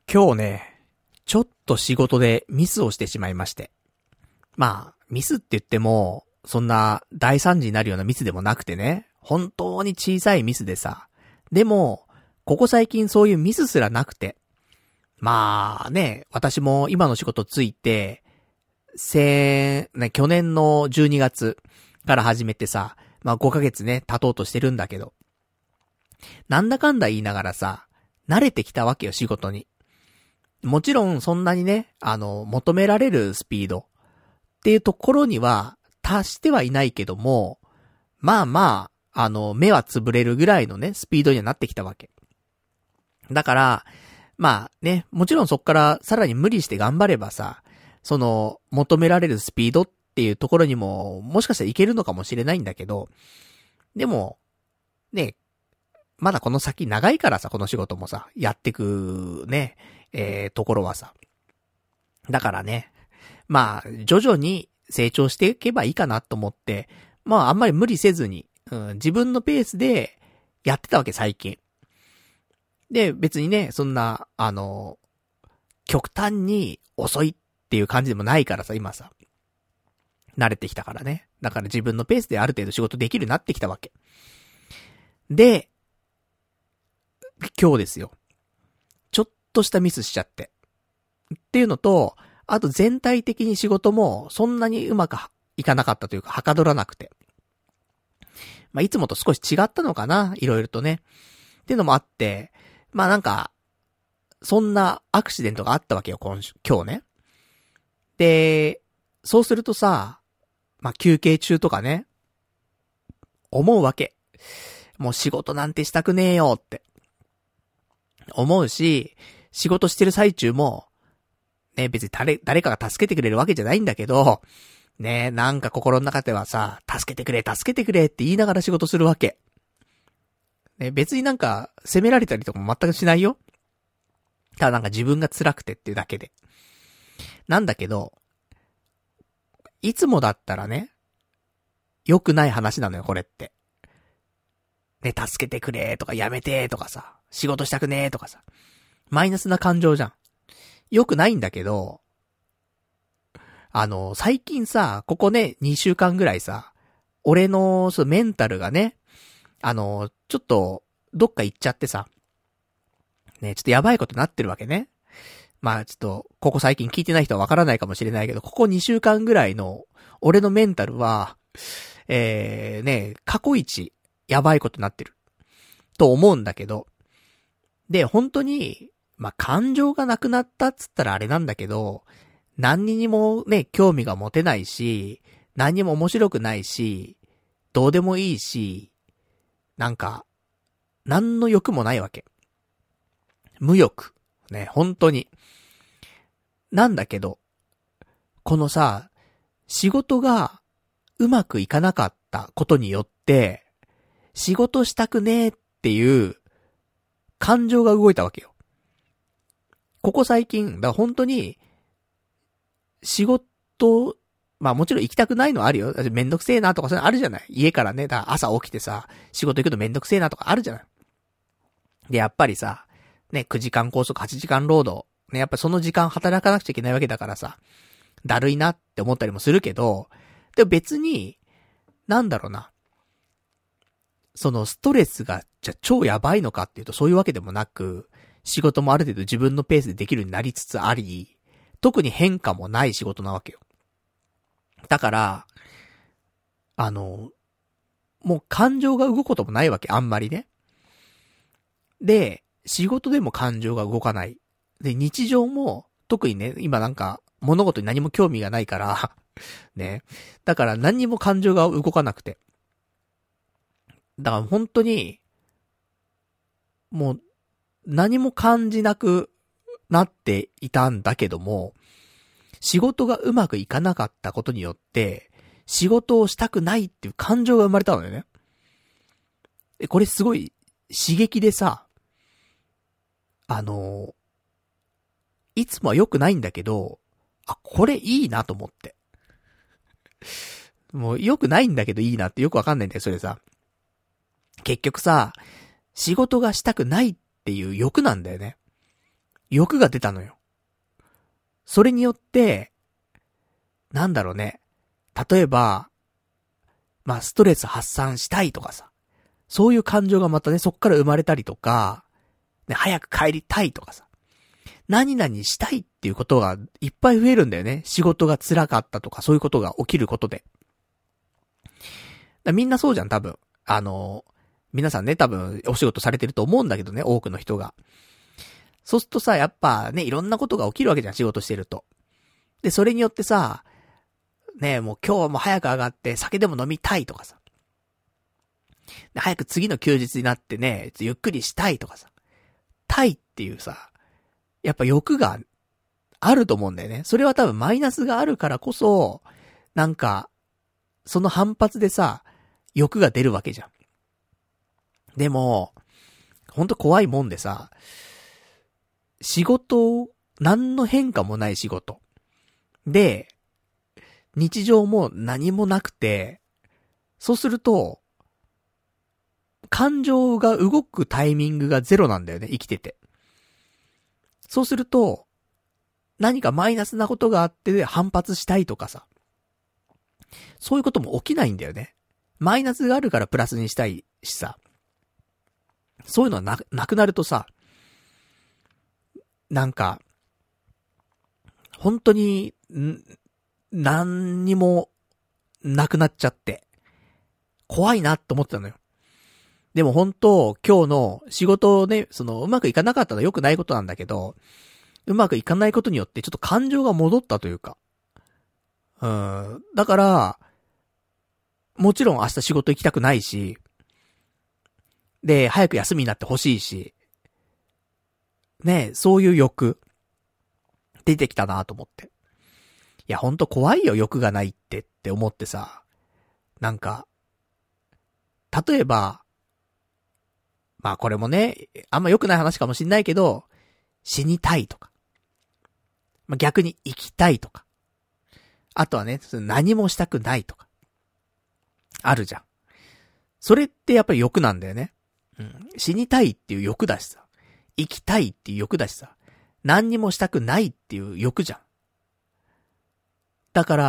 今日ね、ちょっと仕事でミスをしてしまいまして。まあ、ミスって言っても、そんな大惨事になるようなミスでもなくてね、本当に小さいミスでさ。でも、ここ最近そういうミスすらなくて。まあね、私も今の仕事ついて、去年の12月から始めてさ、まあ5ヶ月ね、経とうとしてるんだけど。なんだかんだ言いながらさ、慣れてきたわけよ、仕事に。もちろんそんなにね、求められるスピードっていうところには達してはいないけども、まあまあ、目はつぶれるぐらいのね、スピードにはなってきたわけ。だから、まあね、もちろんそっからさらに無理して頑張ればさ、その、求められるスピードっていうところにも、もしかしたらいけるのかもしれないんだけど、でも、ね、まだこの先長いからさ、この仕事もさ、やってくね、ところはさ。だからね、まあ、徐々に成長していけばいいかなと思って、まああんまり無理せずに、自分のペースでやってたわけ最近。で、別にね、そんな、極端に遅いっていう感じでもないからさ、今さ。慣れてきたからね。だから自分のペースである程度仕事できるようになってきたわけ。で、今日ですよ。ちょっとしたミスしちゃって。っていうのと、あと全体的に仕事もそんなにうまくいかなかったというか、はかどらなくて。まあ、いつもと少し違ったのかな、いろいろとね。っていうのもあって、まあなんか、そんなアクシデントがあったわけよ、今日ね。で、そうするとさ、まあ休憩中とかね、思うわけ。もう仕事なんてしたくねえよって。思うし、仕事してる最中も、ね、別に誰かが助けてくれるわけじゃないんだけど、ね、なんか心の中ではさ、助けてくれって言いながら仕事するわけ。ね、別になんか責められたりとかも全くしないよ。ただなんか自分が辛くてっていうだけで。なんだけど、いつもだったらね、良くない話なのよ、これって。ね、助けてくれとかやめてとかさ、仕事したくねえとかさ、マイナスな感情じゃん。良くないんだけど、最近さ、ここね、2週間ぐらいさ、俺の、メンタルがね、ちょっと、どっか行っちゃってさ、ね、ちょっとやばいことになってるわけね。まあちょっと、ここ最近聞いてない人はわからないかもしれないけど、ここ2週間ぐらいの、俺のメンタルは、過去一、やばいことになってる。と思うんだけど、で、本当に、まあ、感情がなくなったっつったらあれなんだけど、何にもね、興味が持てないし、何にも面白くないし、どうでもいいし、なんか、何の欲もないわけ。無欲。ね、本当に。なんだけど、このさ、仕事がうまくいかなかったことによって、仕事したくねえっていう感情が動いたわけよ。ここ最近、だから本当に、仕事、まあもちろん行きたくないのはあるよ。めんどくせえなとかそういうのあるじゃない。家からね、だから朝起きてさ、仕事行くのめんどくせえなとかあるじゃない。で、やっぱりさ、ね、9時間拘束、8時間労働。ね、やっぱその時間働かなくちゃいけないわけだからさ、だるいなって思ったりもするけど、でも別に、なんだろうな。そのストレスが、じゃ超やばいのかっていうとそういうわけでもなく、仕事もある程度自分のペースでできるようになりつつあり、特に変化もない仕事なわけよ。だから、もう感情が動くこともないわけ、あんまりね。で、仕事でも感情が動かない。で、日常も、特にね、今なんか、物事に何も興味がないから、ね。だから何にも感情が動かなくて。だから本当に、もう、何も感じなくなっていたんだけども、仕事がうまくいかなかったことによって、仕事をしたくないっていう感情が生まれたのよね。これすごい刺激でさ、いつもは良くないんだけど、これいいなと思って。もう良くないんだけどいいなってよくわかんないんだよ、それさ。結局さ、仕事がしたくないっていう欲なんだよね。 欲が出たのよ。それによって、なんだろうね。例えば、まあ、ストレス発散したいとかさ。そういう感情がまたね、そっから生まれたりとか、ね、早く帰りたいとかさ。何々したいっていうことがいっぱい増えるんだよね。仕事が辛かったとか、そういうことが起きることで。みんなそうじゃん、多分。皆さんね、多分、お仕事されてると思うんだけどね、多くの人が。そうするとさ、やっぱね、いろんなことが起きるわけじゃん、仕事してると。で、それによってさ、ね、もう今日はもう早く上がって酒でも飲みたいとかさ。で早く次の休日になってね、ゆっくりしたいとかさ。たいっていうさ、やっぱ欲があると思うんだよね。それは多分マイナスがあるからこそ、なんか、その反発でさ、欲が出るわけじゃん。でも、ほんと怖いもんでさ、仕事、何の変化もない仕事。で、日常も何もなくて、そうすると、感情が動くタイミングがゼロなんだよね、生きてて。そうすると、何かマイナスなことがあって反発したいとかさ。そういうことも起きないんだよね。マイナスがあるからプラスにしたいしさ。そういうのはなくなるとさ、なんか、本当に、何にもなくなっちゃって、怖いなって思ってたのよ。でも本当、今日の仕事をね、うまくいかなかったのは良くないことなんだけど、うまくいかないことによってちょっと感情が戻ったというか。だから、もちろん明日仕事行きたくないし、で、早く休みになってほしいし、ね、そういう欲、出てきたなと思って。いや、ほんと怖いよ、欲がないって思ってさ。なんか、例えば、まあこれもね、あんま良くない話かもしんないけど、死にたいとか。まあ逆に生きたいとか。あとはね、何もしたくないとか。あるじゃん。それってやっぱり欲なんだよね。死にたいっていう欲だしさ。生きたいっていう欲だしさ。何にもしたくないっていう欲じゃん。だから、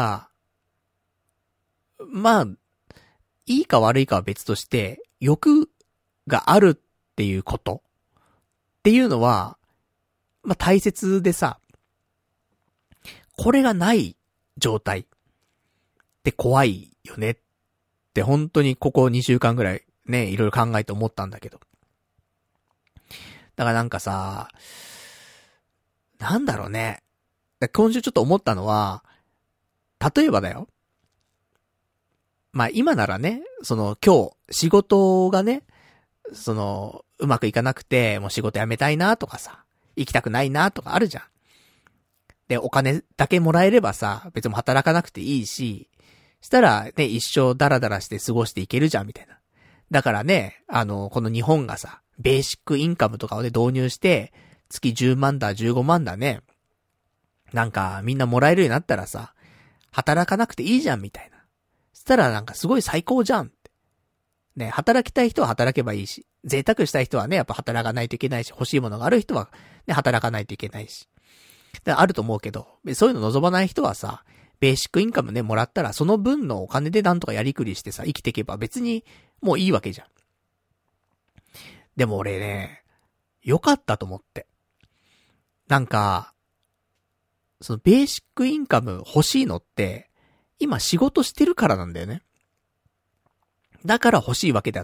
まあ、いいか悪いかは別として、欲があるっていうことっていうのは、まあ大切でさ、これがない状態って怖いよねって本当にここ2週間ぐらいね、いろいろ考えて思ったんだけど。だからなんかさ、なんだろうね。今週ちょっと思ったのは、例えばだよ。まあ今ならね、今日仕事がね、うまくいかなくて、もう仕事辞めたいなとかさ、行きたくないなとかあるじゃん。で、お金だけもらえればさ、別に働かなくていいし、したらね、一生ダラダラして過ごしていけるじゃんみたいな。だからね、この日本がさ、ベーシックインカムとかをね、導入して、月10万だ、15万だね。なんか、みんなもらえるようになったらさ、働かなくていいじゃんみたいな。そしたらなんかすごい最高じゃんって。ね、働きたい人は働けばいいし、贅沢したい人はね、やっぱ働かないといけないし、欲しいものがある人はね、働かないといけないし。あると思うけど、そういうの望まない人はさ、ベーシックインカムね、もらったらその分のお金でなんとかやりくりしてさ、生きていけば別にもういいわけじゃん。でも俺ね、良かったと思って。なんか、ベーシックインカム欲しいのって、今仕事してるからなんだよね。だから欲しいわけであって、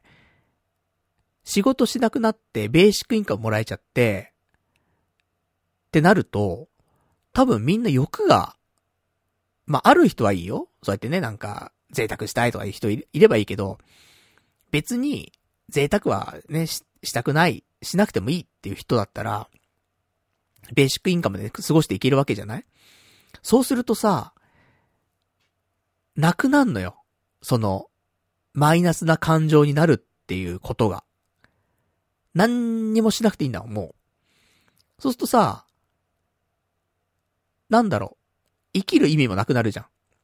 仕事しなくなってベーシックインカムもらえちゃって、ってなると、多分みんな欲が、まあ、ある人はいいよ。そうやってね、なんか、贅沢したいとかいう人いればいいけど、別に、贅沢はね、したくない、しなくてもいいっていう人だったら、ベーシックインカムで過ごしていけるわけじゃない？そうするとさ、なくなんのよ。マイナスな感情になるっていうことが。何にもしなくていいんだもん、もう。そうするとさ、なんだろう。生きる意味もなくなるじゃん。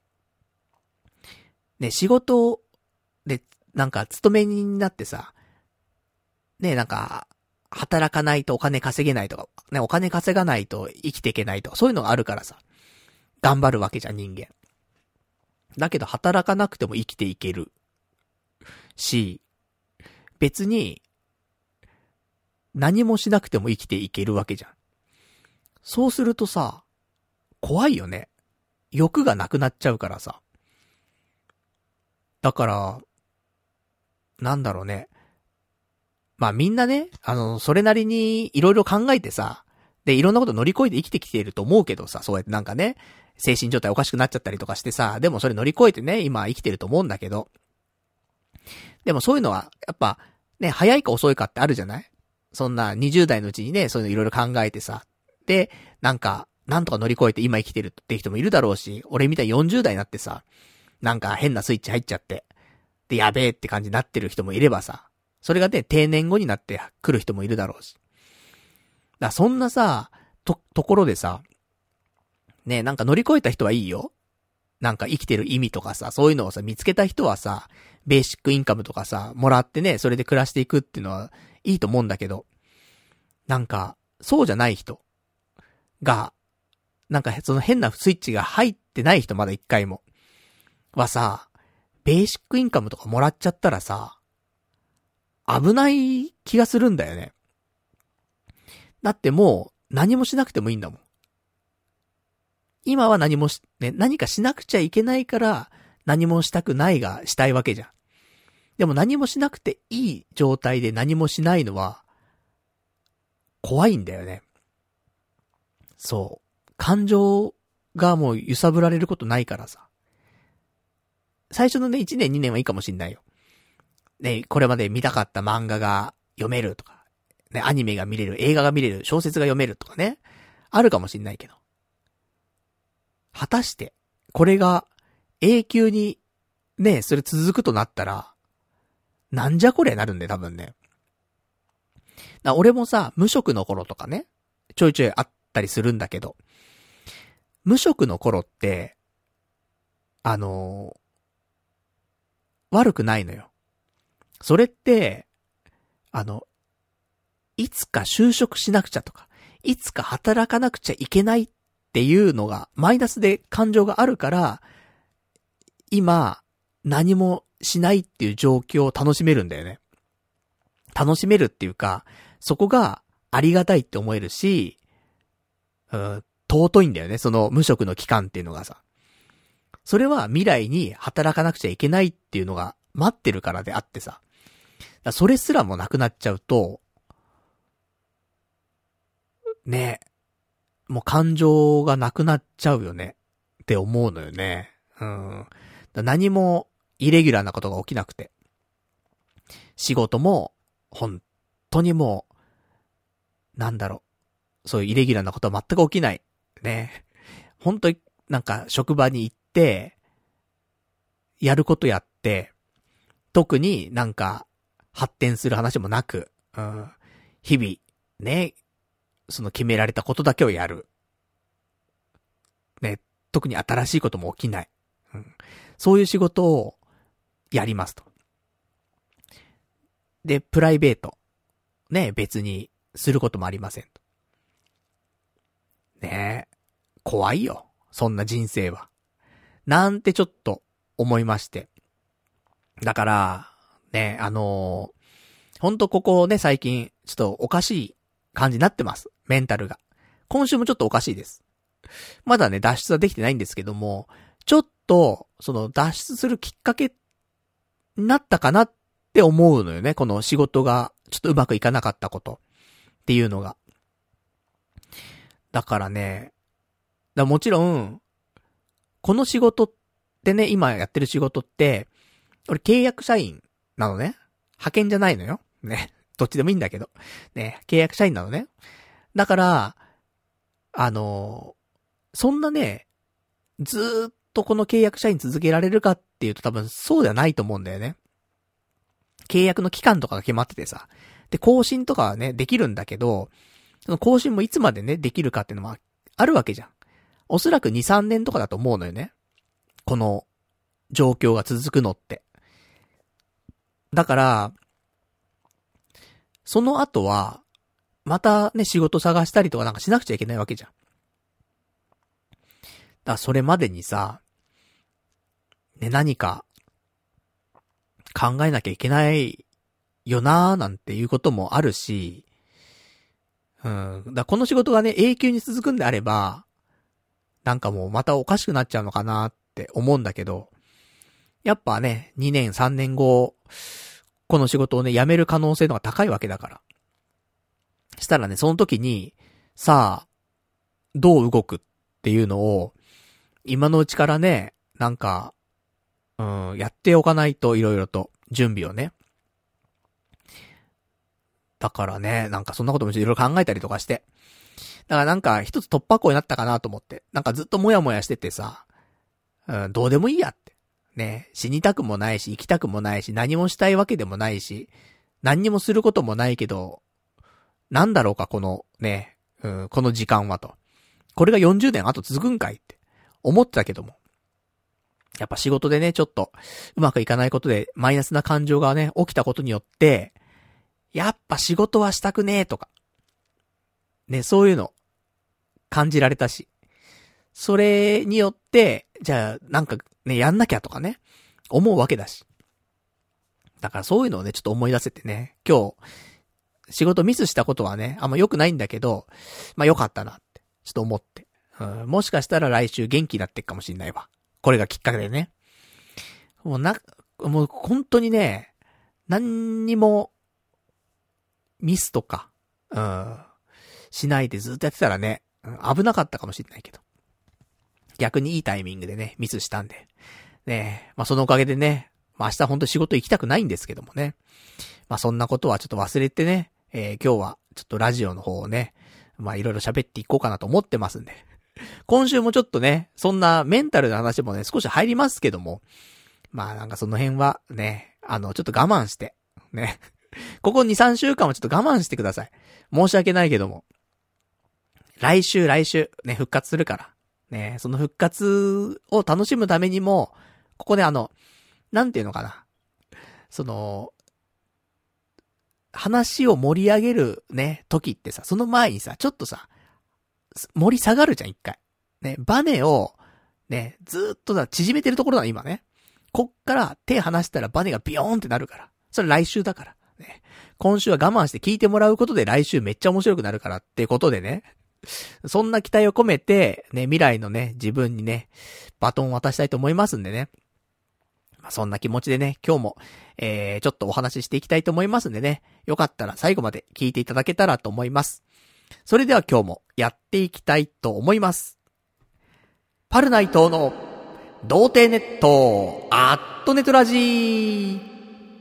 ね、仕事で、なんか、勤め人になってさ、ね、なんか、 働かないとお金稼げないとか、ね、お金稼がないと生きていけないとか、そういうのがあるからさ、頑張るわけじゃん、人間。だけど働かなくても生きていけるし、別に何もしなくても生きていけるわけじゃん。そうするとさ、怖いよね。欲がなくなっちゃうからさ。だから、なんだろうね。まあみんなね、それなりにいろいろ考えてさ、で、いろんなこと乗り越えて生きてきていると思うけどさ、そうやってなんかね、精神状態おかしくなっちゃったりとかしてさ、でもそれ乗り越えてね、今生きてると思うんだけど、でもそういうのは、やっぱ、ね、早いか遅いかってあるじゃない？そんな20代のうちにね、そういうのいろいろ考えてさ、で、なんか、なんとか乗り越えて今生きてるって人もいるだろうし、俺みたいに40代になってさ、なんか変なスイッチ入っちゃって、で、やべえって感じになってる人もいればさ、それがね、定年後になって来る人もいるだろうし。だからそんなさ、ところでさ、ね、なんか乗り越えた人はいいよ。なんか生きてる意味とかさ、そういうのをさ、見つけた人はさ、ベーシックインカムとかさ、もらってね、それで暮らしていくっていうのはいいと思うんだけど、なんか、そうじゃない人が、なんかその変なスイッチが入ってない人まだ一回も、はさ、ベーシックインカムとかもらっちゃったらさ、危ない気がするんだよね。だってもう何もしなくてもいいんだもん。今は何かしなくちゃいけないから何もしたくないがしたいわけじゃん。でも何もしなくていい状態で何もしないのは怖いんだよね。そう。感情がもう揺さぶられることないからさ。最初のね、1年2年はいいかもしんないよ。ね、これまで見たかった漫画が読めるとか、ね、アニメが見れる、映画が見れる、小説が読めるとかね。あるかもしんないけど。果たして、これが永久にね、それ続くとなったら、なんじゃこれなるんで多分ね。俺もさ、無職の頃とかね、ちょいちょいあったりするんだけど、無職の頃って、悪くないのよ。それって、いつか就職しなくちゃとか、いつか働かなくちゃいけないっていうのが、マイナスで感情があるから、今、何もしないっていう状況を楽しめるんだよね。楽しめるっていうか、そこがありがたいって思えるし、尊いんだよね、その無職の期間っていうのがさ。それは未来に働かなくちゃいけないっていうのが待ってるからであってさ。それすらもなくなっちゃうと、ね、もう感情がなくなっちゃうよねって思うのよね。何もイレギュラーなことが起きなくて。仕事も本当にもう、なんだろう。そういうイレギュラーなことは全く起きない。ね。本当になんか職場に行って、やることやって、特になんか発展する話もなく、日々、ね、その決められたことだけをやる。ね、特に新しいことも起きない。そういう仕事をやりますと。で、プライベート。ね、別にすることもありませんと。ねえ、怖いよ。そんな人生は。なんてちょっと思いまして。だから、ね、ほんとここね、最近、ちょっとおかしい感じになってます。メンタルが。今週もちょっとおかしいです。まだね、脱出はできてないんですけども、ちょっと、その脱出するきっかけになったかなって思うのよね。この仕事がちょっとうまくいかなかったことっていうのが。だからね、もちろん、この仕事ってね、今やってる仕事って、俺契約社員なのね。派遣じゃないのよ。ね。どっちでもいいんだけど。ね。契約社員なのね。だから、そんなね、ずーっとこの契約社員続けられるかっていうと多分そうではないと思うんだよね。契約の期間とかが決まっててさ。で、更新とかはね、できるんだけど、その更新もいつまでね、できるかっていうのもあるわけじゃん。おそらく2、3年とかだと思うのよね。この状況が続くのって。だから、その後は、 またね、仕事探したりとかなんかしなくちゃいけないわけじゃん。だからそれまでにさ、ね、何か考えなきゃいけないよなーなんていうこともあるし、だからこの仕事がね、永久に続くんであれば、なんかもうまたおかしくなっちゃうのかなって思うんだけど、やっぱね、2年3年後、この仕事をね、辞める可能性の方が高いわけだから。したらね、その時に、さあ、どう動くっていうのを、今のうちからね、なんか、やっておかないといろいろと、準備をね。だからね、なんかそんなこともいろいろ考えたりとかして。だからなんか一つ突破口になったかなと思って。なんかずっともやもやしててさ、どうでもいいやって。ね、死にたくもないし、生きたくもないし、何もしたいわけでもないし、何にもすることもないけど、なんだろうかこのね、この時間はと。これが40年後続くんかいって思ってたけども。やっぱ仕事でね、ちょっとうまくいかないことでマイナスな感情がね、起きたことによって、やっぱ仕事はしたくねえとか。ね、そういうの感じられたし。それによって、じゃあなんかね、やんなきゃとかね、思うわけだし。だからそういうのをね、ちょっと思い出せてね、今日、仕事ミスしたことはね、あんま良くないんだけど、まあ良かったなって、ちょっと思って。もしかしたら来週元気になっていくかもしんないわ。これがきっかけでね。もう本当にね、何にも、ミスとか、しないでずっとやってたらね、危なかったかもしれないけど。逆にいいタイミングでね、ミスしたんで。ね、まあそのおかげでね、まあ明日本当に仕事行きたくないんですけどもね。まあそんなことはちょっと忘れてね、今日はちょっとラジオの方をね、まあいろいろ喋っていこうかなと思ってますんで。今週もちょっとね、そんなメンタルな話もね、少し入りますけども、まあなんかその辺はね、ちょっと我慢して、ね。ここ2、3週間はちょっと我慢してください。申し訳ないけども。来週、ね、復活するから。ね、その復活を楽しむためにも、ここでなんていうのかな。話を盛り上げるね、時ってさ、その前にさ、ちょっとさ、盛り下がるじゃん、一回。ね、バネを、ね、ずーっとさ、縮めてるところだ、今ね。こっから手離したらバネがビヨーンってなるから。それ来週だから。ね、今週は我慢して聞いてもらうことで来週めっちゃ面白くなるからってことでね。そんな期待を込めて、ね、未来のね、自分にね、バトンを渡したいと思いますんでね。まあ、そんな気持ちでね、今日も、ちょっとお話ししていきたいと思いますんでね。よかったら最後まで聞いていただけたらと思います。それでは今日もやっていきたいと思います。パルナイトの童貞ネット、ネトラジー。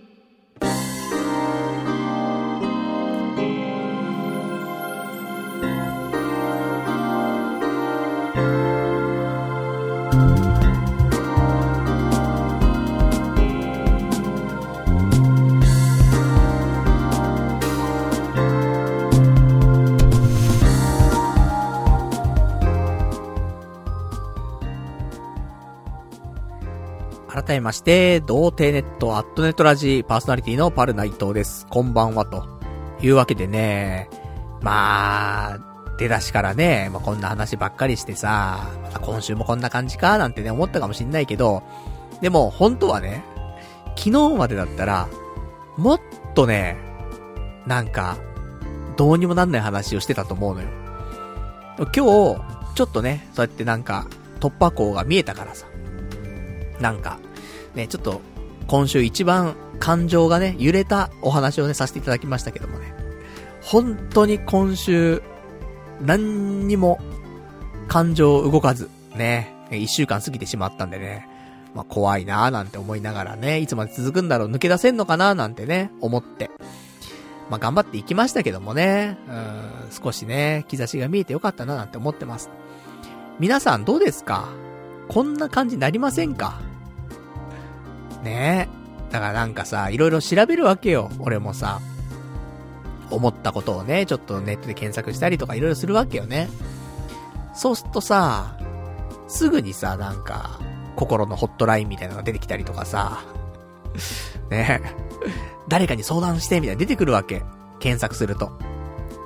改めまして、童貞ネット、ネトラジパーソナリティのパルナイトです。こんばんは、というわけでね、まあ、出だしからね、まあ、こんな話ばっかりしてさ、また今週もこんな感じか、なんてね、思ったかもしんないけど、でも、本当はね、昨日までだったら、もっとね、なんか、どうにもなんない話をしてたと思うのよ。今日、ちょっとね、そうやってなんか、突破口が見えたからさ、なんか、ね、ちょっと、今週一番感情がね、揺れたお話をね、させていただきましたけどもね。本当に今週、何にも、感情動かず、ね、一週間過ぎてしまったんでね。まあ、怖いなーなんて思いながらね、いつまで続くんだろう、抜け出せんのかなーなんてね、思って。まあ、頑張っていきましたけどもね。少しね、兆しが見えてよかったななんて思ってます。皆さんどうですか？こんな感じになりませんか？ねえ。だからなんかさ、いろいろ調べるわけよ。俺もさ、思ったことをね、ちょっとネットで検索したりとかいろいろするわけよね。そうするとさ、すぐにさ、なんか、心のホットラインみたいなのが出てきたりとかさ、ねえ。誰かに相談してみたいな出てくるわけ。検索すると。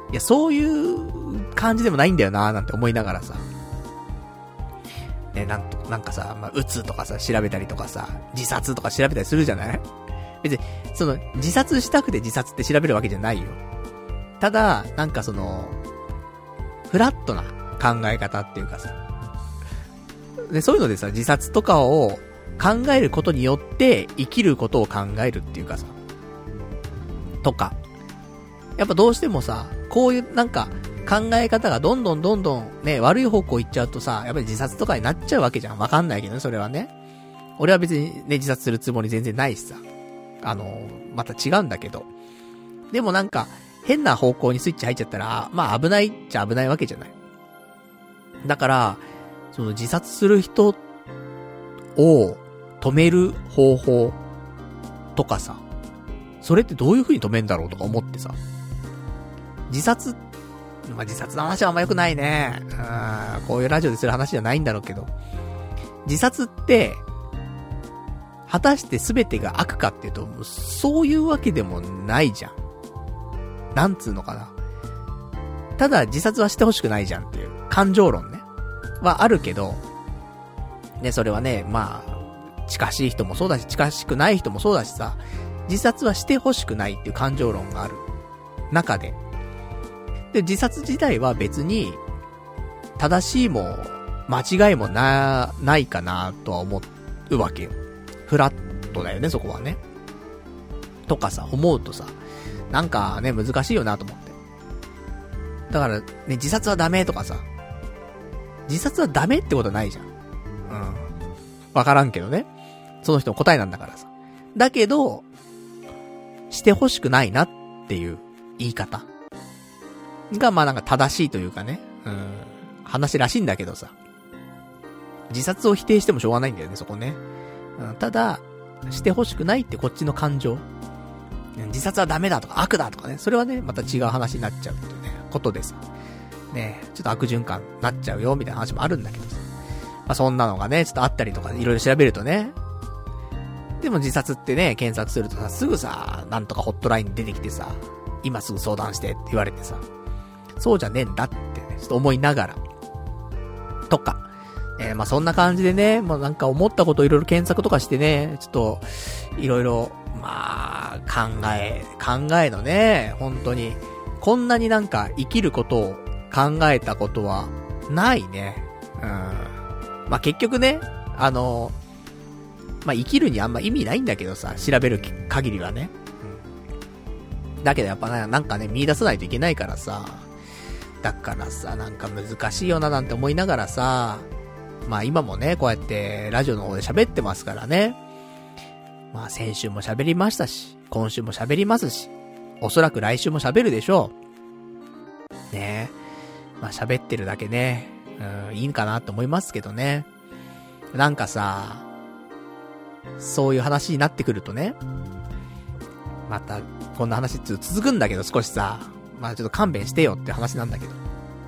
いや、そういう感じでもないんだよなーなんて思いながらさ。ね、なんかさ、まあ、うつとかさ、調べたりとかさ、自殺とか調べたりするじゃない？別に、自殺したくて自殺って調べるわけじゃないよ。ただ、なんかフラットな考え方っていうかさ。で、そういうのでさ、自殺とかを考えることによって生きることを考えるっていうかさ。とか。やっぱどうしてもさ、こういうなんか考え方がどんどんね、悪い方向行っちゃうとさ、やっぱり自殺とかになっちゃうわけじゃん。わかんないけどね、それはね。俺は別にね、自殺するつもり全然ないしさ。また違うんだけど。でもなんか、変な方向にスイッチ入っちゃったら、まあ危ないっちゃ危ないわけじゃない。だから、自殺する人を止める方法とかさ、それってどういう風に止めんだろうとか思ってさ。自殺の話はあんま良くないね。こういうラジオでする話じゃないんだろうけど。自殺って、果たして全てが悪かっていうと、そういうわけでもないじゃん。なんつうのかな。ただ自殺はしてほしくないじゃんっていう感情論ね。はあるけど、ね、それはね、まあ、近しい人もそうだし、近しくない人もそうだしさ、自殺はしてほしくないっていう感情論がある中で、で、自殺自体は別に、正しいも、間違いもないかなとは思うわけよ。フラットだよね、そこはね。とかさ、思うとさ、なんかね、難しいよなと思って。だから、ね、自殺はダメとかさ、自殺はダメってことはないじゃん。うん。わからんけどね。その人の答えなんだからさ。だけど、してほしくないなっていう言い方が、まあなんか正しいというかね。話らしいんだけどさ。自殺を否定してもしょうがないんだよね、そこね。ただ、してほしくないってこっちの感情。自殺はダメだとか悪だとかね。それはね、また違う話になっちゃうっていうね、ことでさ。ね、ちょっと悪循環になっちゃうよ、みたいな話もあるんだけどさ。まあそんなのがね、ちょっとあったりとか、いろいろ調べるとね。でも自殺ってね、検索するとさ、すぐさ、なんとかホットライン出てきてさ、今すぐ相談してって言われてさ、そうじゃねえんだってね、ちょっと思いながら。とか。まあそんな感じでね、もうなんか思ったこといろいろ検索とかしてね、ちょっと、いろいろ、まあ、考えのね、本当に、こんなになんか生きることを考えたことはないね。まあ結局ね、まあ生きるにあんま意味ないんだけどさ、調べる限りはね。だけどやっぱなんかね、見出さないといけないからさ、だからさ、なんか難しいよななんて思いながらさ、まあ今もね、こうやってラジオの方で喋ってますからね。まあ先週も喋りましたし、今週も喋りますし、おそらく来週も喋るでしょう。ねえ。まあ喋ってるだけね、いいんかなって思いますけどね。なんかさ、そういう話になってくるとね、またこんな話続くんだけど少しさ、まあちょっと勘弁してよって話なんだけど。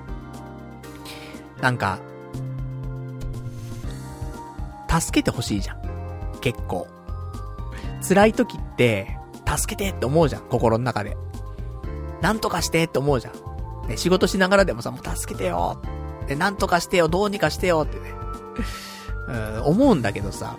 なんか、助けてほしいじゃん。結構。辛い時って、助けてって思うじゃん。心の中で。なんとかしてって思うじゃん。ね、仕事しながらでもさ、もう助けてよ。ね、なんとかしてよ、どうにかしてよってね。思うんだけどさ、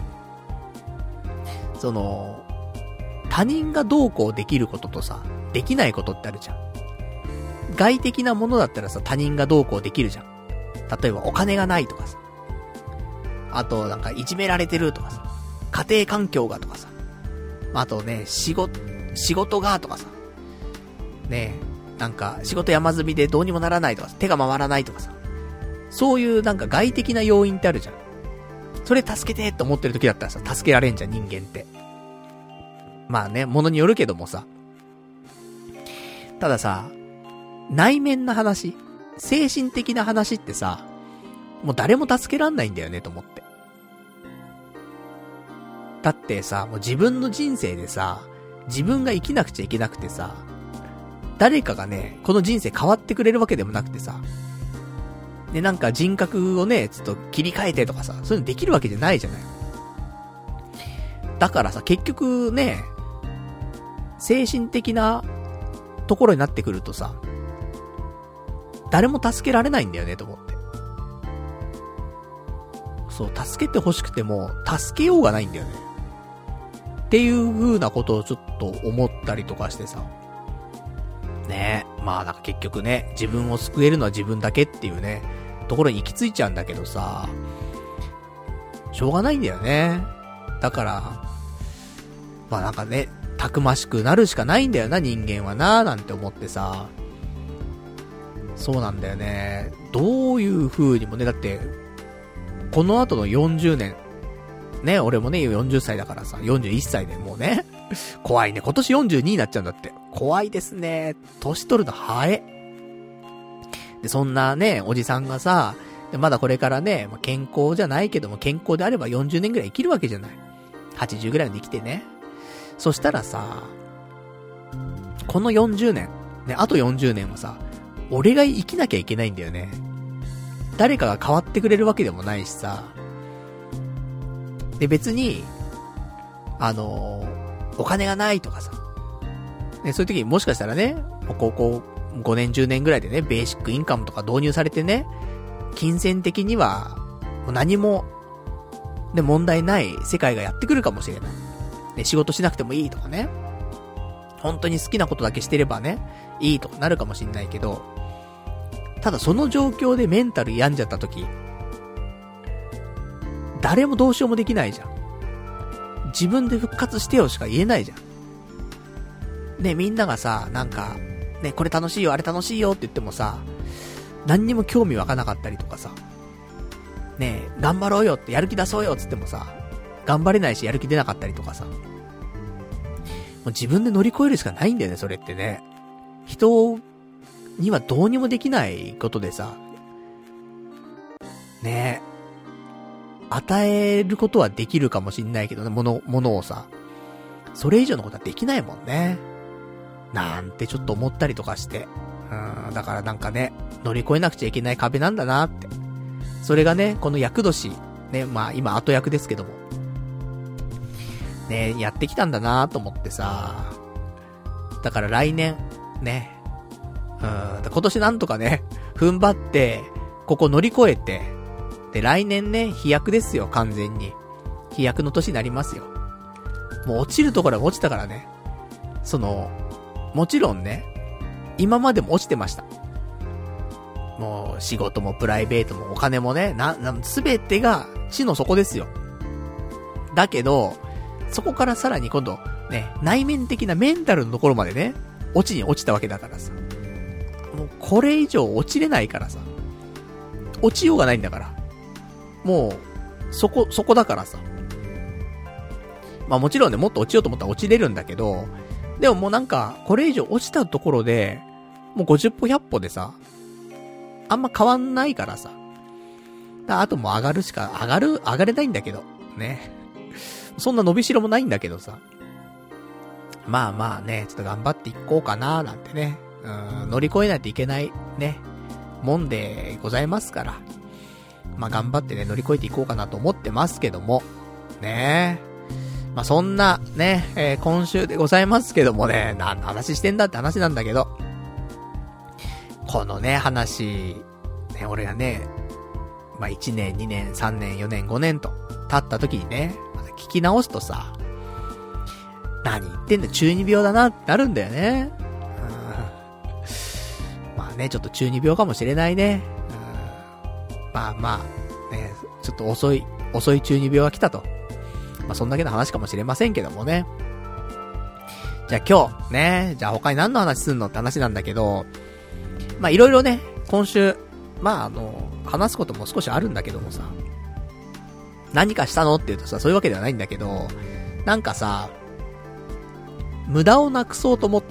他人がどうこうできることとさ、できないことってあるじゃん。外的なものだったらさ、他人がどうこうできるじゃん。例えばお金がないとかさ。あとなんかいじめられてるとかさ。家庭環境がとかさ。あとね、仕事がとかさ。ねえ、なんか仕事山積みでどうにもならないとかさ。手が回らないとかさ。そういうなんか外的な要因ってあるじゃん。それ助けてって思ってる時だったらさ、助けられんじゃん、人間って。まあね、ものによるけどもさ。たださ、内面な話、精神的な話ってさ、もう誰も助けらんないんだよねと思って。だってさ、もう自分の人生でさ、自分が生きなくちゃいけなくてさ、誰かがね、この人生変わってくれるわけでもなくてさ、でなんか人格をね、ちょっと切り替えてとかさ、そういうのできるわけじゃないじゃない。だからさ、結局ね、精神的なところになってくるとさ、 誰も助けられないんだよねと思って。そう、助けて欲しくても助けようがないんだよねっていう風なことをちょっと思ったりとかしてさ、ねえ、まあなんか結局ね、自分を救えるのは自分だけっていうねところに行き着いちゃうんだけどさ、しょうがないんだよね。だからまあなんかね、たくましくなるしかないんだよな、人間はな、なんて思ってさ。そうなんだよね。どういう風にもね、だってこの後の40年ね、俺もね40歳だからさ、41歳でもうね怖いね、今年42になっちゃうんだって。怖いですね、年取るの早い。でそんなねおじさんがさ、まだこれからね、まあ、健康じゃないけども健康であれば40年ぐらい生きるわけじゃない。80ぐらいまで生きてね。そしたらさ、この40年ね、あと40年はさ、俺が生きなきゃいけないんだよね。誰かが変わってくれるわけでもないしさ。で別にお金がないとかさ、ね、そういう時にもしかしたらね、ここ5年10年ぐらいでね、ベーシックインカムとか導入されてね、金銭的にはもう何もね問題ない世界がやってくるかもしれない。ね、仕事しなくてもいいとかね、本当に好きなことだけしてればねいいとかなるかもしれないけど、ただその状況でメンタル病んじゃった時、誰もどうしようもできないじゃん。自分で復活してよしか言えないじゃん。ね、みんながさ、なんかね、これ楽しいよあれ楽しいよって言ってもさ、何にも興味湧かなかったりとかさ、ね、頑張ろうよってやる気出そうよっつってもさ、頑張れないしやる気出なかったりとかさ、もう自分で乗り越えるしかないんだよね、それってね。人にはどうにもできないことでさ、ね、与えることはできるかもしんないけどね、ものをさ、それ以上のことはできないもんね。なんてちょっと思ったりとかして。だからなんかね、乗り越えなくちゃいけない壁なんだなって。それがね、この厄年、ね、まあ今後役ですけども。ね、やってきたんだなと思ってさ。だから来年、ね、今年なんとかね、踏ん張って、ここ乗り越えて、で、来年ね、飛躍ですよ、完全に。飛躍の年になりますよ。もう落ちるところは落ちたからね。もちろんね、今までも落ちてました。もう、仕事もプライベートもお金もね、すべてが地の底ですよ。だけど、そこからさらに今度、ね、内面的なメンタルのところまでね、落ちたわけだからさ。もう、これ以上落ちれないからさ。落ちようがないんだから。もう、そこだからさ。まあもちろんね、もっと落ちようと思ったら落ちれるんだけど、でももうなんか、これ以上落ちたところで、もう50歩100歩でさ、あんま変わんないからさ。あともう上がるしか、上がれないんだけど、ね。そんな伸びしろもないんだけどさ。まあまあね、ちょっと頑張っていこうかななんてね。乗り越えないといけないね、もんでございますから。まあ頑張ってね、乗り越えていこうかなと思ってますけども。ねまあそんなね、今週でございますけどもね、何の話してんだって話なんだけど。このね、話、ね、俺がね、まあ1年、2年、3年、4年、5年と経った時にね、また聞き直すとさ、何言ってんだ、中二病だなってなるんだよね。まあね、ちょっと中二病かもしれないね。まあまあ、ね、ちょっと遅い中二病が来たと。まあそんだけの話かもしれませんけどもね。じゃあ今日、ね、じゃあ他に何の話すんのって話なんだけど、まあいろいろね、今週、まあ話すことも少しあるんだけどもさ、何かしたのって言うとさ、そういうわけではないんだけど、なんかさ、無駄をなくそうと思って。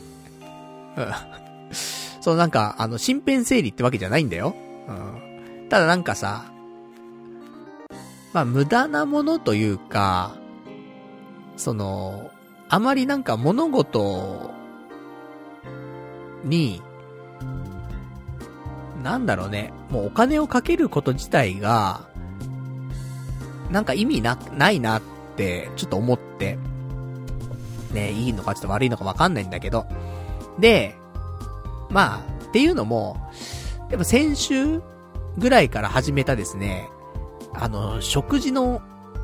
そうなんか、身辺整理ってわけじゃないんだよ。ただなんかさ、まあ無駄なものというか、あまりなんか物事に、なんだろうね、もうお金をかけること自体が、なんか意味ないなってちょっと思って、ね、いいのかちょっと悪いのかわかんないんだけど、で、まあ、 っていうのも、やっぱ先週ぐらいから始めたですね、食事の、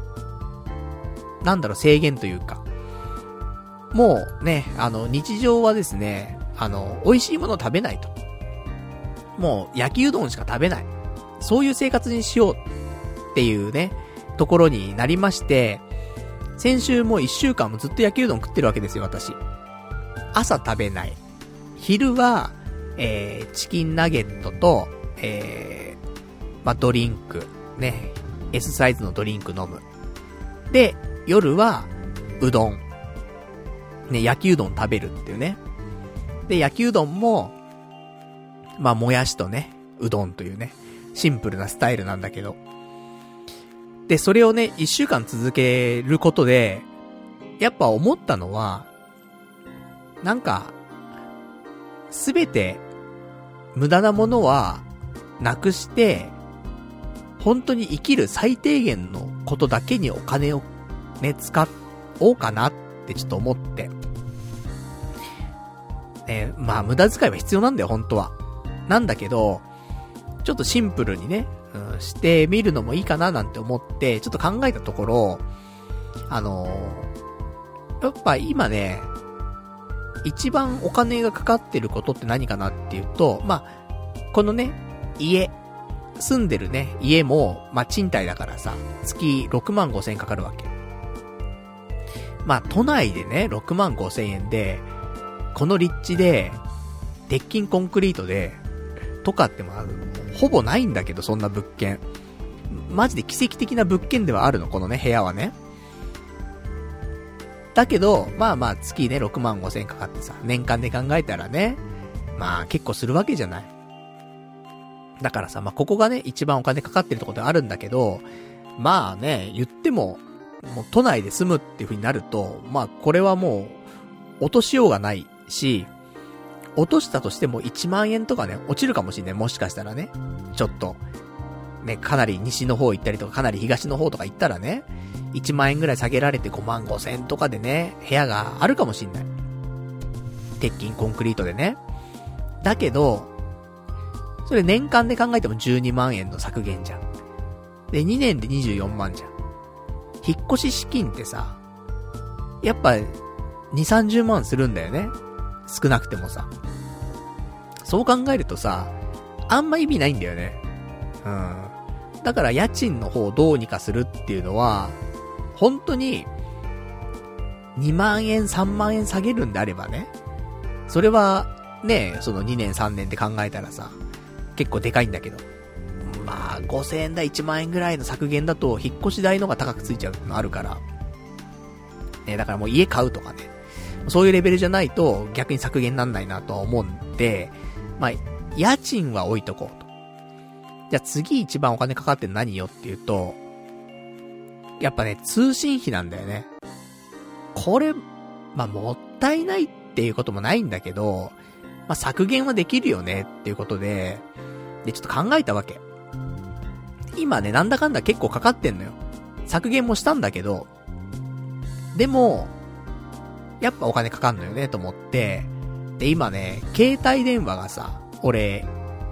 制限というか、もうね、日常はですね、美味しいものを食べないと。もう、焼きうどんしか食べない。そういう生活にしようっていうね、ところになりまして、先週もう1週間もずっと焼きうどん食ってるわけですよ、私。朝食べない。昼は、チキンナゲットと、ドリンク、ね、S サイズのドリンク飲む。で、夜は、うどん。ね、焼きうどん食べるっていうね。で、焼きうどんも、もやしとね、うどんというね、シンプルなスタイルなんだけど。で、それをね、1週間続けることで、やっぱ思ったのは、すべて、無駄なものは、なくして、本当に生きる最低限のことだけにお金をね、使おうかなってちょっと思って。ね、無駄遣いは必要なんだよ、本当は。なんだけど、ちょっとシンプルにね、してみるのもいいかななんて思って、ちょっと考えたところ、やっぱ今ね、一番お金がかかってることって何かなっていうと、このね、住んでるね、家も、賃貸だからさ、月6万5千円かかるわけ。都内でね、6万5千円で、この立地で、鉄筋コンクリートで、とかってほぼないんだけど、そんな物件。マジで奇跡的な物件ではあるの、このね、部屋はね。だけど、月ね、6万5千円かかってさ、年間で考えたらね、結構するわけじゃない。だからさ、ここがね、一番お金かかってるところであるんだけど、言っても、もう都内で住むっていう風になると、これはもう、落としようがないし、落としたとしても1万円とかね、落ちるかもしんない。もしかしたらね、ちょっと、ね、かなり西の方行ったりとか、かなり東の方とか行ったらね、1万円ぐらい下げられて5万5千円とかでね、部屋があるかもしんない。鉄筋コンクリートでね。だけど、それ年間で考えても12万円の削減じゃん。で、2年で24万じゃん。引っ越し資金ってさ、やっぱ、2、30万するんだよね。少なくてもさ。そう考えるとさ、あんま意味ないんだよね。だから家賃の方をどうにかするっていうのは、本当に、2万円、3万円下げるんであればね。それは、ね、その2年3年で考えたらさ、結構でかいんだけど。5000円だ、1万円ぐらいの削減だと、引っ越し代のが高くついちゃうのあるから。ね、だからもう家買うとかね。そういうレベルじゃないと、逆に削減なんないなとは思うんで、家賃は置いとこうと。じゃあ次一番お金かかってるの何よっていうと、やっぱね、通信費なんだよね。これ、もったいないっていうこともないんだけど、削減はできるよねっていうことで、ちょっと考えたわけ。今ね、なんだかんだ結構かかってんのよ。削減もしたんだけど、でも、やっぱお金かかんのよねと思って、で、今ね、携帯電話がさ、俺、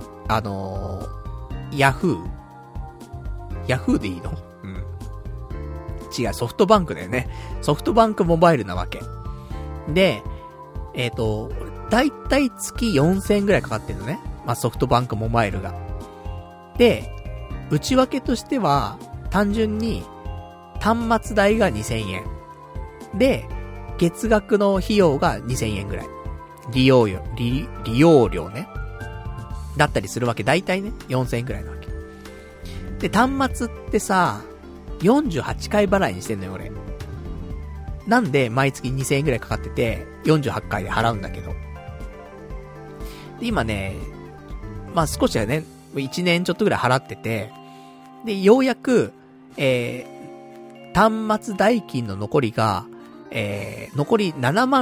ヤフーでいいの？違う、ソフトバンクだよね。ソフトバンクモバイルなわけ。で、だいたい月4000円ぐらいかかってるのね。ソフトバンクモバイルが。で、内訳としては、単純に、端末代が2000円。で、月額の費用が2000円ぐらい。利用料ね。だったりするわけ。だいたいね、4000円ぐらいなわけ。で、端末ってさ、48回払いにしてんのよ、俺。なんで、毎月2000円ぐらいかかってて、48回で払うんだけど。で、今ね、少しはね、1年ちょっとぐらい払ってて、で、ようやく、端末代金の残りが、残り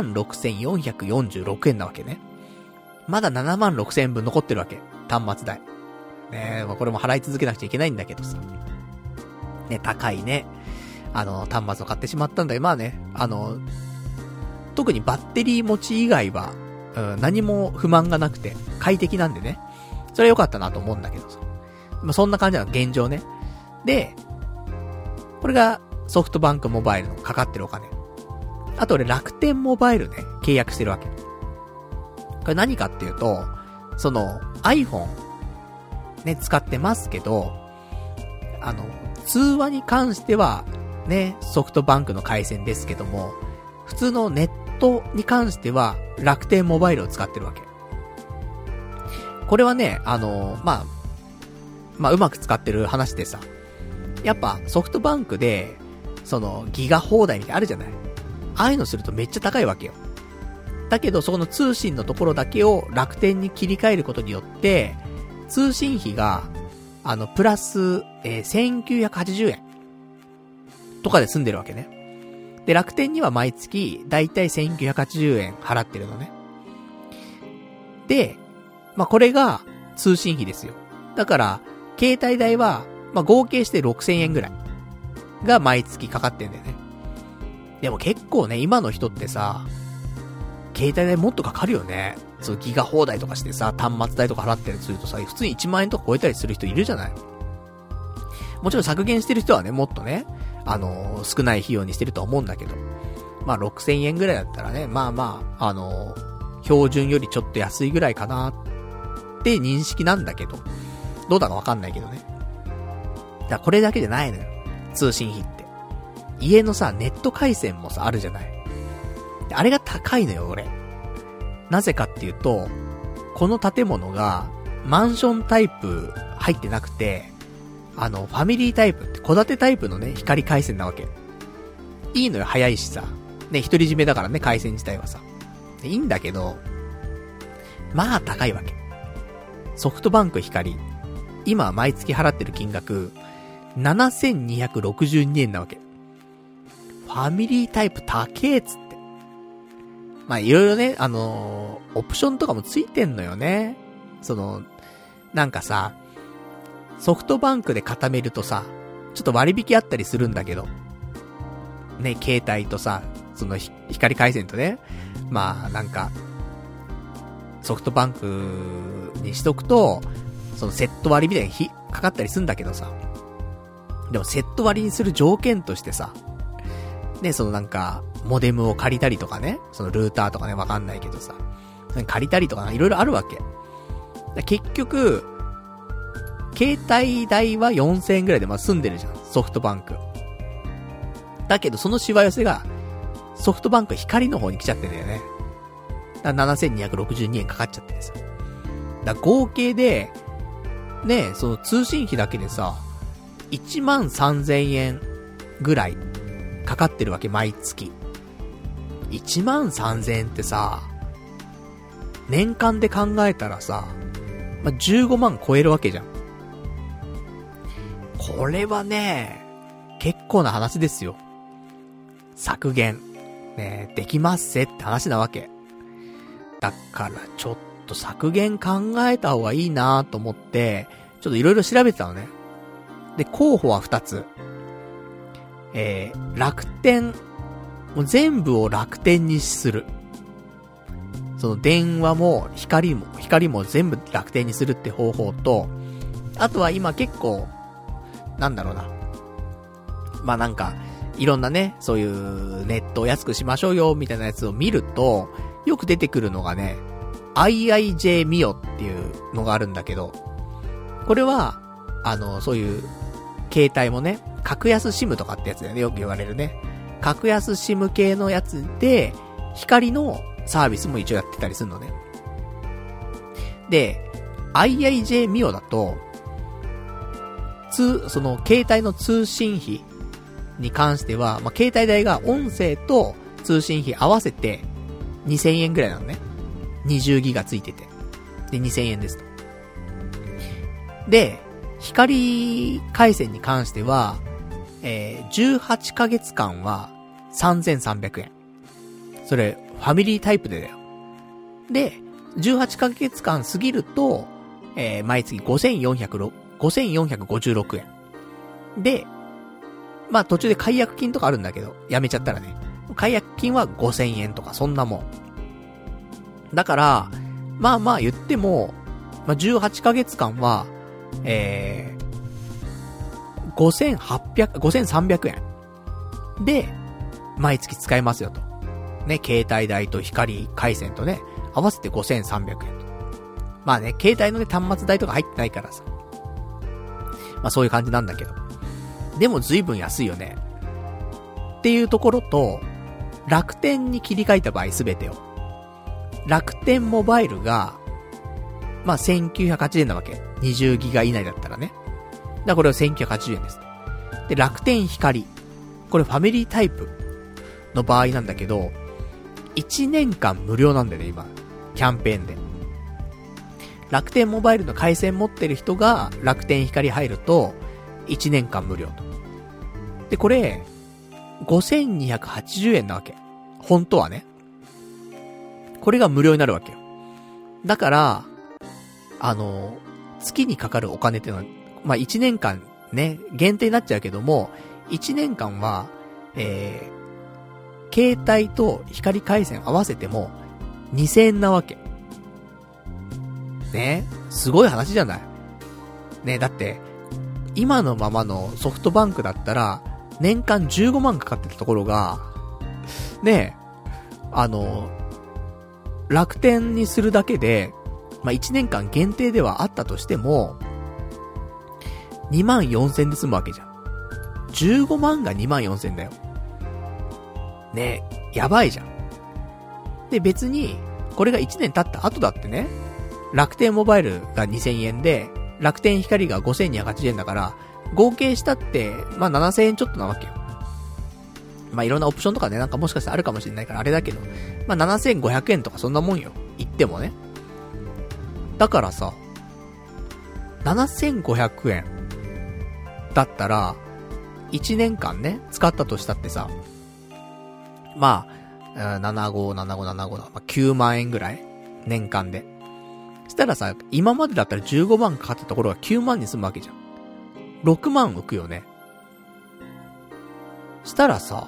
76,446円なわけね。まだ76,000円分残ってるわけ。端末代。ねえ、これも払い続けなくちゃいけないんだけどさ。ね、高いね。端末を買ってしまったんだけど、特にバッテリー持ち以外は、 何も不満がなくて、快適なんでね。それは良かったなと思うんだけどさ。まあ、そんな感じなの、現状ね。で、これがソフトバンクモバイルのかかってるお金。あと俺楽天モバイルね、契約してるわけ。これ何かっていうと、その iPhone ね、使ってますけど、通話に関してはね、ソフトバンクの回線ですけども、普通のネットに関しては楽天モバイルを使ってるわけ。これはね、まあ、うまく使ってる話でさ、やっぱソフトバンクで、そのギガ放題みたいなあるじゃない。ああいうのするとめっちゃ高いわけよ。だけどそこの通信のところだけを楽天に切り替えることによって、通信費が、プラス、1980円とかで済んでるわけね。で、楽天には毎月、だいたい1980円払ってるのね。で、まあ、これが通信費ですよ。だから、携帯代は、まあ、合計して6000円ぐらいが毎月かかってんだよね。でも結構ね、今の人ってさ、携帯代もっとかかるよね。そうギガ放題とかしてさ、端末代とか払ったりするとさ、普通に1万円とか超えたりする人いるじゃない。もちろん削減してる人はね、もっとね、少ない費用にしてると思うんだけど、まあ6000円ぐらいだったらね、まあまあ、標準よりちょっと安いぐらいかなって認識なんだけど、どうだかわかんないけどね。だからこれだけじゃないのよ。通信費って。家のさ、ネット回線もさ、あるじゃない。あれが高いのよ、俺。なぜかっていうと、この建物が、マンションタイプ入ってなくて、ファミリータイプって、戸建てタイプのね、光回線なわけ。いいのよ、早いしさ。ね、独り占めだからね、回線自体はさ。いいんだけど、まあ高いわけ。ソフトバンク光。今毎月払ってる金額、7262円なわけ。ファミリータイプ高えっつって。まあいろいろね、オプションとかもついてんのよね。なんかさ、ソフトバンクで固めるとさ、ちょっと割引あったりするんだけど、ね、携帯とさ、その光回線とね、まあなんか、ソフトバンクにしとくと、そのセット割みたいにかかったりするんだけどさ、でもセット割にする条件としてさ、ね、なんか、モデムを借りたりとかね、そのルーターとかね、わかんないけどさ、借りたりとかいろいろあるわけ。結局、携帯代は4000円ぐらいでまあ済んでるじゃん、ソフトバンク。だけどそのしわ寄せが、ソフトバンク光の方に来ちゃってんだよね。だから7262円かかっちゃってさ。だから合計で、ね、その通信費だけでさ、13000円ぐらいかかってるわけ、毎月。13000円ってさ、年間で考えたらさ、まあ、15万超えるわけじゃん。これはね、結構な話ですよ。削減。ね、できますせって話なわけ。だからちょっと削減考えた方がいいなと思って、ちょっといろいろ調べてたのね。で、候補は2つ。楽天、もう全部を楽天にする。その電話も光も全部楽天にするって方法と、あとは今結構、なんだろうな。まあなんか、いろんなね、そういうネットを安くしましょうよ、みたいなやつを見ると、よく出てくるのがね、IIJ ミオっていうのがあるんだけど、これは、そういう、携帯もね、格安シムとかってやつだよね、よく言われるね。格安シム系のやつで、光のサービスも一応やってたりするのね。で、IIJ ミオだと、その携帯の通信費に関しては、まあ、携帯代が音声と通信費合わせて2000円ぐらいなのね。20ギガついてて。で、2000円ですと。で、光回線に関しては、18ヶ月間は3300円。それ、ファミリータイプでだよ。で、18ヶ月間過ぎると、毎月5456円。で、まあ途中で解約金とかあるんだけど、やめちゃったらね。解約金は5000円とか、そんなもん。 だから、まあまあ言っても、まあ、18ヶ月間は、5300円。で、毎月使えますよと。ね、携帯代と光回線とね、合わせて5300円と。まあね、携帯のね、端末代とか入ってないからさ。まあそういう感じなんだけど。でも随分安いよね。っていうところと、楽天に切り替えた場合すべてを。楽天モバイルが、まあ1980円なわけ。20ギガ以内だったらね。だからこれは1980円です。で、楽天光。これファミリータイプの場合なんだけど、1年間無料なんだよね、今。キャンペーンで。楽天モバイルの回線持ってる人が楽天光入ると、1年間無料と。で、これ、5280円なわけ。本当はね。これが無料になるわけよ。だから、月にかかるお金っていうのは、まあ、1年間ね、限定になっちゃうけども、1年間は、携帯と光回線合わせても2000円なわけ。ね、すごい話じゃない。ね、だって、今のままのソフトバンクだったら、年間15万かかってたところが、ね、楽天にするだけで、まあ、1年間限定ではあったとしても、24000で済むわけじゃん。15万が24000だよ。ね、やばいじゃん。で、別に、これが1年経った後だってね、楽天モバイルが2000円で、楽天光が5280円だから、合計したって、まあ、7000円ちょっとなわけよ。まあ、いろんなオプションとかね、なんかもしかしたらあるかもしれないからあれだけど、まあ、7500円とかそんなもんよ。言ってもね。だからさ、7500円だったら、1年間ね、使ったとしたってさ、まあ、75だ。まあ、9万円ぐらい年間で。したらさ、今までだったら15万かかったところが9万に済むわけじゃん。6万浮くよね。したらさ、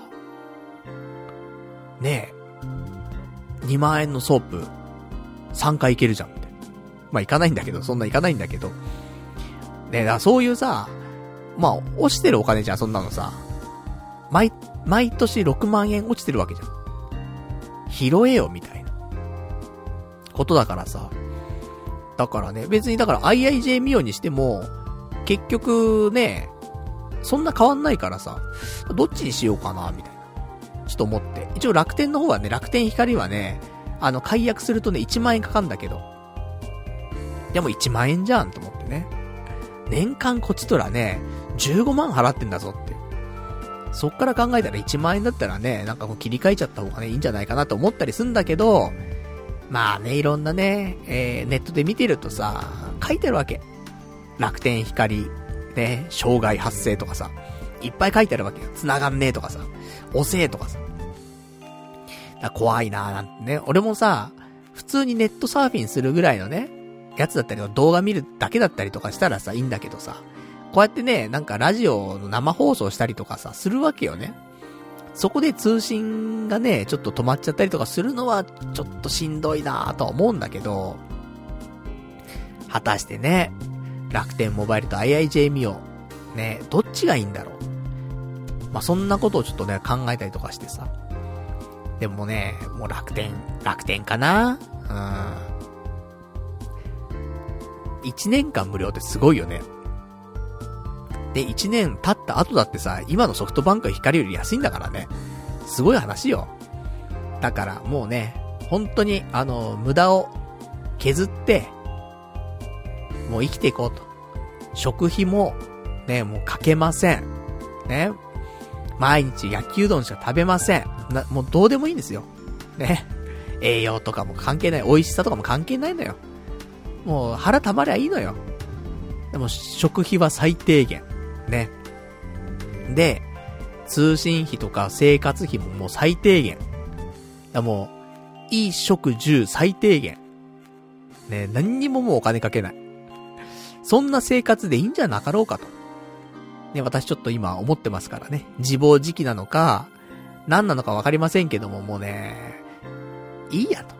ねえ、2万円のソープ、3回いけるじゃんって。まあ、いかないんだけど、そんないかないんだけど。ねえ、だからそういうさ、まあ、落ちてるお金じゃん、そんなのさ。毎年6万円落ちてるわけじゃん。拾えよ、みたいな。ことだからさ。だからね、別にだから IIJ ミオにしても、結局ね、そんな変わんないからさ、どっちにしようかな、みたいな。ちょっと思って。一応楽天の方はね、楽天光はね、解約するとね、1万円かかんだけど。でも1万円じゃん、と思ってね。年間こっちとらね、15万払ってんだぞって。そっから考えたら1万円だったらね、なんかこう切り替えちゃった方がね、いいんじゃないかなと思ったりすんだけど、まあね、いろんなね、ネットで見てるとさ、書いてあるわけ。楽天光、ね、障害発生とかさ、いっぱい書いてあるわけよ。繋がんねえとかさ、遅えとかさ。だ怖いなーなんてね。俺もさ、普通にネットサーフィンするぐらいのね、やつだったりとか動画見るだけだったりとかしたらさ、いいんだけどさ、こうやってね、なんかラジオの生放送したりとかさ、するわけよね。そこで通信がね、ちょっと止まっちゃったりとかするのは、ちょっとしんどいなぁとは思うんだけど、果たしてね、楽天モバイルと IIJ ミオ、ね、どっちがいいんだろう。まあ、そんなことをちょっとね、考えたりとかしてさ。でもね、もう楽天かな1年間無料ってすごいよね。で、1年経った後だってさ、今のソフトバンクは光より安いんだからね。すごい話よ。だからもうね、本当に無駄を削って、もう生きていこうと。食費も、ね、もうかけません。ね。毎日焼きうどんしか食べません。もうどうでもいいんですよ。ね。栄養とかも関係ない。美味しさとかも関係ないのよ。もう腹たまりゃいいのよ。でも食費は最低限。ね。で、通信費とか生活費ももう最低限。もう、いい食住最低限。ね、何にももうお金かけない。そんな生活でいいんじゃなかろうかと。ね、私ちょっと今思ってますからね。自暴自棄なのか、何なのかわかりませんけども、もうね、いいやと。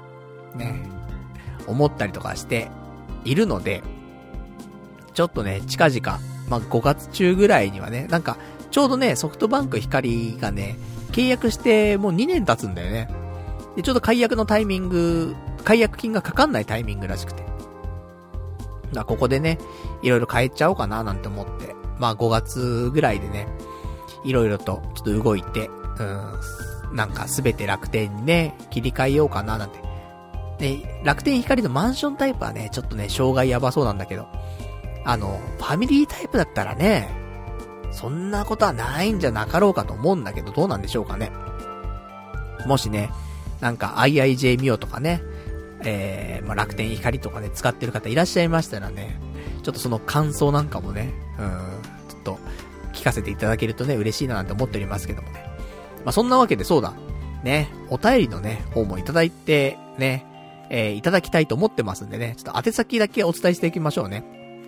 ね、思ったりとかしているので、ちょっとね、近々、まあ、5月中ぐらいにはね、なんか、ちょうどね、ソフトバンク光がね、契約してもう2年経つんだよね。で、ちょうど解約金がかかんないタイミングらしくて。ここでね、いろいろ変えちゃおうかななんて思って、まあ5月ぐらいでね、いろいろとちょっと動いて、なんかすべて楽天にね、切り替えようかななんて。で、楽天光のマンションタイプはね、ちょっとね、障害やばそうなんだけど、ファミリータイプだったらね、そんなことはないんじゃなかろうかと思うんだけど、どうなんでしょうかね。もしね、なんか IIJ ミオとかね、まあ、楽天光とかね、使ってる方いらっしゃいましたらね、ちょっとその感想なんかもね、ちょっと聞かせていただけるとね、嬉しいななんて思っておりますけどもね。まあ、そんなわけでそうだ。ね、お便りのね、方もいただいて、ね、いただきたいと思ってますんでね、ちょっと宛先だけお伝えしていきましょうね。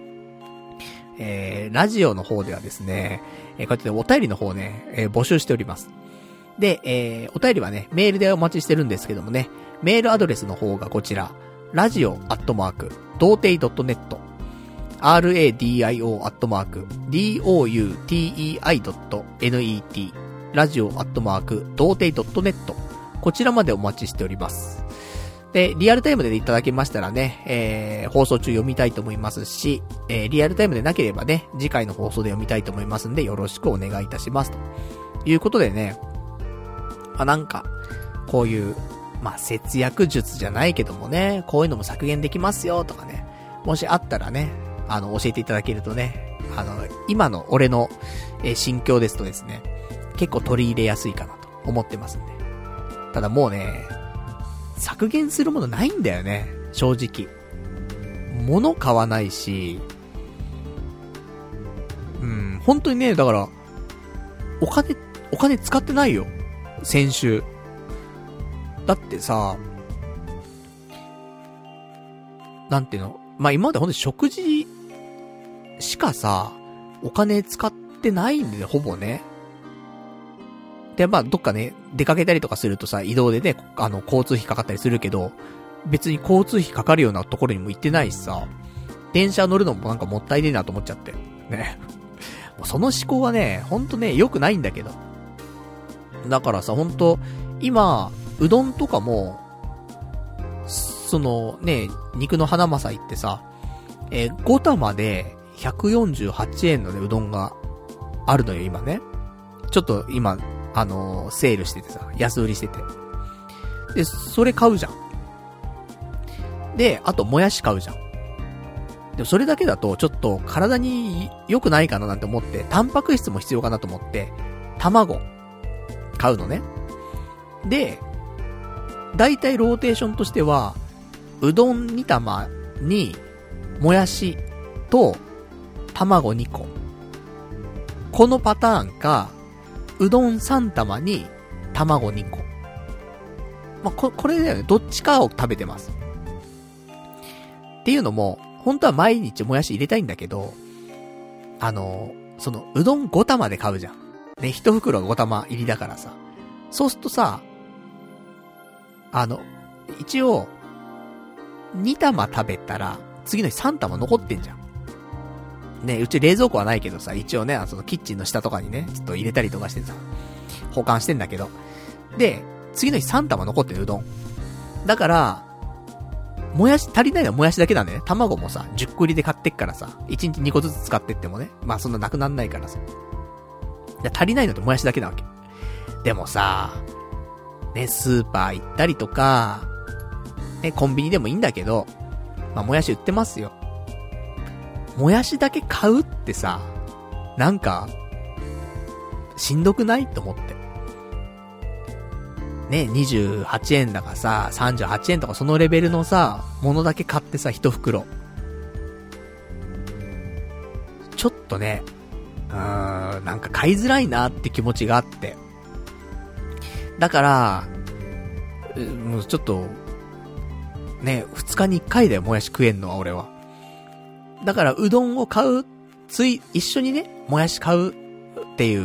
ラジオの方ではですね、こうやってお便りの方ね、募集しております。で、お便りはね、メールでお待ちしてるんですけどもね、メールアドレスの方がこちら、radio@doutei.net radio@doutei.net radio@doutei.net こちらまでお待ちしております。で、リアルタイムでいただけましたらね、放送中読みたいと思いますし、リアルタイムでなければね、次回の放送で読みたいと思いますんで、よろしくお願いいたします。ということでね、まあ、なんか、こういう、まあ、節約術じゃないけどもね、こういうのも削減できますよ、とかね、もしあったらね、教えていただけるとね、今の俺の、心境ですとですね、結構取り入れやすいかなと思ってますんで。ただもうね、削減するものないんだよね、正直。物買わないし、本当にね、だから、お金使ってないよ。先週。だってさ、なんていうの、まあ、今までほんとに食事しかさ、お金使ってないんで、ほぼね。で、まあ、どっかね、出かけたりとかするとさ、移動でね、交通費かかったりするけど、別に交通費かかるようなところにも行ってないしさ、電車乗るのもなんかもったいねえなと思っちゃって。ね。もうその思考はね、ほんとね、良くないんだけど。だからさ、ほんと、今、うどんとかも、そのね、肉の花正行ってさ、5玉で148円のね、うどんがあるのよ、今ね。ちょっと今、セールしててさ、安売りしてて。で、それ買うじゃん。で、あと、もやし買うじゃん。でも、それだけだと、ちょっと、体に良くないかななんて思って、タンパク質も必要かなと思って、卵、買うのね。で、だいたいローテーションとしては、うどん2玉に、もやしと、卵2個。このパターンか、うどん3玉に、卵2個。まあ、これだよね。どっちかを食べてます。っていうのも、本当は毎日もやし入れたいんだけど、その、うどん5玉で買うじゃん。ね、1袋5玉入りだからさ。そうするとさ、一応、2玉食べたら、次の日3玉残ってんじゃん。ね、うち冷蔵庫はないけどさ、一応ね、そのキッチンの下とかにね、ちょっと入れたりとかしてさ、保管してんだけど。で、次の日3玉残ってるうどん。だから、もやし、足りないのはもやしだけなんだよね。卵もさ、10個入りで買ってっからさ、1日2個ずつ使ってってもね、まあそんななくなんないからさ。足りないのってもやしだけなわけ。でもさ、ね、スーパー行ったりとか、ね、コンビニでもいいんだけど、まあもやし売ってますよ。もやしだけ買うってさ、なんか、しんどくないと思って。ね、28円だかさ、38円とかそのレベルのさ、ものだけ買ってさ、一袋。ちょっとね、なんか買いづらいなって気持ちがあって。だから、もうちょっと、ね、2日に1回だよ、もやし食えんのは俺は。だから、うどんを買う、一緒にね、もやし買うっていう、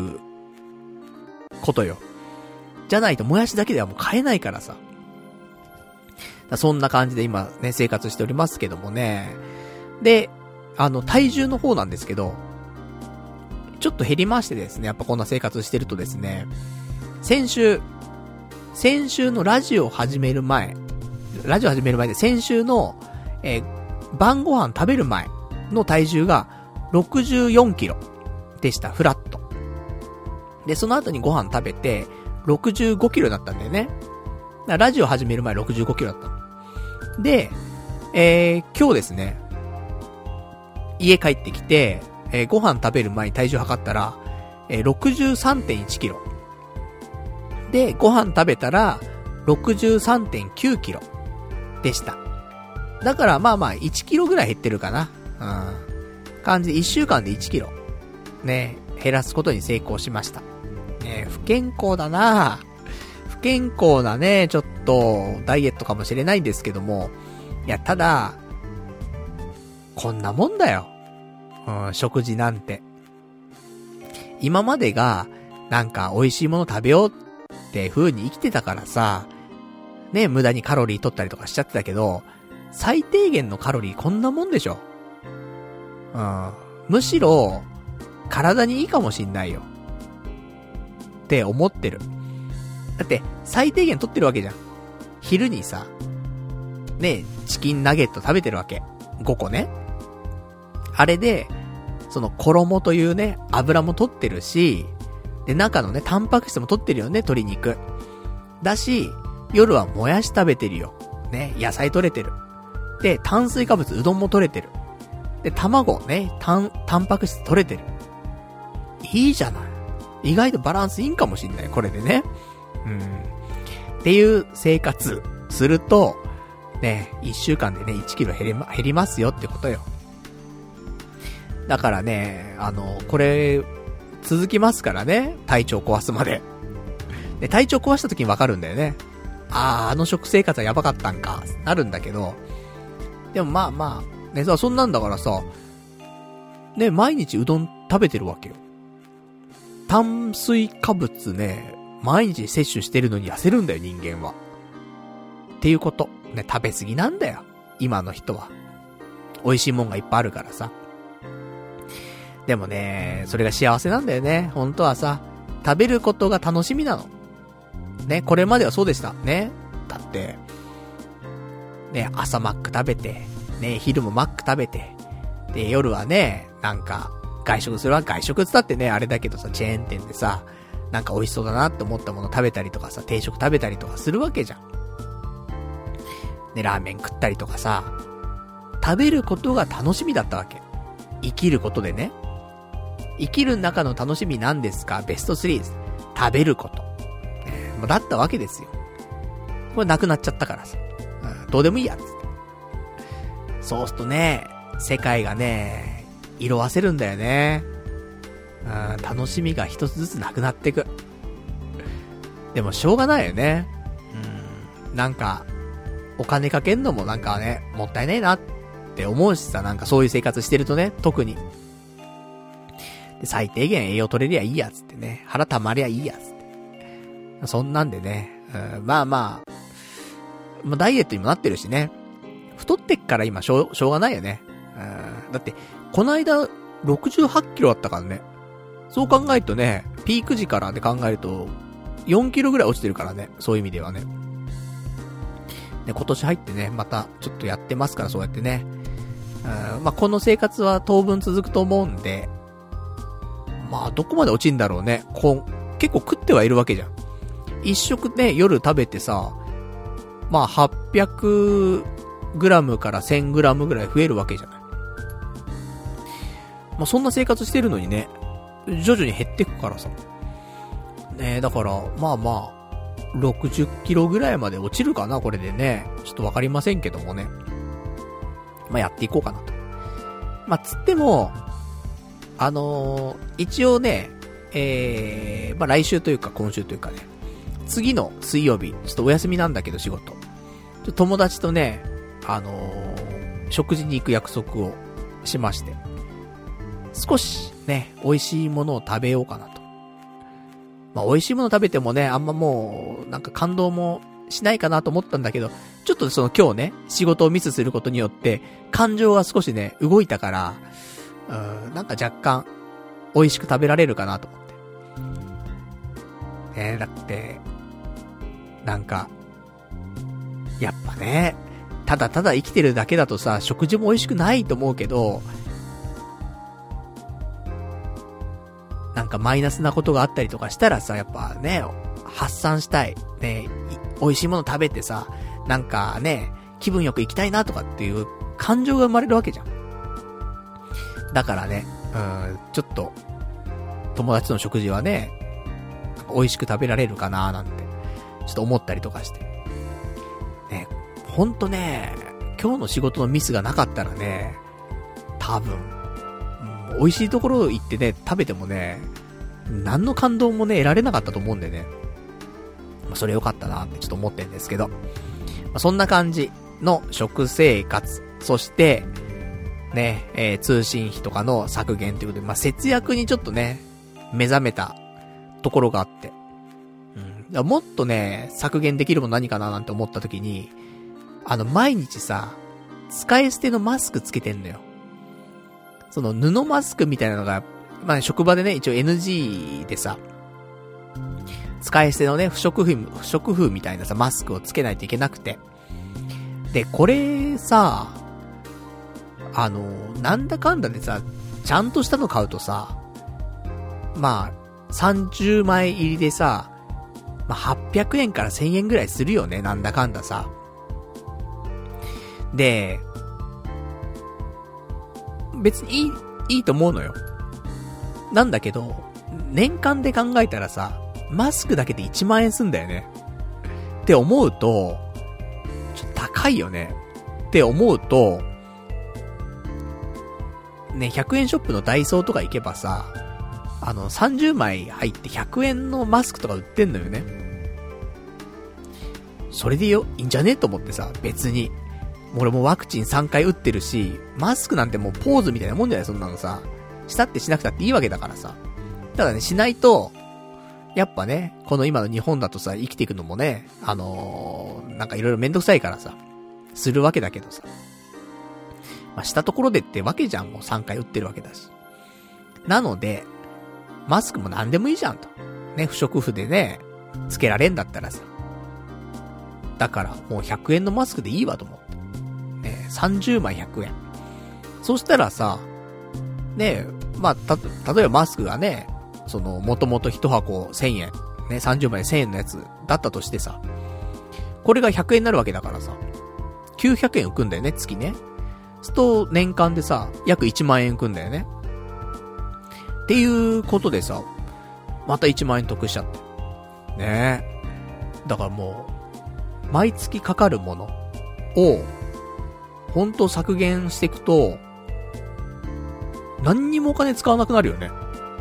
ことよ。じゃないと、もやしだけではもう買えないからさ。 そんな感じで今ね、生活しておりますけどもね。で、体重の方なんですけど、ちょっと減りましてですね、やっぱこんな生活してるとですね、先週のラジオ始める前で、先週の、晩ご飯食べる前の体重が64キロでした、フラット。で、その後にご飯食べて、65キロだったんだよね。ラジオ始める前65キロだったの。で、今日ですね、家帰ってきて、ご飯食べる前に体重測ったら、63.1 キロ。で、ご飯食べたら、63.9 キロでした。だからまあまあ1キロぐらい減ってるかな。感じで1週間で1キロ。ね、減らすことに成功しました。ね、不健康だな。不健康なね、ちょっと、ダイエットかもしれないんですけども。いや、ただ、こんなもんだよ。食事なんて。今までが、なんか美味しいもの食べようって風に生きてたからさ、ね、無駄にカロリー取ったりとかしちゃってたけど、最低限のカロリーこんなもんでしょ。むしろ、体にいいかもしんないよ。って思ってる。だって、最低限取ってるわけじゃん。昼にさ、ね、チキンナゲット食べてるわけ。5個ね。あれで、その衣というね、油も取ってるし、で、中のね、タンパク質も取ってるよね、鶏肉。だし、夜はもやし食べてるよ。ね、野菜取れてる。で、炭水化物、うどんも取れてる。で、卵ね、タンパク質取れてる。いいじゃない。意外とバランスいいんかもしんない、これでね。っていう生活すると、ね、1週間でね、1キロ減りますよってことよ。だからね、これ、続きますからね、体調壊すまで。で、体調壊した時にわかるんだよね。あの食生活はやばかったんか、なるんだけど、でもまあまあ、ね、そんなんだからさ、ね、毎日うどん食べてるわけよ。炭水化物ね、毎日摂取してるのに痩せるんだよ、人間は。っていうこと。ね、食べ過ぎなんだよ。今の人は。美味しいもんがいっぱいあるからさ。でもね、それが幸せなんだよね。本当はさ、食べることが楽しみなの。ね、これまではそうでした。ね。だって、ね、朝マック食べて、ね、昼もマック食べて、で、夜はね、なんか、外食するわ。外食って言ったってね、あれだけどさ、チェーン店でさ、なんか美味しそうだなって思ったもの食べたりとかさ、定食食べたりとかするわけじゃん。ね、ラーメン食ったりとかさ、食べることが楽しみだったわけ。生きることでね。生きる中の楽しみなんですか？ベスト3です。食べること。だったわけですよ。これなくなっちゃったからさ。どうでもいいやつ。そうするとね、世界がね、色褪せるんだよね。楽しみが一つずつなくなってく。でもしょうがないよね。なんか、お金かけんのもなんかね、もったいないなって思うしさ、なんかそういう生活してるとね、特に。で、最低限栄養取れりゃいいやつってね、腹たまりゃいいやつって。そんなんでね、まあまあ、ダイエットにもなってるしね。太ってっから今しょうがないよね。だって、この間、68キロあったからね。そう考えるとね、ピーク時からで考えると、4キロぐらい落ちてるからね。そういう意味ではね。で、今年入ってね、またちょっとやってますから、そうやってね。まあ、この生活は当分続くと思うんで、まあ、どこまで落ちんだろうね。結構食ってはいるわけじゃん。一食ね、夜食べてさ、まあ、800グラムから1000グラムぐらい増えるわけじゃない。まあ、そんな生活してるのにね、徐々に減ってくからさ。ね、だから、まあまあ、60キロぐらいまで落ちるかな、これでね。ちょっとわかりませんけどもね。まあ、やっていこうかなと。まあ、つっても、一応ね、まあ、来週というか今週というかね、次の水曜日、ちょっとお休みなんだけど仕事。友達とね、食事に行く約束をしまして。少しね、美味しいものを食べようかなと。まあ、美味しいもの食べてもね、あんまもう、なんか感動もしないかなと思ったんだけど、ちょょっとその今日ね、仕事をミスすることによって、感情が少しね、動いたから、なんか若干、美味しく食べられるかなと思って。だって、なんか、やっぱね、ただただ生きてるだけだとさ、食事も美味しくないと思うけど、なんかマイナスなことがあったりとかしたらさ、やっぱね、発散したい。ね、美味しいもの食べてさ、なんかね、気分よく行きたいなとかっていう感情が生まれるわけじゃん。だからね、ちょっと、友達との食事はね、美味しく食べられるかなーなんて、ちょっと思ったりとかして。ね、ほんとね、今日の仕事のミスがなかったらね、多分、美味しいところ行ってね、食べてもね、何の感動もね、得られなかったと思うんでね。それ良かったなってちょっと思ってんですけど。そんな感じの食生活、そして、ね、通信費とかの削減ということで、節約にちょっとね、目覚めたところがあって。もっとね、削減できるもの何かななんて思った時に、毎日さ、使い捨てのマスクつけてんのよ。その布マスクみたいなのが、職場でね、一応 NG でさ、使い捨てのね、不織布みたいなさ、マスクをつけないといけなくて。で、これさ、なんだかんだでさ、ちゃんとしたの買うとさ、30枚入りでさ、800円から1000円ぐらいするよね、なんだかんださ。で、別にいいと思うのよ。なんだけど、年間で考えたらさ、マスクだけで1万円すんだよね。って思うと、ちょっと高いよね。って思うと、ね、100円ショップのダイソーとか行けばさ、30枚入って100円のマスクとか売ってんのよね。それでいいんじゃねと思ってさ、別に。俺もワクチン3回打ってるし、マスクなんてもうポーズみたいなもんじゃないそんなのさ。したってしなくたっていいわけだからさ。ただね、しないと、やっぱね、この今の日本だとさ、生きていくのもね、なんかいろいろめんどくさいからさ、するわけだけどさ。したところでってわけじゃん、もう3回打ってるわけだし。なので、マスクもなんでもいいじゃんと。ね、不織布でね、つけられんだったらさ。だから、もう100円のマスクでいいわと思って。ね、30枚100円。そしたらさ、ね、例えばマスクがね、もともと1箱1000円。ね、30枚1000円のやつだったとしてさ。これが100円になるわけだからさ。900円浮くんだよね、月ね。すと、年間でさ、約1万円浮くんだよね。っていうことでさ、また1万円得しちゃって。ねえ。だからもう、毎月かかるものを、ほんと削減していくと、何にもお金使わなくなるよね。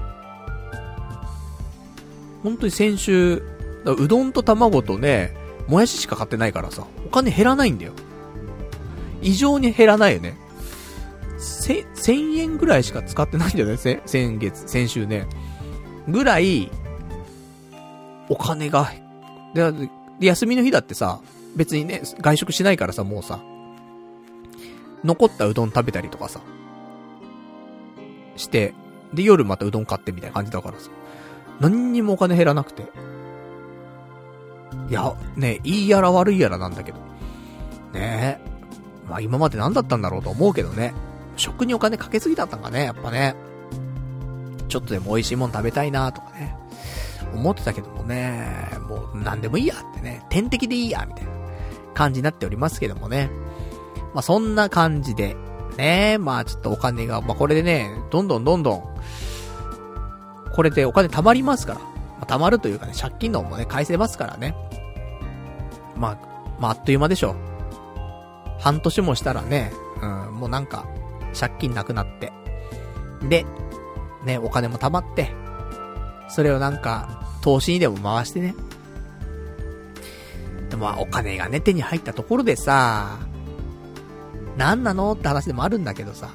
本当に先週、うどんと卵とね、もやししか買ってないからさ、お金減らないんだよ。異常に減らないよね。1000円ぐらいしか使ってないんじゃない先週ね。ぐらい、お金が、で、休みの日だってさ、別にね、外食しないからさ、もうさ、残ったうどん食べたりとかさ、して、で、夜またうどん買ってみたいな感じだからさ、何にもお金減らなくて。いや、ね、いいやら悪いやらなんだけど。ねえ。今まで何だったんだろうと思うけどね。食にお金かけすぎだったんかね、やっぱね。ちょっとでも美味しいもん食べたいなとかね。思ってたけどもね、もう何でもいいやってね、点滴でいいや、みたいな感じになっておりますけどもね。そんな感じで、ね、ちょっとお金が、これでね、どんどん、これでお金貯まりますから。貯まるというかね、借金の方もね、返せますからね。あっという間でしょ。半年もしたらね、もうなんか、借金なくなって。で、ね、お金も貯まって、それをなんか、投資にでも回してね。でもお金がね、手に入ったところでさ、なんなのって話でもあるんだけどさ。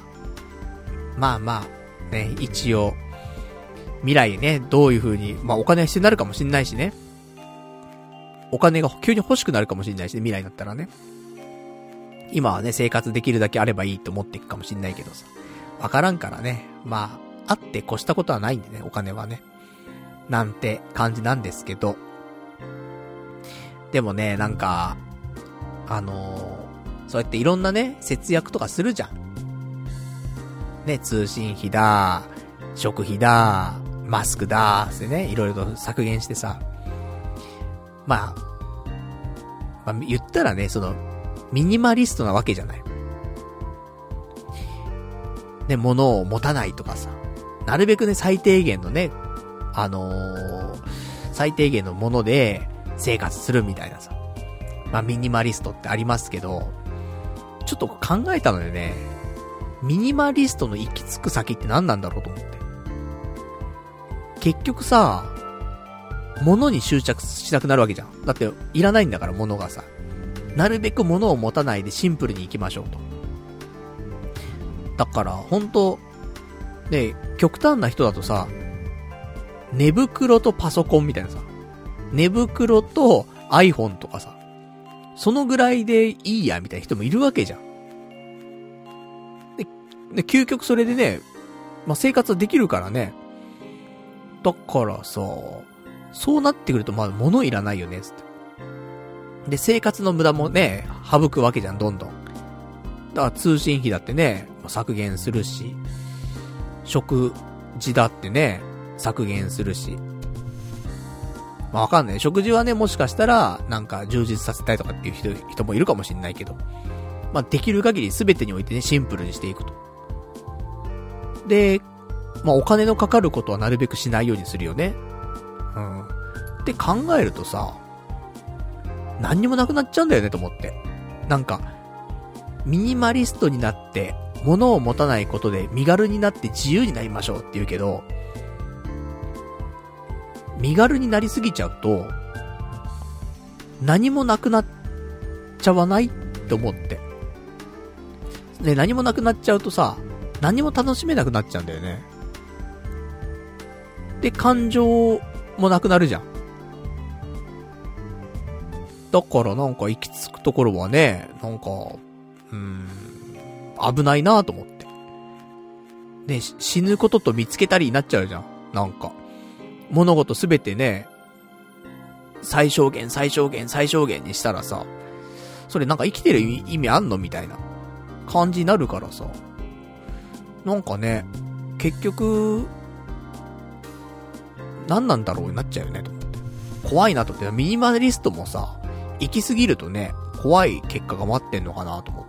ね、一応、未来ね、どういう風に、お金が必要になるかもしんないしね。お金が急に欲しくなるかもしんないしね、未来だったらね。 今はね、生活できるだけあればいいと思っていくかもしんないけどさ。わからんからね。まあ、あって越したことはないんでね、お金はね。なんて感じなんですけど。でもね、なんか、そうやっていろんなね、節約とかするじゃん。ね、通信費だ、食費だ、マスクだ、ってね、いろいろと削減してさ。まあ、言ったらね、ミニマリストなわけじゃない。ね、物を持たないとかさ。なるべくね、最低限のね、最低限のもので生活するみたいなさ。まあ、ミニマリストってありますけど、ちょっと考えたのでね、ミニマリストの行き着く先って何なんだろうと思って。結局さ、物に執着しなくなるわけじゃん。だって、いらないんだから物がさ。なるべく物を持たないでシンプルに行きましょうと。だから、ほんと、ね、極端な人だとさ、寝袋とパソコンみたいなさ。寝袋と iPhone とかさ。そのぐらいでいいや、みたいな人もいるわけじゃん。で、究極それでね、まあ、生活はできるからね。だからさ、そうなってくるとまあ物いらないよね、つって。で、生活の無駄もね、省くわけじゃん、どんどん。だから通信費だってね、削減するし、食事だってね、削減するし。まあわかんない。食事はね、もしかしたら、なんか充実させたいとかっていう人もいるかもしんないけど。まあできる限り全てにおいてね、シンプルにしていくと。で、まあお金のかかることはなるべくしないようにするよね。うん。って考えるとさ、何にもなくなっちゃうんだよねと思って。なんか、ミニマリストになって、物を持たないことで身軽になって自由になりましょうって言うけど、身軽になりすぎちゃうと、何もなくなっちゃわないって思って。で、何もなくなっちゃうとさ、何も楽しめなくなっちゃうんだよね。で、感情もなくなるじゃん。だからなんか行き着くところはね、なんか、危ないなと思って。ね、死ぬことと見つけたりになっちゃうじゃん。なんか。物事すべてね、最小限にしたらさ、それなんか生きてる意味あんのみたいな感じになるからさ。なんかね、結局、何なんだろうになっちゃうよね、と思って。怖いなと思って。ミニマリストもさ、行き過ぎるとね、怖い結果が待ってんのかなと思って。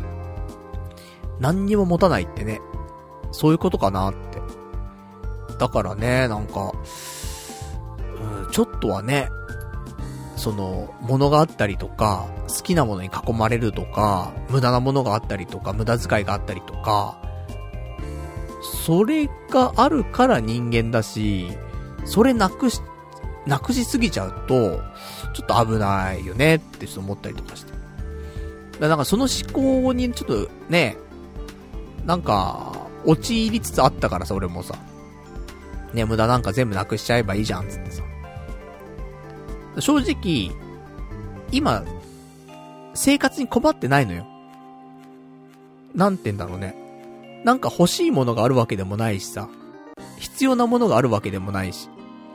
何にも持たないってね、そういうことかなって。だからね、なんか、ちょっとはね、物があったりとか、好きなものに囲まれるとか、無駄なものがあったりとか、無駄遣いがあったりとか、それがあるから人間だし、それなくしすぎちゃうと、ちょっと危ないよねってちょっと思ったりとかして。なんかその思考にちょっとね、なんか、陥りつつあったからさ、俺もさ。ね、無駄なんか全部なくしちゃえばいいじゃん、つってさ。正直、今、生活に困ってないのよ。なんて言うんだろうね。なんか欲しいものがあるわけでもないしさ。必要なものがあるわけでもないし。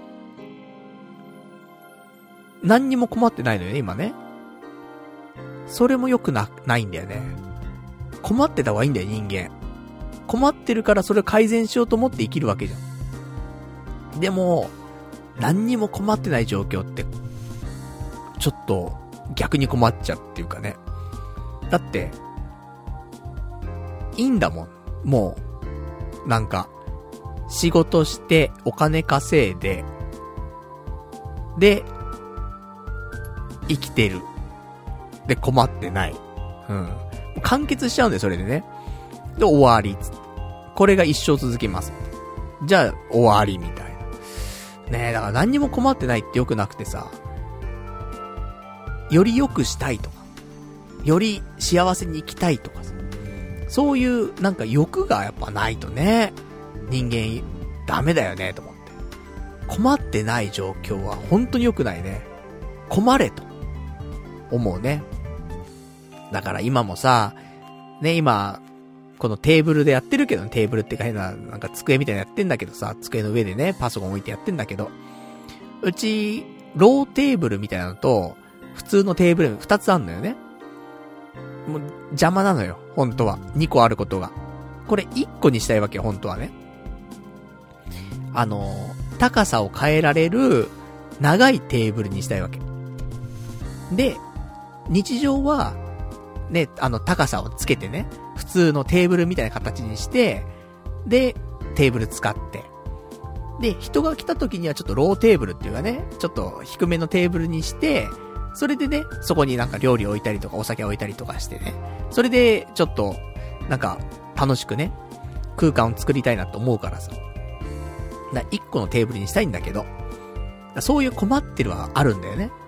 何にも困ってないのよね、今ね。それも良くないんだよね。困ってた方がいいんだよ、人間。困ってるからそれを改善しようと思って生きるわけじゃん。でも、何にも困ってない状況って、ちょっと逆に困っちゃうっていうかね。だって、いいんだもん。もう、なんか、仕事してお金稼いで、で、生きてる。で、困ってない。完結しちゃうんだよ、それでね。で、終わり。これが一生続きます。じゃあ、終わり、みたいな。ねえ、だから何にも困ってないってよくなくてさ、より良くしたいとか、より幸せに生きたいとかさ、そういうなんか欲がやっぱないとね、人間ダメだよね、と思って。困ってない状況は本当に良くないね。困れと思うね。 だから今もさ、ね、今、このテーブルでやってるけど、テーブルってか変な、なんか机みたいなやってんだけどさ、机の上でね、パソコン置いてやってんだけど、うち、ローテーブルみたいなのと、普通のテーブル2つあんのよね。もう、邪魔なのよ、本当は。2個あることが。これ1個にしたいわけ、本当はね。高さを変えられる、長いテーブルにしたいわけ。で、日常は、ね、高さをつけてね、普通のテーブルみたいな形にして、で、テーブル使って。で、人が来た時にはちょっとローテーブルっていうかね、ちょっと低めのテーブルにして、それでね、そこになんか料理置いたりとかお酒置いたりとかしてね、それで、ちょっと、なんか、楽しくね、空間を作りたいなと思うからさ。一個のテーブルにしたいんだけど、そういう困ってるはあるんだよね。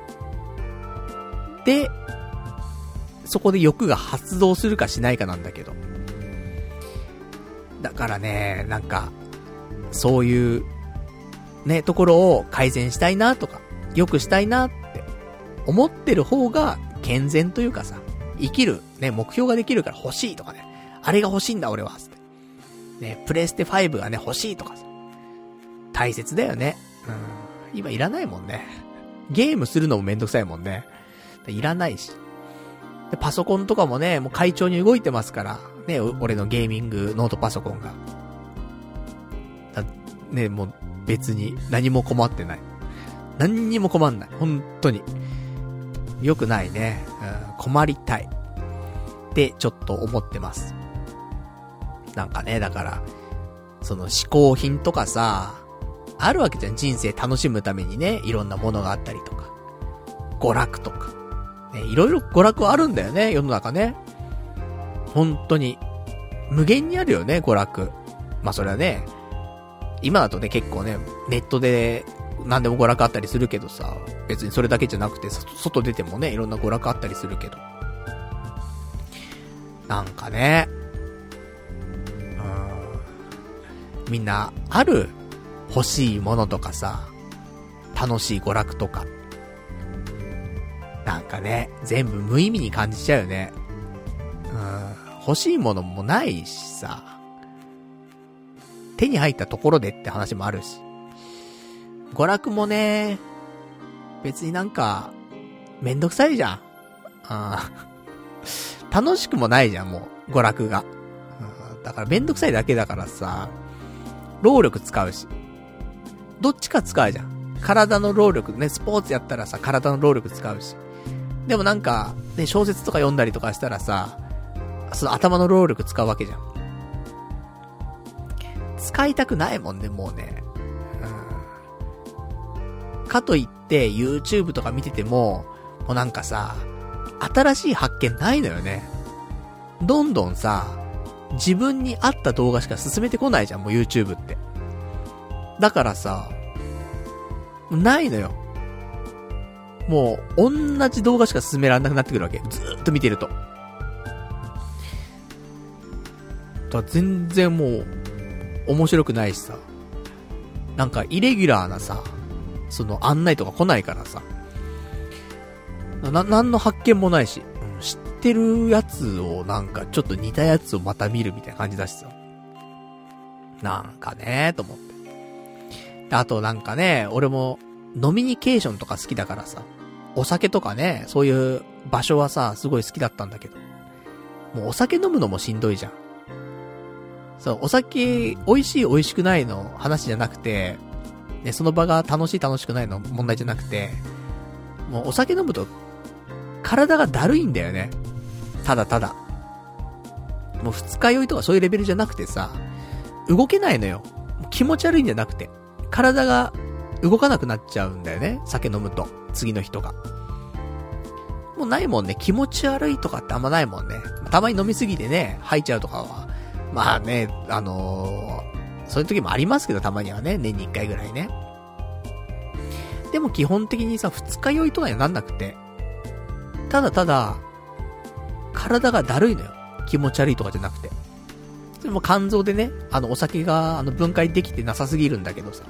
で、そこで欲が発動するかしないかなんだけど。だからね、なんか、そういう、ね、ところを改善したいなとか、良くしたいなって思ってる方が健全というかさ、生きる、ね、目標ができるから欲しいとかね、あれが欲しいんだ俺は、つって。ね、プレステ5がね、欲しいとかさ、大切だよね。今いらないもんね。ゲームするのもめんどくさいもんね。いらないし。で、パソコンとかもね、もう快調に動いてますから、ね、俺のゲーミングノートパソコンが。ね、もう別に何も困ってない。何にも困んない。本当に。良くないね。困りたい。ってちょっと思ってます。なんかね、だから、その嗜好品とかさ、あるわけじゃん。人生楽しむためにね、いろんなものがあったりとか。娯楽とか。ね、いろいろ娯楽あるんだよね、世の中ね。本当に。無限にあるよね、娯楽。まあそれはね、今だとね、結構ね、ネットで何でも娯楽あったりするけどさ、別にそれだけじゃなくて、外出てもね、いろんな娯楽あったりするけど。なんかね、みんな、ある欲しいものとかさ、楽しい娯楽とか。なんかね、全部無意味に感じちゃうよね。欲しいものもないしさ、手に入ったところでって話もあるし。娯楽もね、別になんか、めんどくさいじゃん。楽しくもないじゃん、もう、娯楽が。だからめんどくさいだけだからさ、労力使うし。どっちか使うじゃん。体の労力ね、スポーツやったらさ、体の労力使うし。でもなんか、ね、小説とか読んだりとかしたらさ、その頭の労力使うわけじゃん。使いたくないもんね、もうね。かといって、YouTube とか見てても、もうなんかさ、新しい発見ないのよね。どんどんさ、自分に合った動画しか進めてこないじゃん、もう YouTube って。だからさ、ないのよ。もう、同じ動画しか進められなくなってくるわけ。ずーっと見てると。だ全然もう、面白くないしさ。なんか、イレギュラーなさ、その案内とか来ないからさ。なんの発見もないし、知ってるやつをなんか、ちょっと似たやつをまた見るみたいな感じだしさ。なんかねーと思って。あとなんかね、俺も、ノミニケーションとか好きだからさ、お酒とかね、そういう場所はさ、すごい好きだったんだけど、もうお酒飲むのもしんどいじゃん。そう、お酒、美味しい美味しくないの話じゃなくて、ね、その場が楽しい楽しくないの問題じゃなくて、もうお酒飲むと、体がだるいんだよね。ただただ。もう二日酔いとかそういうレベルじゃなくてさ、動けないのよ。気持ち悪いんじゃなくて、体が動かなくなっちゃうんだよね。酒飲むと。次の日とか。もうないもんね。気持ち悪いとかってあんまないもんね。たまに飲みすぎてね、吐いちゃうとかは。まあね、そういう時もありますけど、たまにはね。年に1回ぐらいね。でも基本的にさ、二日酔いとかにはなんなくて。ただただ、体がだるいのよ。気持ち悪いとかじゃなくて。でも肝臓でね、お酒が、分解できてなさすぎるんだけどさ。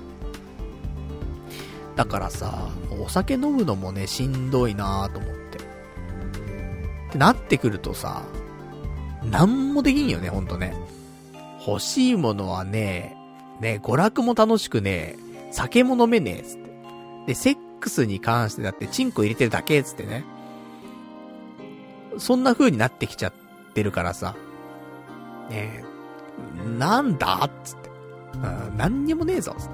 だからさ、お酒飲むのもね、しんどいなぁと思って。 ってなってくるとさ、なんもできんよね、ほんとね。欲しいものはね、娯楽も楽しくね、酒も飲めねえ、つって。で、セックスに関してだってチンコ入れてるだけ、つってね。そんな風になってきちゃってるからさ。ねえ、なんだつって。何にもねえぞ、つって。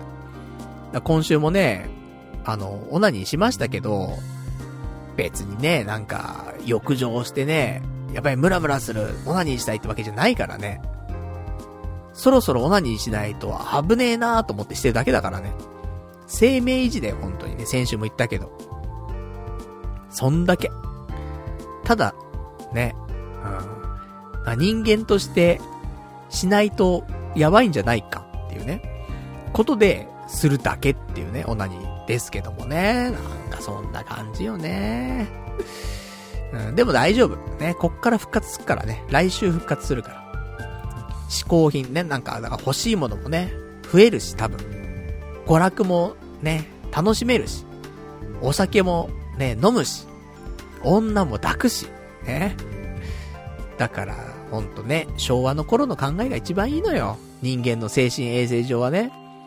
今週もね、オナニーしましたけど、別にね、なんか、浴場してね、やっぱりムラムラする、オナニーしたいってわけじゃないからね。そろそろオナニーしないと危ねえなーと思ってしてるだけだからね。生命維持だよ、本当にね。先週も言ったけど。そんだけ。ただ、ね、人間としてしないとやばいんじゃないかっていうね、ことでするだけっていうね、オナニーですけどもね。なんかそんな感じよね。でも大丈夫。ね、こっから復活するからね。来週復活するから。嗜好品ね、なんか、だから欲しいものもね、増えるし、多分。娯楽もね、楽しめるし。お酒もね、飲むし。女も抱くし。ね。だから、ほんとね、昭和の頃の考えが一番いいのよ。人間の精神衛生上はね。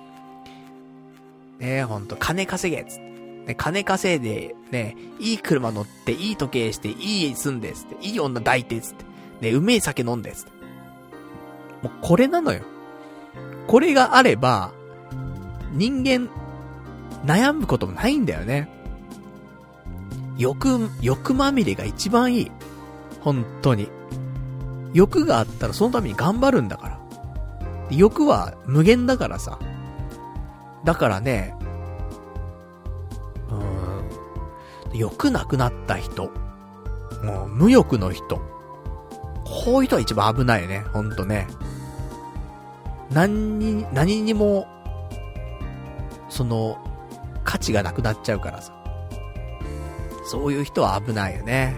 ね、ほんと、金稼げっつって。ね、金稼いで、ね、いい車乗って、いい時計して、いい家に住んで、つって、いい女抱いて、つって。ね、うめえ酒飲んで、つって。もうこれなのよ。これがあれば、人間、悩むこともないんだよね。欲まみれが一番いい。本当に。欲があったらそのために頑張るんだから。欲は無限だからさ。だからね、欲なくなった人。もう無欲の人。こういう人は一番危ないよね。ほんとね。何にも、価値がなくなっちゃうからさ。そういう人は危ないよね。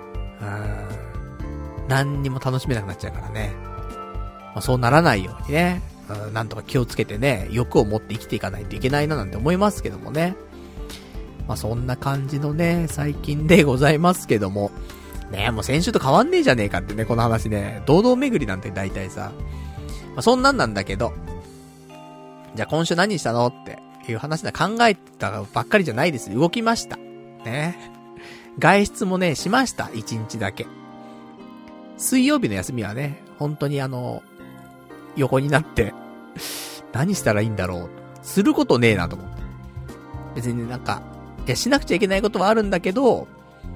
何にも楽しめなくなっちゃうからね。まあ、そうならないようにね。なんとか気をつけてね、欲を持って生きていかないといけないななんて思いますけどもね。まあ、そんな感じのね、最近でございますけども。ね、もう先週と変わんねえじゃねえかってね、この話ね。堂々巡りなんて大体さ。まあ、そんなんなんだけど。じゃあ今週何したのっていう話で考えたばっかりじゃないです。動きました。ね。外出もね、しました。1日だけ。水曜日の休みはね、本当に横になって、何したらいいんだろう。することねえなと思って。別になんか、いや、しなくちゃいけないことはあるんだけど、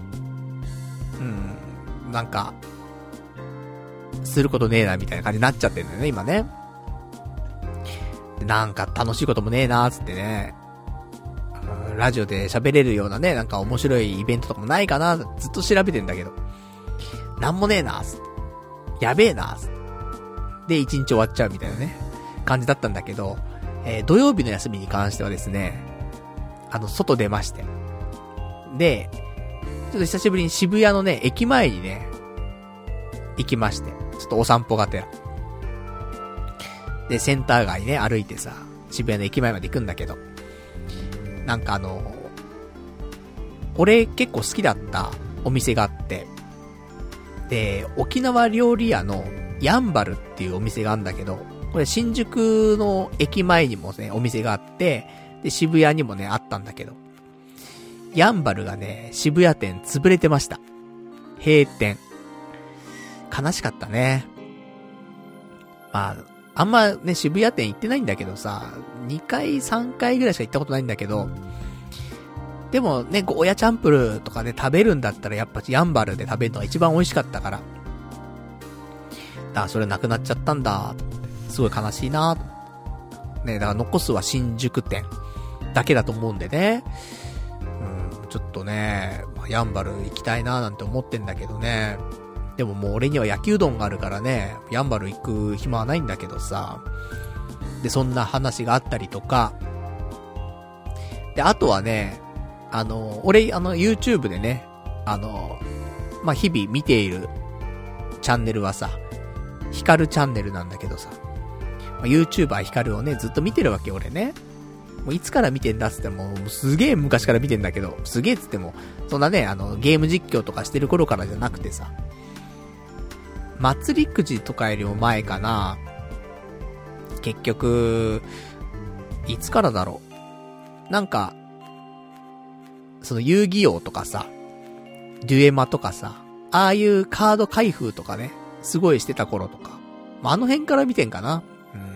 なんか、することねえなみたいな感じになっちゃってるんだよね、今ね。でなんか楽しいこともねえなーつってね、ラジオで喋れるようなね、なんか面白いイベントとかもないかな、ずっと調べてんだけど、なんもねえなーつって、やべえなーつって。で、一日終わっちゃうみたいなね、感じだったんだけど、土曜日の休みに関してはですね、外出まして。で、ちょっと久しぶりに渋谷のね、駅前にね、行きまして。ちょっとお散歩がてら。で、センター街ね、歩いてさ、渋谷の駅前まで行くんだけど。なんか俺結構好きだったお店があって、で、沖縄料理屋のやんばるっていうお店があるんだけど、これ新宿の駅前にもね、お店があって、で、渋谷にもね、あったんだけど、やんばるがね、渋谷店潰れてました。閉店。悲しかったね。まあ、あんまね、渋谷店行ってないんだけどさ、2回、3回ぐらいしか行ったことないんだけど、でもね、ゴーヤチャンプルとかね、食べるんだったらやっぱやんばるで食べるのが一番美味しかったから。それなくなっちゃったんだ。すごい悲しいな。ね、だから残すは新宿店だけだと思うんでね。ちょっとね、やんばる行きたいななんて思ってんだけどね。でももう俺には焼きうどんがあるからね、やんばる行く暇はないんだけどさ。で、そんな話があったりとか。で、あとはね、俺、YouTube でね、日々見ているチャンネルはさ、ヒカルチャンネルなんだけどさ、YouTuber ヒカルをね、ずっと見てるわけ俺ね。 もういつから見てんだっつってもうすげえ昔から見てんだけど、すげえっつっても、そんなね、ゲーム実況とかしてる頃からじゃなくてさ、祭りくじとかよりも前かな。結局、いつからだろう。なんか、その遊戯王とかさ、デュエマとかさ、ああいうカード開封とかね、すごいしてた頃とか。あの辺から見てんかな。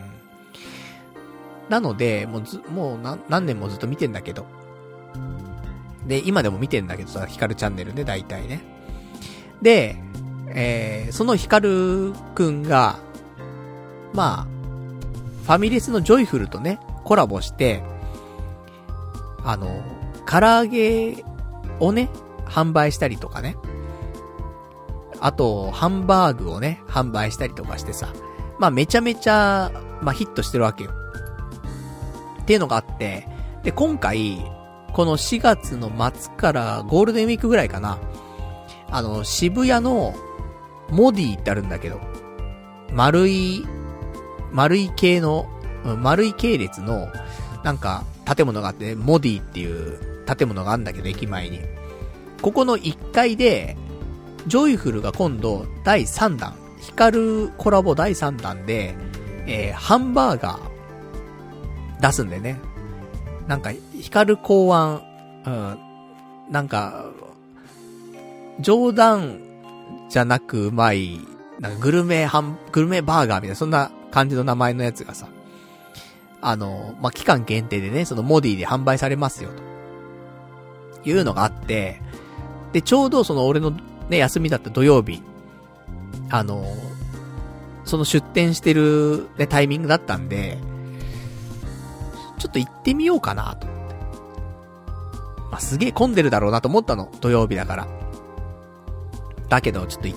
なので、もう何年もずっと見てんだけど。で、今でも見てんだけどさ、ヒカルチャンネルね、大体ね。で、そのヒカルくんが、まあ、ファミレスのジョイフルとね、コラボして、唐揚げをね、販売したりとかね。あと、ハンバーグをね、販売したりとかしてさ。まあ、めちゃめちゃ、まあ、ヒットしてるわけよ。っていうのがあって、で、今回、この4月の末からゴールデンウィークぐらいかな。渋谷の、モディってあるんだけど、丸い系列の、なんか、建物があって、モディっていう建物があるんだけど、駅前に。ここの1階で、ジョイフルが今度、第3弾、ヒカルコラボ第3弾で、ハンバーガー、出すんでね。なんか、ヒカル考案、なんか、冗談じゃなくうまい、なんかグルメバーガーみたいな、そんな感じの名前のやつがさ、まあ、期間限定でね、そのモディで販売されますよ、というのがあって、で、ちょうどその俺のね、休みだった土曜日、その出店してるね、タイミングだったんで、ちょっと行ってみようかなと思って。まあ、すげえ混んでるだろうなと思ったの。土曜日だから。だけど、ちょっと行って、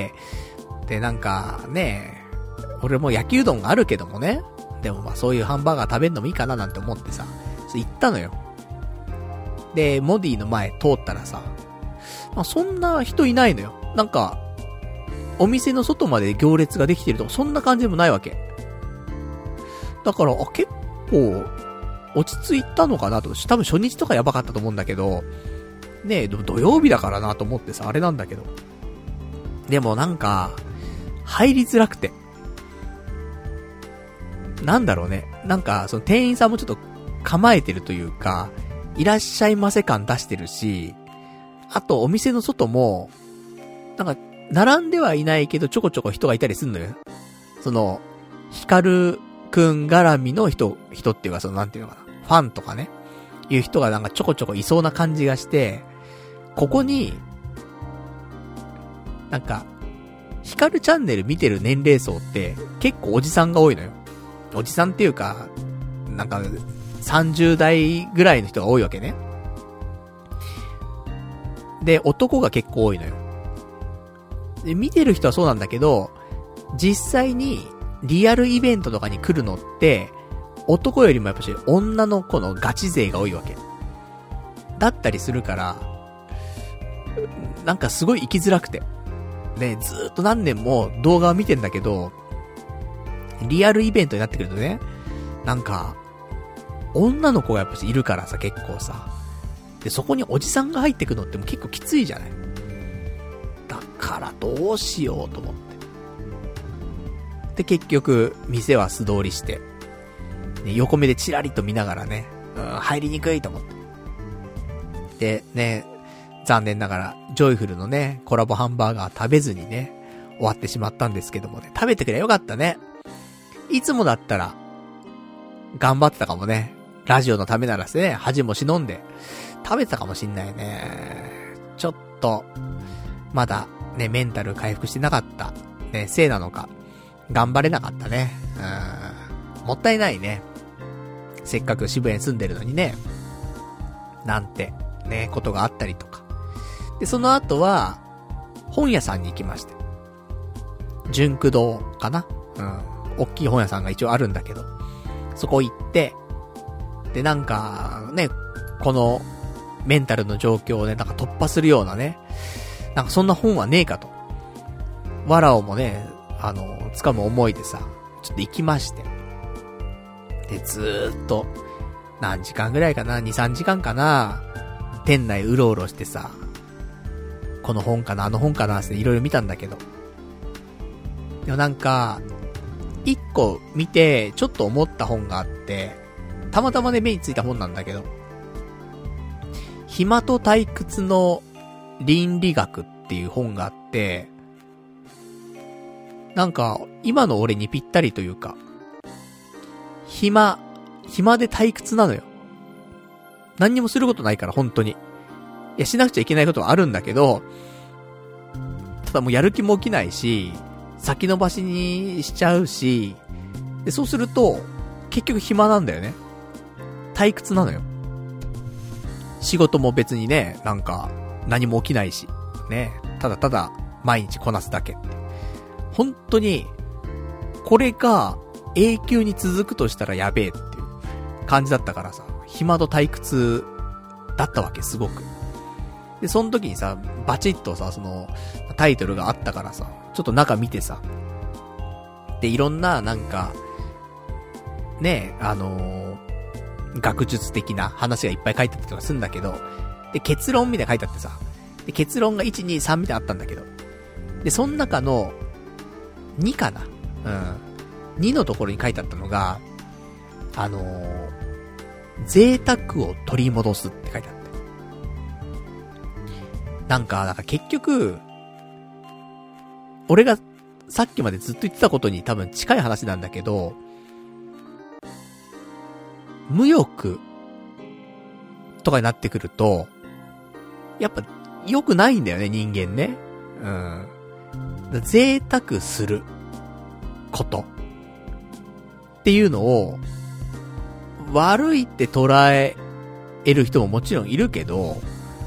で、なんか、ね、俺も焼きうどんがあるけどもね。でもまあそういうハンバーガー食べるのもいいかななんて思ってさ、行ったのよ。で、モディの前通ったらさ、まあそんな人いないのよ。なんか、お店の外まで行列ができてるとか、そんな感じでもないわけ。だから、結構、落ち着いたのかなと。多分初日とかやばかったと思うんだけど、ねえ、土曜日だからなと思ってさ、あれなんだけど。でもなんか、入りづらくて。なんだろうね。なんか、その店員さんもちょっと構えてるというか、いらっしゃいませ感出してるし、あとお店の外も、なんか、並んではいないけどちょこちょこ人がいたりすんのよ。その、ヒカルくん絡みの人っていうか、そのなんていうのかな。ファンとかね。いう人がなんかちょこちょこいそうな感じがして、ここに、なんか、ヒカルチャンネル見てる年齢層って結構おじさんが多いのよ。おじさんっていうか、なんか、30代ぐらいの人が多いわけね。で、男が結構多いのよ。で、見てる人はそうなんだけど、実際にリアルイベントとかに来るのって、男よりもやっぱし女の子のガチ勢が多いわけ。だったりするから、なんかすごい行きづらくて。ね、ずーっと何年も動画を見てんだけど、リアルイベントになってくるとね、なんか、女の子がやっぱしいるからさ、結構さ。で、そこにおじさんが入ってくのっても結構きついじゃない。だからどうしようと思って。で、結局、店は素通りして、ね、横目でチラリと見ながらね、入りにくいと思って。で、ね、残念ながら、ジョイフルのね、コラボハンバーガー食べずにね、終わってしまったんですけどもね、食べてくればよかったね。いつもだったら、頑張ってたかもね。ラジオのためならね、恥も忍んで、食べてたかもしんないね。ちょっと、まだ、ね、メンタル回復してなかった、ね、せいなのか、頑張れなかったね。もったいないね。せっかく渋谷に住んでるのにね。なんて、ね、ことがあったりとか。で、その後は、本屋さんに行きまして。純駆堂かな？大きい本屋さんが一応あるんだけど。そこ行って、で、なんか、ね、この、メンタルの状況をね、なんか突破するようなね、なんかそんな本はねえかと。わらをもね、掴む思いでさ、ちょっと行きまして。で、ずーっと、 何時間ぐらいかな、2、3時間かな、店内うろうろしてさ、この本かな、あの本かなっていろいろ見たんだけど。でもなんか、一個見て、ちょっと思った本があって、たまたまね、目についた本なんだけど、暇と退屈の倫理学っていう本があって、なんか、今の俺にぴったりというか、暇で退屈なのよ。何にもすることないから、本当に。いや、しなくちゃいけないことはあるんだけど、ただもうやる気も起きないし、先延ばしにしちゃうし、で、そうすると、結局暇なんだよね。退屈なのよ。仕事も別にね、なんか、何も起きないし、ね、ただただ、毎日こなすだけ。本当に、これが、永久に続くとしたらやべえっていう感じだったからさ、暇と退屈だったわけ、すごく。で、その時にさ、バチッとさ、その、タイトルがあったからさ、ちょっと中見てさ、で、いろんな、なんか、ね、学術的な話がいっぱい書いてあったりとかするんだけど、で、結論みたいな書いてあってさ、で、結論が1、2、3みたいなあったんだけど、で、その中の、2かな、2のところに書いてあったのが、贅沢を取り戻すって書いてあって。なんか結局、俺がさっきまでずっと言ってたことに多分近い話なんだけど、無欲とかになってくると、やっぱ良くないんだよね、人間ね。贅沢することっていうのを悪いって捉える人ももちろんいるけど、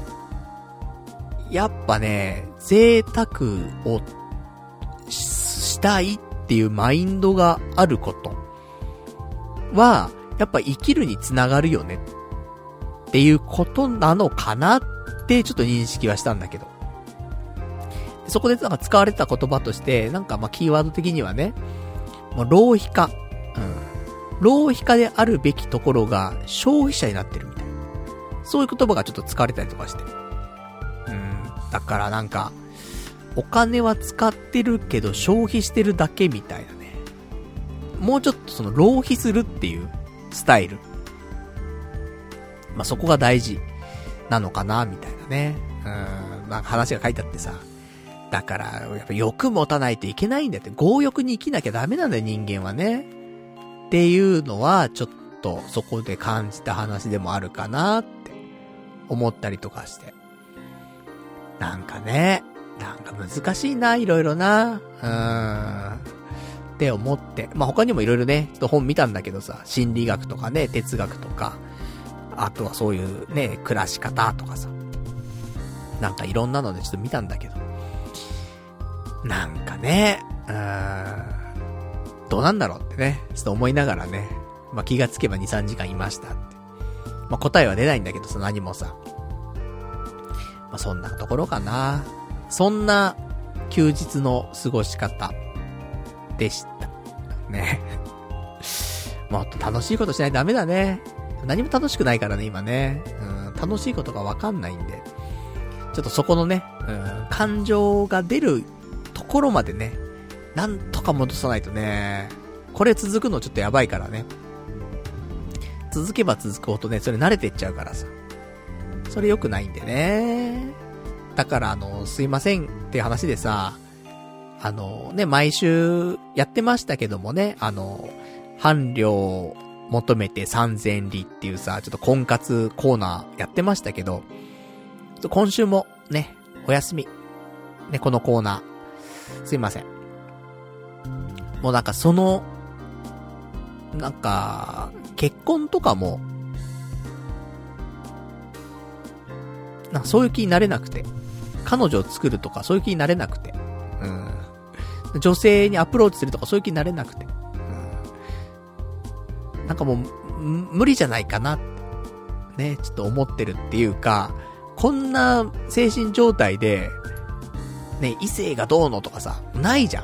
やっぱね、贅沢をしたいっていうマインドがあることは、やっぱ生きるにつながるよねっていうことなのかなってちょっと認識はしたんだけど。そこでなんか使われてた言葉として、なんかまあキーワード的にはね、もう浪費家。浪費家であるべきところが消費者になってるみたいな。そういう言葉がちょっと使われたりとかして。だからなんか、お金は使ってるけど消費してるだけみたいなね。もうちょっとその浪費するっていうスタイル。まあ、そこが大事なのかな、みたいなね。なんか話が書いてあってさ。だから、やっぱ欲持たないといけないんだよって。強欲に生きなきゃダメなんだよ、人間はね。っていうのは、ちょっとそこで感じた話でもあるかなって思ったりとかして。なんかね、なんか難しいな、いろいろな。って思って。まあ、他にもいろいろね、ちょっと本見たんだけどさ、心理学とかね、哲学とか、あとはそういうね、暮らし方とかさ。なんかいろんなのでちょっと見たんだけど。なんかね、どうなんだろうってね、ちょっと思いながらね、まあ、気がつけば2、3時間いましたって。まあ、答えは出ないんだけどさ、何もさ。まあ、そんなところかな。そんな休日の過ごし方でした。ね。もっと楽しいことしないとダメだね。何も楽しくないからね、今ね。楽しいことがわかんないんで。ちょっとそこのね、感情が出るところまでね、なんとか戻さないとね、これ続くのちょっとやばいからね。続けば続くほどね、それ慣れてっちゃうからさ。それ良くないんでね。だからすいませんっていう話でさ、ね、毎週やってましたけどもね、伴侶を求めて3000里っていうさ、ちょっと婚活コーナーやってましたけど、今週もね、お休み。ね、このコーナー。すいません。もうなんかなんか、結婚とかも、なんかそういう気になれなくて。彼女を作るとかそういう気になれなくて。女性にアプローチするとかそういう気になれなくて。なんかもう、無理じゃないかなって。ね、ちょっと思ってるっていうか、こんな精神状態で、ね、異性がどうのとかさ、ないじゃん。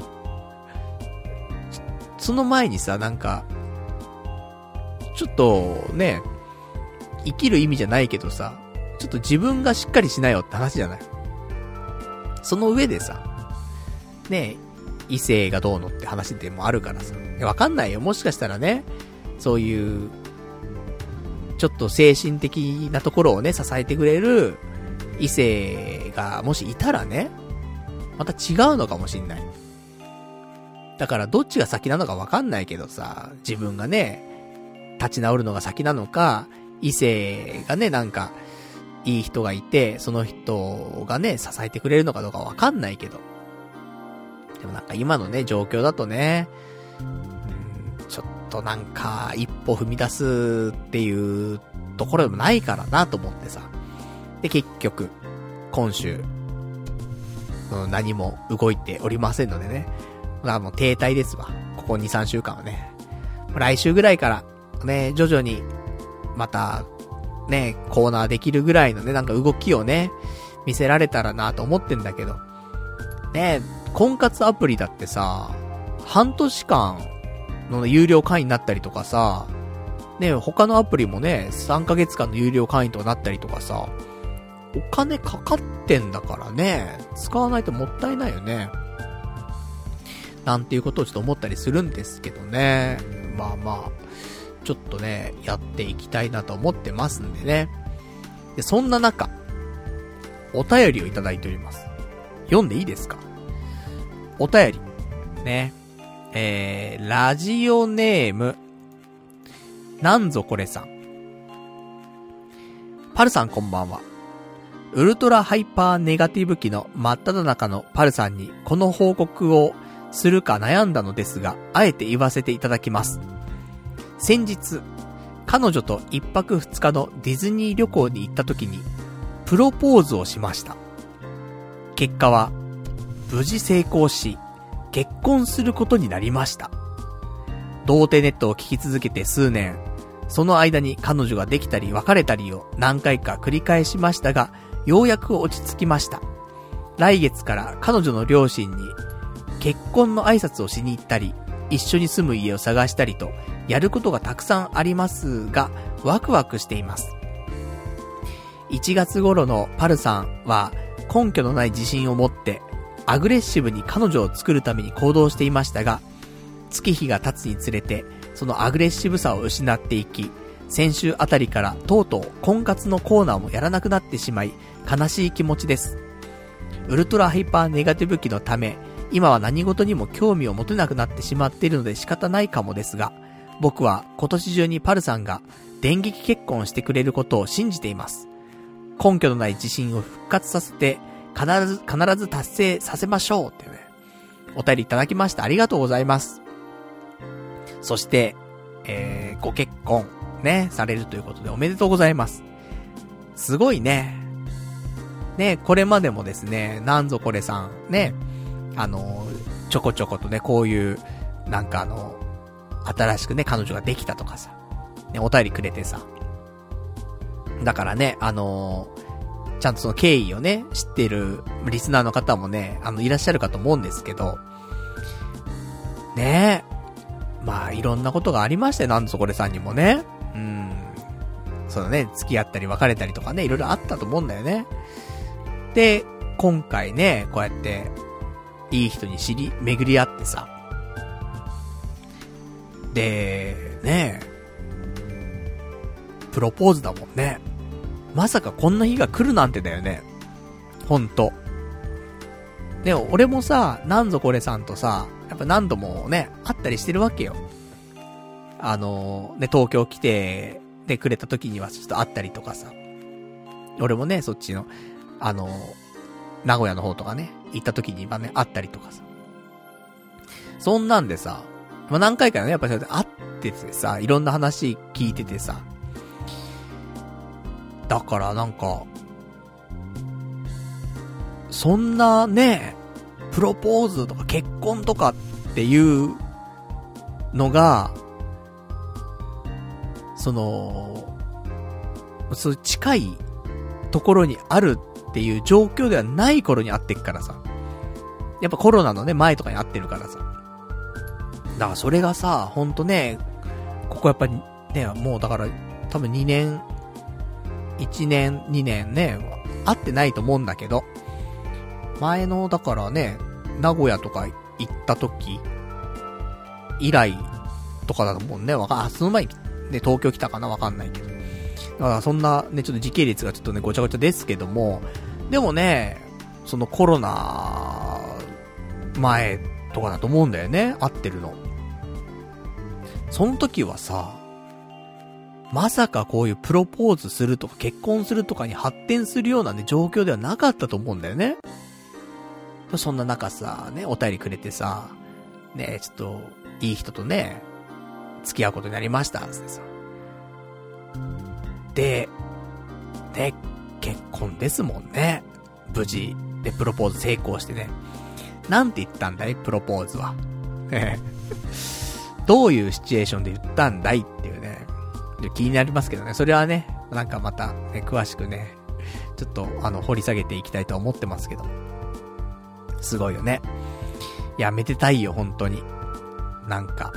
その前にさ、なんか、ちょっとね、 生きる意味じゃないけどさ、ちょっと自分がしっかりしなよって話じゃない。その上でさ、ねえ、異性がどうのって話でもあるからさ。わかんないよ。もしかしたらね、そういう、ちょっと精神的なところをね、支えてくれる異性がもしいたらね、また違うのかもしんない。だからどっちが先なのかわかんないけどさ、自分がね、立ち直るのが先なのか、異性がね、なんか、いい人がいて、その人がね、支えてくれるのかどうかわかんないけど。でもなんか今のね、状況だとね、ちょっとなんか、一歩踏み出すっていうところでもないからなと思ってさ。で、結局、今週、何も動いておりませんのでね。だからもう停滞ですわ。ここ2、3週間はね。来週ぐらいから、ね、徐々に、また、ね、コーナーできるぐらいのね、なんか動きをね、見せられたらなと思ってんだけど。ね、婚活アプリだってさ、半年間の有料会員になったりとかさ、ね、他のアプリもね、3ヶ月間の有料会員とかなったりとかさ、お金かかってんだからね、使わないともったいないよね。なんていうことをちょっと思ったりするんですけどね。まあまあ、ちょっとね、やっていきたいなと思ってますんでね。で、そんな中、お便りをいただいております。読んでいいですか？お便り。ね。ラジオネーム、なんぞこれさん。パルさんこんばんは。ウルトラハイパーネガティブ期の真っ只中のパルさんにこの報告をするか悩んだのですが、あえて言わせていただきます。先日、彼女と1泊2日のディズニー旅行に行った時に、プロポーズをしました。結果は、無事成功し、結婚することになりました。童貞ネットを聞き続けて数年、その間に彼女ができたり別れたりを何回か繰り返しましたが、ようやく落ち着きました。来月から彼女の両親に結婚の挨拶をしに行ったり、一緒に住む家を探したりと、やることがたくさんありますが、ワクワクしています。1月頃のパルさんは根拠のない自信を持ってアグレッシブに彼女を作るために行動していましたが、月日が経つにつれてそのアグレッシブさを失っていき、先週あたりからとうとう婚活のコーナーもやらなくなってしまい、悲しい気持ちです。ウルトラハイパーネガティブ期のため、今は何事にも興味を持てなくなってしまっているので仕方ないかもですが、僕は今年中にパルさんが電撃結婚してくれることを信じています。根拠のない自信を復活させて、必ず達成させましょうってね、お便りいただきましてありがとうございます。そして、ご結婚ね、されるということでおめでとうございます。すごいね。ね、これまでもですね、なんぞこれさん、ね、ちょこちょことね、こういう、なんか新しくね、彼女ができたとかさ、ね、お便りくれてさ。だからね、ちゃんとその経緯をね、知っているリスナーの方もね、いらっしゃるかと思うんですけど、ねえ、まあ、いろんなことがありましたよ、なんぞこれさんにもね。そのね、付き合ったり別れたりとかね、いろいろあったと思うんだよね。で、今回ね、こうやって、いい人に巡り合ってさ。で、ねプロポーズだもんね。まさかこんな日が来るなんてだよね。ほんと。で、俺もさ、なんぞこれさんとさ、やっぱ何度もね、会ったりしてるわけよ。ね、東京来て、でくれた時にはちょっと会ったりとかさ。俺もね、そっちの、名古屋の方とかね、行った時にはね、会ったりとかさ。そんなんでさ、まあ、何回かね、やっぱり会っててさ、いろんな話聞いててさ。だからなんか、そんなね、プロポーズとか結婚とかっていうのが、そう近いところにあるっていう状況ではない頃に会ってっからさ。やっぱコロナのね、前とかに会ってるからさ。だからそれがさ、ほんとね、ここやっぱりね、もうだから多分2年 1年、2年ね、会ってないと思うんだけど、前の、だからね、名古屋とか行った時以来とかだと思うね。その前にね、東京来たかなわかんないけど。だからそんなね、ちょっと時系列がちょっとね、ごちゃごちゃですけども、でもね、そのコロナ前とかだと思うんだよね、会ってるの。その時はさ、まさかこういうプロポーズするとか結婚するとかに発展するようなね、状況ではなかったと思うんだよね。そんな中さ、ね、お便りくれてさ、ね、ちょっと、いい人とね、付き合うことになりました、ってさ。で、ね、結婚ですもんね。無事。で、プロポーズ成功してね。なんて言ったんだいプロポーズは。どういうシチュエーションで言ったんだいっていうね。気になりますけどね。それはね、なんかまた、ね、詳しくね、ちょっと、掘り下げていきたいと思ってますけど。すごいよね。いや、めでたいよ、本当に。なんか。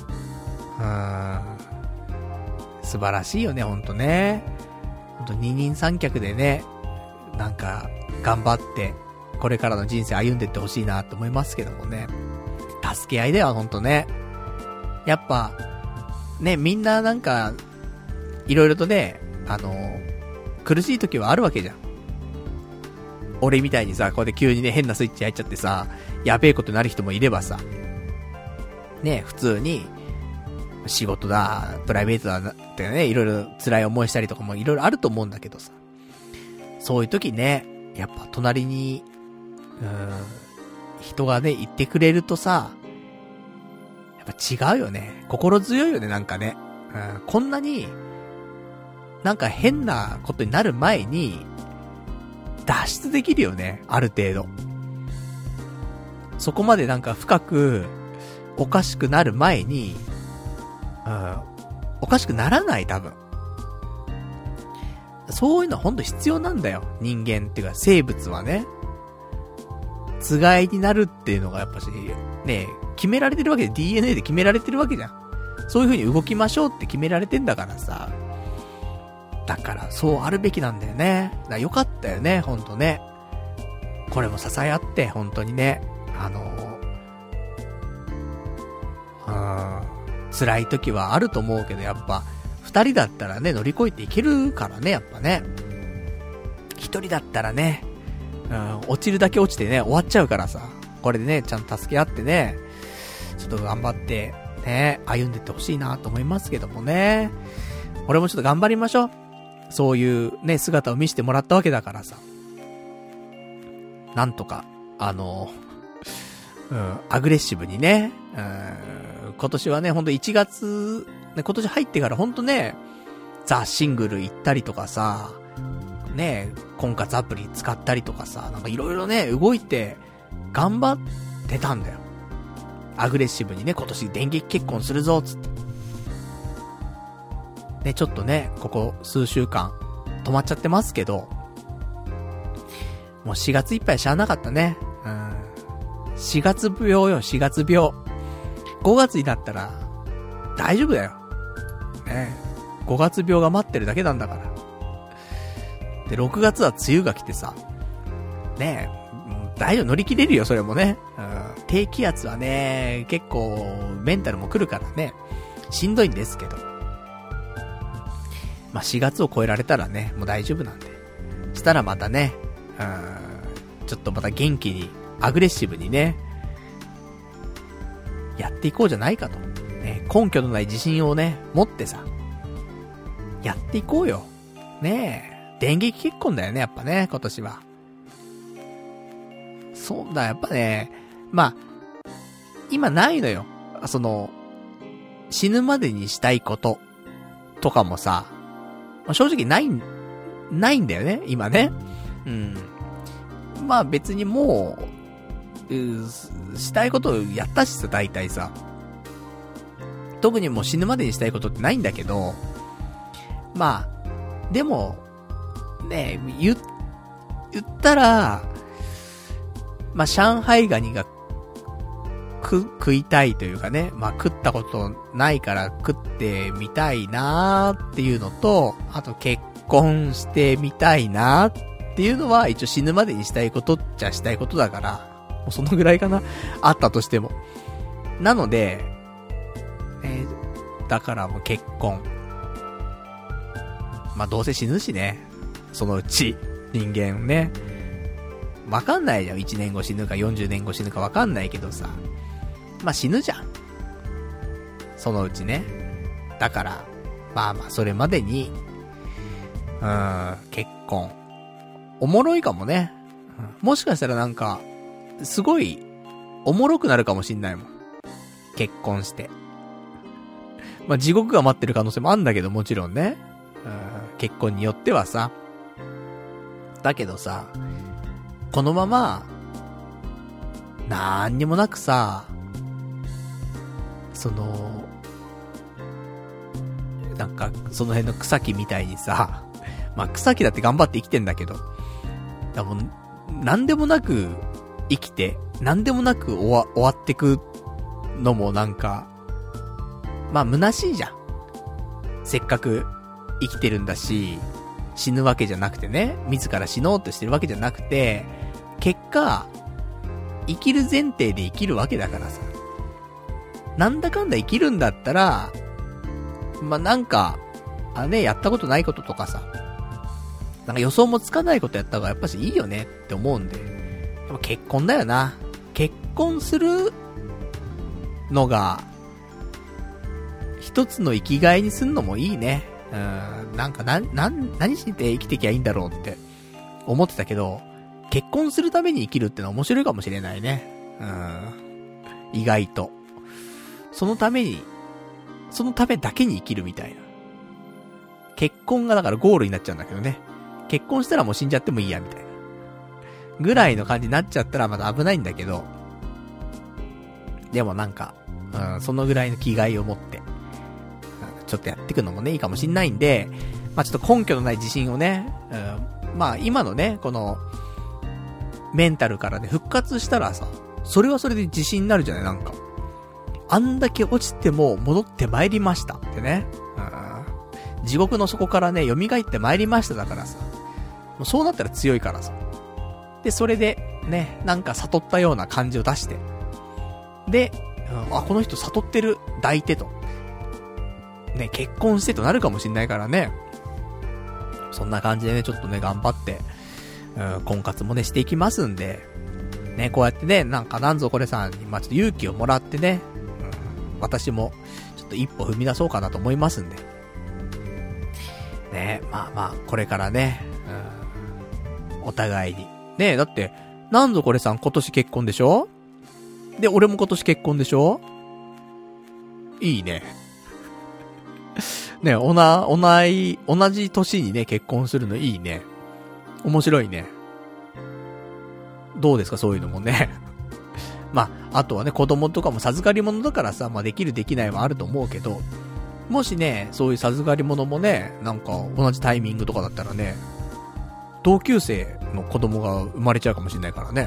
素晴らしいよね、本当ね。本当二人三脚でね、なんか、頑張って、これからの人生歩んでってほしいなと思いますけどもね。助け合いだよ、本当ね。やっぱ、ね、みんななんか、いろいろとね、苦しい時はあるわけじゃん。俺みたいにさ、ここで急にね、変なスイッチ入っちゃってさ、やべえことになる人もいればさ、ね、普通に、仕事だ、プライベートだってね、いろいろ辛い思いしたりとかもいろいろあると思うんだけどさ、そういう時ね、やっぱ隣に、人がね、いてくれるとさ、やっぱ違うよね。心強いよね、なんかね。こんなに、なんか変なことになる前に、脱出できるよね、ある程度。そこまでなんか深く、おかしくなる前に、おかしくならない、多分。そういうのはほんと必要なんだよ。人間っていうか生物はね。つがいになるっていうのがやっぱし、ね、決められてるわけで DNA で決められてるわけじゃん。そういう風に動きましょうって決められてんだからさ。だからそうあるべきなんだよね。だからよかったよね、ほんとね。これも支え合ってほんとにね、辛い時はあると思うけど、やっぱ二人だったらね乗り越えていけるからね、やっぱね。一人だったらね、落ちるだけ落ちてね終わっちゃうからさ。これでねちゃんと助け合ってね、ちょっと頑張ってね歩んでってほしいなと思いますけどもね。俺もちょっと頑張りましょう。そういうね姿を見せてもらったわけだからさ。なんとかアグレッシブにね、今年はねほんと1月、ね、今年入ってからほんとねザ・シングル行ったりとかさ、ね婚活アプリ使ったりとかさ、なんかいろいろね動いて頑張ってたんだよ。アグレッシブにね今年電撃結婚するぞつってね、ちょっとねここ数週間止まっちゃってますけど、もう4月いっぱいしゃあなかったね。4月病よ、4月病。5月になったら大丈夫だよね。5月病が待ってるだけなんだから。で6月は梅雨が来てさねえ、大丈夫、乗り切れるよそれもね。低気圧はね結構メンタルも来るからねしんどいんですけど、まあ、4月を超えられたらねもう大丈夫なんで、したらまたねちょっとまた元気にアグレッシブにねやっていこうじゃないかと、ね、根拠のない自信をね持ってさやっていこうよねえ。電撃結婚だよねやっぱね今年は。そうだやっぱね、まあ今ないのよ、その死ぬまでにしたいこととかもさ、まあ、正直ないんだよね今ね。まあ別にもうしたいことをやったしさ、大体さ。特にもう死ぬまでにしたいことってないんだけど、まあでもね言ったら、まあ上海ガニが食いたいというかね、まあ食ったことないから食ってみたいなーっていうのと、あと結婚してみたいなっていうのは一応死ぬまでにしたいことっちゃしたいことだから、もうそのぐらいかな。あったとしても。なので、だからもう結婚。まあ、どうせ死ぬしね。そのうち、人間ね。わかんないじゃん。1年後死ぬか40年後死ぬかわかんないけどさ。まあ、死ぬじゃん。そのうちね。だから、まあまあ、それまでに、結婚。おもろいかもね。もしかしたらなんか、すごい、おもろくなるかもしんないもん。結婚して。まあ、地獄が待ってる可能性もあんだけど、もちろんね。結婚によってはさ。だけどさ、このまま、なんにもなくさ、なんか、その辺の草木みたいにさ、まあ、草木だって頑張って生きてんだけど、だもう、なんでもなく生きて、なんでもなく終わってくのもなんか、まあ、虚しいじゃん。せっかく生きてるんだし、死ぬわけじゃなくてね、自ら死のうとしてるわけじゃなくて、結果、生きる前提で生きるわけだからさ。なんだかんだ生きるんだったら、まあ、なんか、やったことないこととかさ、なんか予想もつかないことやった方がやっぱしいいよねって思うんで、やっぱ結婚だよな。結婚するのが、一つの生きがいにすんのもいいね。なんか何して生きてきゃいいんだろうって思ってたけど、結婚するために生きるってのは面白いかもしれないね。意外と。そのためだけに生きるみたいな。結婚がだからゴールになっちゃうんだけどね。結婚したらもう死んじゃってもいいやみたいな。ぐらいの感じになっちゃったらまだ危ないんだけど。でもなんか、そのぐらいの気概を持って、ちょっとやっていくのもね、いいかもしんないんで、まあちょっと根拠のない自信をね、まあ今のね、この、メンタルからね、復活したらさ、それはそれで自信になるじゃない、なんか。あんだけ落ちても戻って参りましたってね。地獄の底からね、蘇って参りましただからさ。もうそうなったら強いからさ。で、それで、ね、なんか悟ったような感じを出して。で、この人悟ってる、抱いてと。ね、結婚してとなるかもしんないからね。そんな感じでね、ちょっとね、頑張って、婚活もね、していきますんで、ね、こうやってね、なんかなんぞこれさんに、まあ、ちょっと勇気をもらってね、私も、ちょっと一歩踏み出そうかなと思いますんで。ね、まあまあ、これからね、お互いに。ね、だって、なんぞこれさん今年結婚でしょ？で、俺も今年結婚でしょ？いいね。ね、同じ年にね、結婚するのいいね。面白いね。どうですか、そういうのもね。まあ、あとはね、子供とかも授かり物だからさ、まあできるできないはあると思うけど、もしね、そういう授かり物もね、なんか同じタイミングとかだったらね、同級生の子供が生まれちゃうかもしれないからね。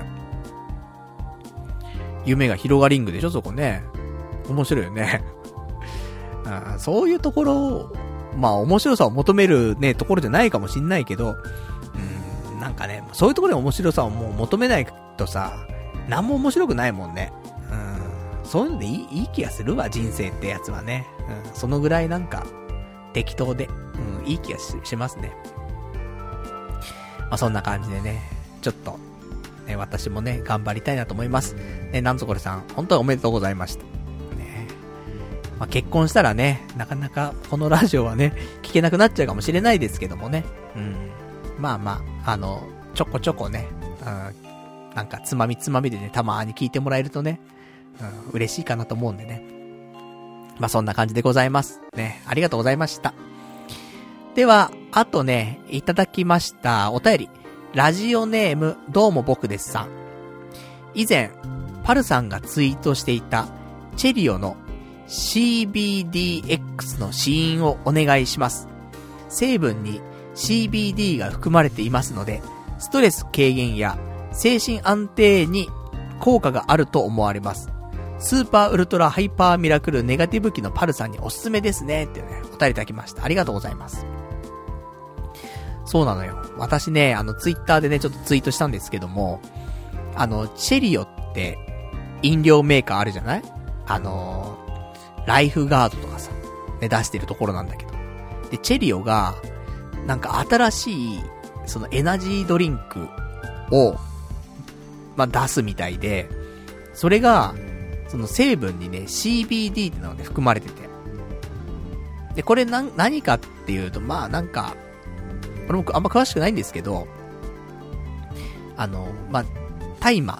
夢が広がリングでしょ、そこね。面白いよね。そういうところ、まあ面白さを求めるね、ところじゃないかもしんないけど、なんかね、そういうところで面白さをもう求めないとさ、なんも面白くないもんね。そういうのでいい気がするわ、人生ってやつはね。そのぐらいなんか、適当で、いい気が しますね。まあそんな感じでね、ちょっと、ね、私もね、頑張りたいなと思います。ね、なんぞこれさん、本当におめでとうございました。ね、まあ結婚したらね、なかなかこのラジオはね、聞けなくなっちゃうかもしれないですけどもね。まあまあ、ちょこちょこね、なんかつまみでね、たまーに聞いてもらえるとね、嬉しいかなと思うんでね。まあそんな感じでございます。ね、ありがとうございました。では、あとね、いただきましたお便り。ラジオネーム、どうも僕ですさん。以前、パルさんがツイートしていた、チェリオの CBDX の試飲をお願いします。成分に CBD が含まれていますので、ストレス軽減や精神安定に効果があると思われます。スーパーウルトラハイパーミラクルネガティブ期のパルさんにおすすめですねってね、お便りいただきました。ありがとうございます。 そうなのよ。私ね、ツイッターでね、ちょっとツイートしたんですけども、チェリオって、飲料メーカーあるじゃない？ライフガードとかさ、ね、出してるところなんだけど。で、チェリオが、なんか新しい、そのエナジードリンクを、まあ、出すみたいで、それが、その成分にね、CBD ってのがね、含まれてて。で、これ何かっていうと、まあなんか、これもあんま詳しくないんですけど、まあ、大麻。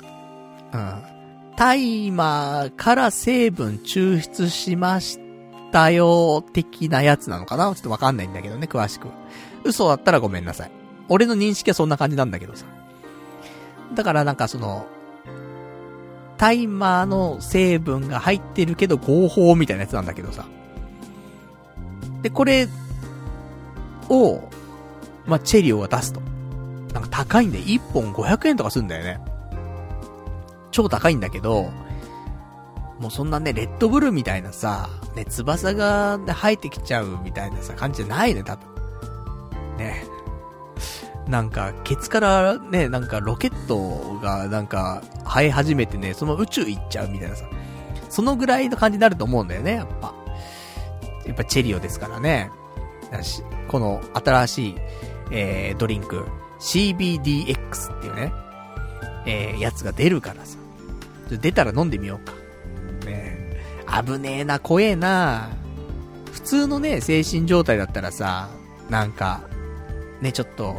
大麻から成分抽出しましたよ、的なやつなのかな？ちょっとわかんないんだけどね、詳しくは。嘘だったらごめんなさい。俺の認識はそんな感じなんだけどさ。だからなんかその、大麻の成分が入ってるけど合法みたいなやつなんだけどさ。で、これを、まあ、チェリオが出すと。なんか高いんで、1本500円とかするんだよね。超高いんだけど、もうそんなね、レッドブルみたいなさ、ね、翼が生えてきちゃうみたいなさ、感じじゃないね、多分。ね。なんか、ケツからね、なんかロケットがなんか生え始めてね、その宇宙行っちゃうみたいなさ。そのぐらいの感じになると思うんだよね、やっぱチェリオですからね。この新しい、ドリンク、CBDX っていうね、やつが出るからさ。出たら飲んでみようか。ね、危ねえな、怖えな。普通のね、精神状態だったらさ、なんか、ね、ちょっと、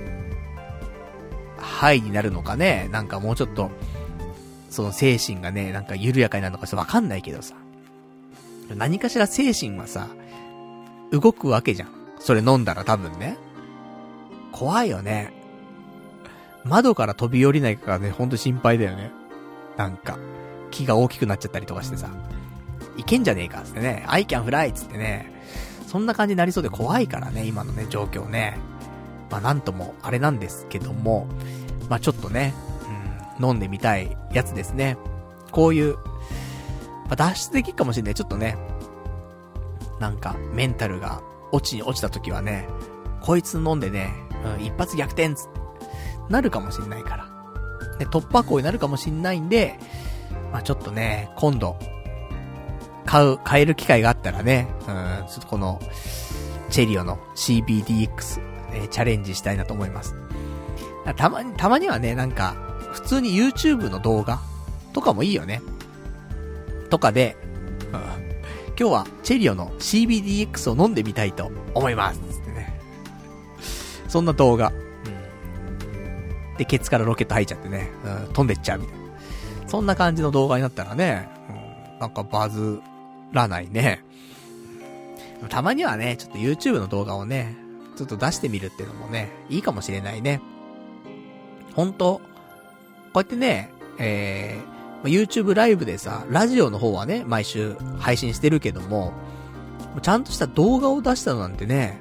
ハイになるのかね、なんかもうちょっと、その精神がね、なんか緩やかになるのかわかんないけどさ。何かしら精神はさ、動くわけじゃん。それ飲んだら多分ね。怖いよね。窓から飛び降りないからね、ほんと心配だよね。なんか、木が大きくなっちゃったりとかしてさ、いけんじゃねえかつってね、I can fly つってね、そんな感じになりそうで怖いからね、今のね、状況ね。まあなんとも、あれなんですけども、まあちょっとね、飲んでみたいやつですね。こういう、まあ脱出できるかもしれない。ちょっとね、なんか、メンタルが落ちた時はね、こいつ飲んでね、一発逆転つって、なるかもしれないから。で、突破口になるかもしんないんで、まあちょっとね、今度、買える機会があったらね、ちょっとこの、チェリオの CBDX、チャレンジしたいなと思います。たまにはね、なんか、普通に YouTube の動画とかもいいよね。とかで、今日はチェリオの CBDX を飲んでみたいと思います。つってね。そんな動画。で、ケツからロケット入っちゃってね、飛んでっちゃうみたいな。そんな感じの動画になったらね、なんかバズらないね。たまにはね、ちょっと YouTube の動画をね、ちょっと出してみるっていうのもね、いいかもしれないね。ほんと、こうやってね、YouTube ライブでさ、ラジオの方はね、毎週配信してるけども、ちゃんとした動画を出したのなんてね、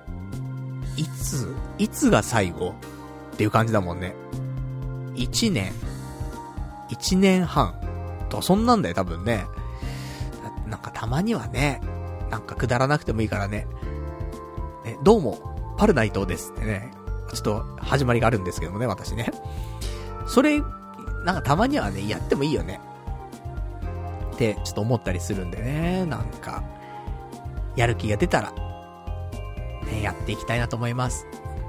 いつが最後っていう感じだもんね。1年半とかそんなんだよ多分ね。なんかたまにはね、なんかくだらなくてもいいからね、どうもパルナイトですってね、ちょっと始まりがあるんですけどもね、私ね。それなんかたまにはね、やってもいいよねってちょっと思ったりするんでね。なんかやる気が出たらね、やっていきたいなと思います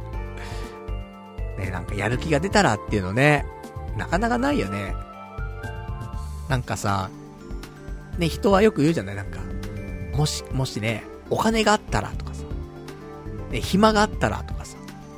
ね。なんかやる気が出たらっていうのね、なかなかないよね。なんかさ、ね、人はよく言うじゃない、なんかもしね、お金があったらとかさ、ね、暇があったらとかさ、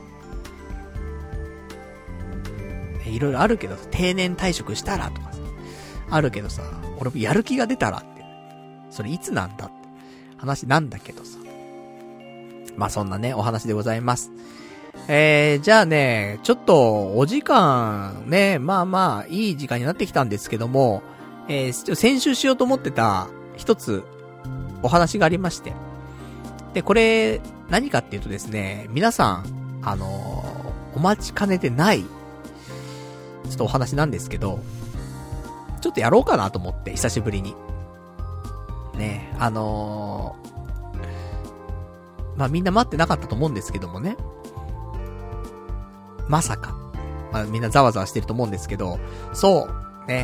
いろいろあるけど、定年退職したらとかさ、あるけどさ、俺もやる気が出たらって、それいつなんだって話なんだけどさ。まあそんなね、お話でございます。じゃあね、ちょっとお時間ね、まあいい時間になってきたんですけども、先週しようと思ってた一つお話がありまして、でこれ何かっていうとですね、皆さんお待ちかねてないちょっとお話なんですけど、ちょっとやろうかなと思って久しぶりにね、まあみんな待ってなかったと思うんですけどもね、 まさか。まあみんなざわざわしてると思うんですけど、そう、ね。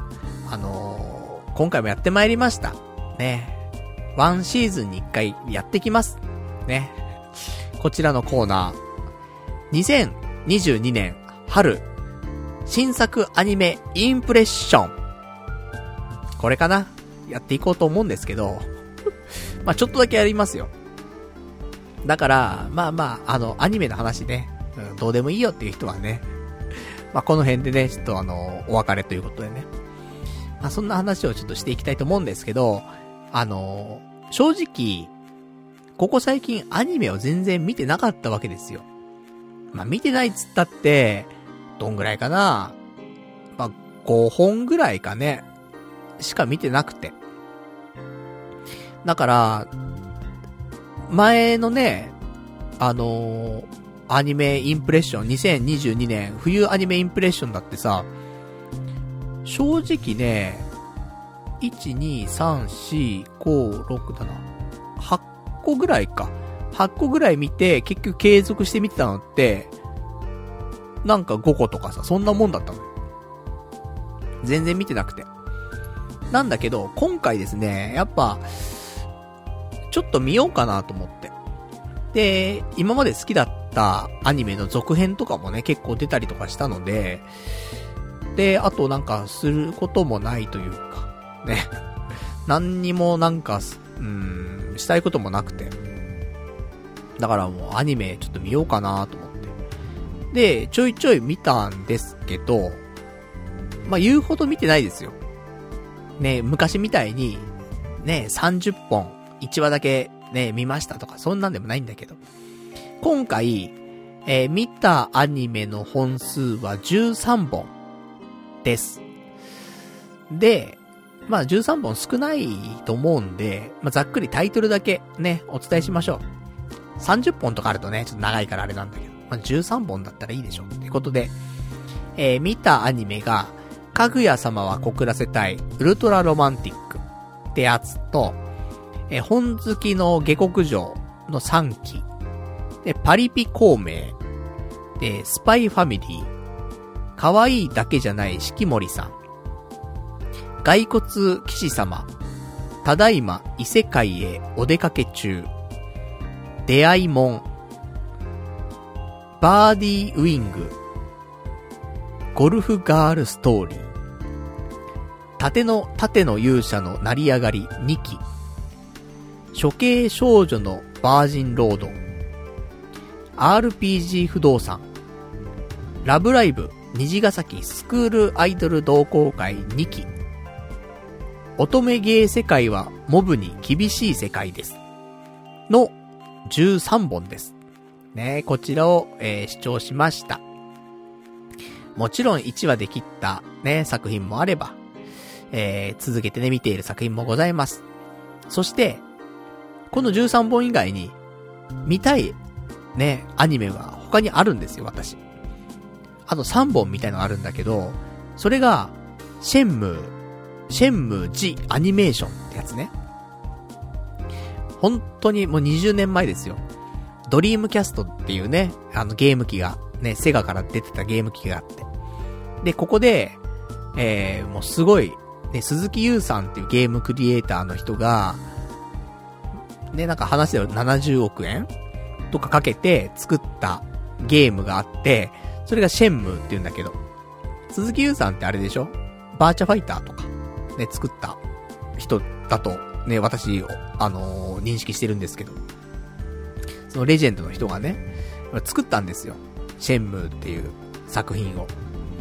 今回もやってまいりました。ね。ワンシーズンに1回やってきます。ね。こちらのコーナー。2022年春、新作アニメインプレッション。これかなやっていこうと思うんですけど、まあちょっとだけやりますよ。だから、まあまあ、アニメの話ね、どうでもいいよっていう人はね、まあこの辺でね、ちょっとお別れということでね。まあそんな話をちょっとしていきたいと思うんですけど、正直、ここ最近アニメを全然見てなかったわけですよ。まあ見てないっつったって、どんぐらいかな？まあ5本ぐらいかね、しか見てなくて。だから、前のね、アニメインプレッション、2022年冬アニメインプレッションだってさ、正直ね、1、2、3、4、5、6、7、8個ぐらいか。8個ぐらい見て、結局継続して見てたのって、なんか5個とかさ、そんなもんだったのよ。全然見てなくて。なんだけど、今回ですね、やっぱ、ちょっと見ようかなと思って。で、今まで好きだったアニメの続編とかもね、結構出たりとかしたので、で、あとなんかすることもないというか、ね。何にもなんか、したいこともなくて。だからもうアニメちょっと見ようかなと思って。で、ちょいちょい見たんですけど、まあ、言うほど見てないですよ。ね、昔みたいに、ね、30本、1話だけね、見ましたとか、そんなんでもないんだけど。今回、見たアニメの本数は13本です。で、まあ13本少ないと思うんで、まあざっくりタイトルだけね、お伝えしましょう。30本とかあるとね、ちょっと長いからあれなんだけど、まあ13本だったらいいでしょ。ということで、見たアニメが、かぐや様は告らせたい、ウルトラロマンティックってやつと、本好きの下克上の3期、で、パリピ孔明、で、スパイファミリー、可愛いだけじゃない四季森さん、骸骨騎士様、ただいま異世界へお出かけ中、出会いもん、バーディーウィング、ゴルフガールストーリー、盾の勇者の成り上がり2期、処刑少女のバージンロード、RPG 不動産、ラブライブ虹ヶ崎スクールアイドル同好会2期、乙女ゲー世界はモブに厳しい世界ですの13本です。ね、こちらを、視聴しました。もちろん1話で切ったね、作品もあれば、続けてね、見ている作品もございます。そして、この13本以外に、見たい、ね、アニメが他にあるんですよ、私。あと3本みたいのがあるんだけど、それが、シェンムージアニメーションってやつね。本当にもう20年前ですよ。ドリームキャストっていうね、ゲーム機が、ね、セガから出てたゲーム機があって。で、ここで、もうすごい、ね、鈴木優さんっていうゲームクリエイターの人が、ね、なんか話では70億円とかかけて作ったゲームがあって、それがシェンムーって言うんだけど、鈴木優さんってあれでしょ？バーチャファイターとか、ね、作った人だと、ね、私、認識してるんですけど、そのレジェンドの人がね、作ったんですよ。シェンムーっていう作品を。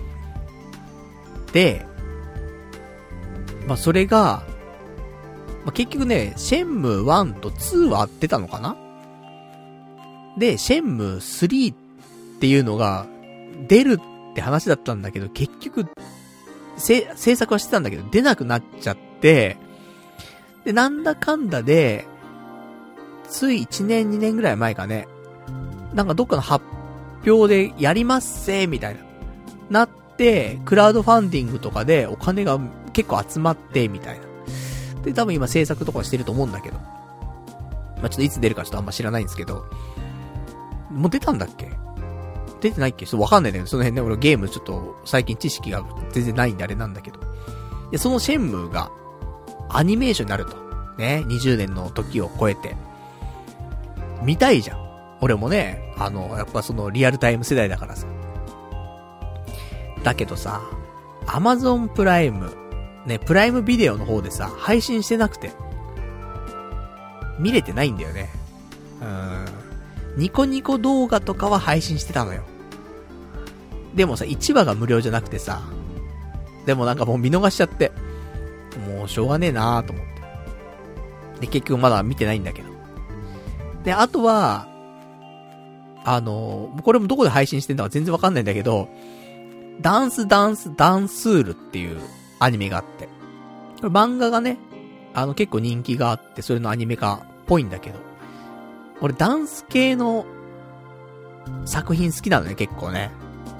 で、まあ、それが、まあ、結局ね、シェンムー1と2は出たのかな？で、シェンムー3っていうのが出るって話だったんだけど、結局、制作はしてたんだけど、出なくなっちゃって、で、なんだかんだで、つい1年2年ぐらい前かね、なんかどっかの発表でやりますせみたいな。なって、クラウドファンディングとかでお金が結構集まって、みたいな。で、多分今制作とかしてると思うんだけど。まあ、ちょっといつ出るかちょっとあんま知らないんですけど。もう出たんだっけ？ 出てないっけ？ちょっとわかんないんだけど、その辺ね、俺ゲームちょっと最近知識が全然ないんであれなんだけど。で、そのシェンムーがアニメーションになると。ね、20年の時を超えて。見たいじゃん。俺もね、やっぱそのリアルタイム世代だからさ。だけどさ、Amazon プライム、ね、プライムビデオの方でさ、配信してなくて。見れてないんだよね。ニコニコ動画とかは配信してたのよ。でもさ、1話が無料じゃなくてさ、でもなんかもう見逃しちゃって、もうしょうがねえなーと思って。で、結局まだ見てないんだけど。で、あとは、これもどこで配信してんだか全然わかんないんだけど、ダンスールっていうアニメがあって。これ漫画がね、結構人気があって、それのアニメ化っぽいんだけど、俺ダンス系の作品好きなのね、結構ね。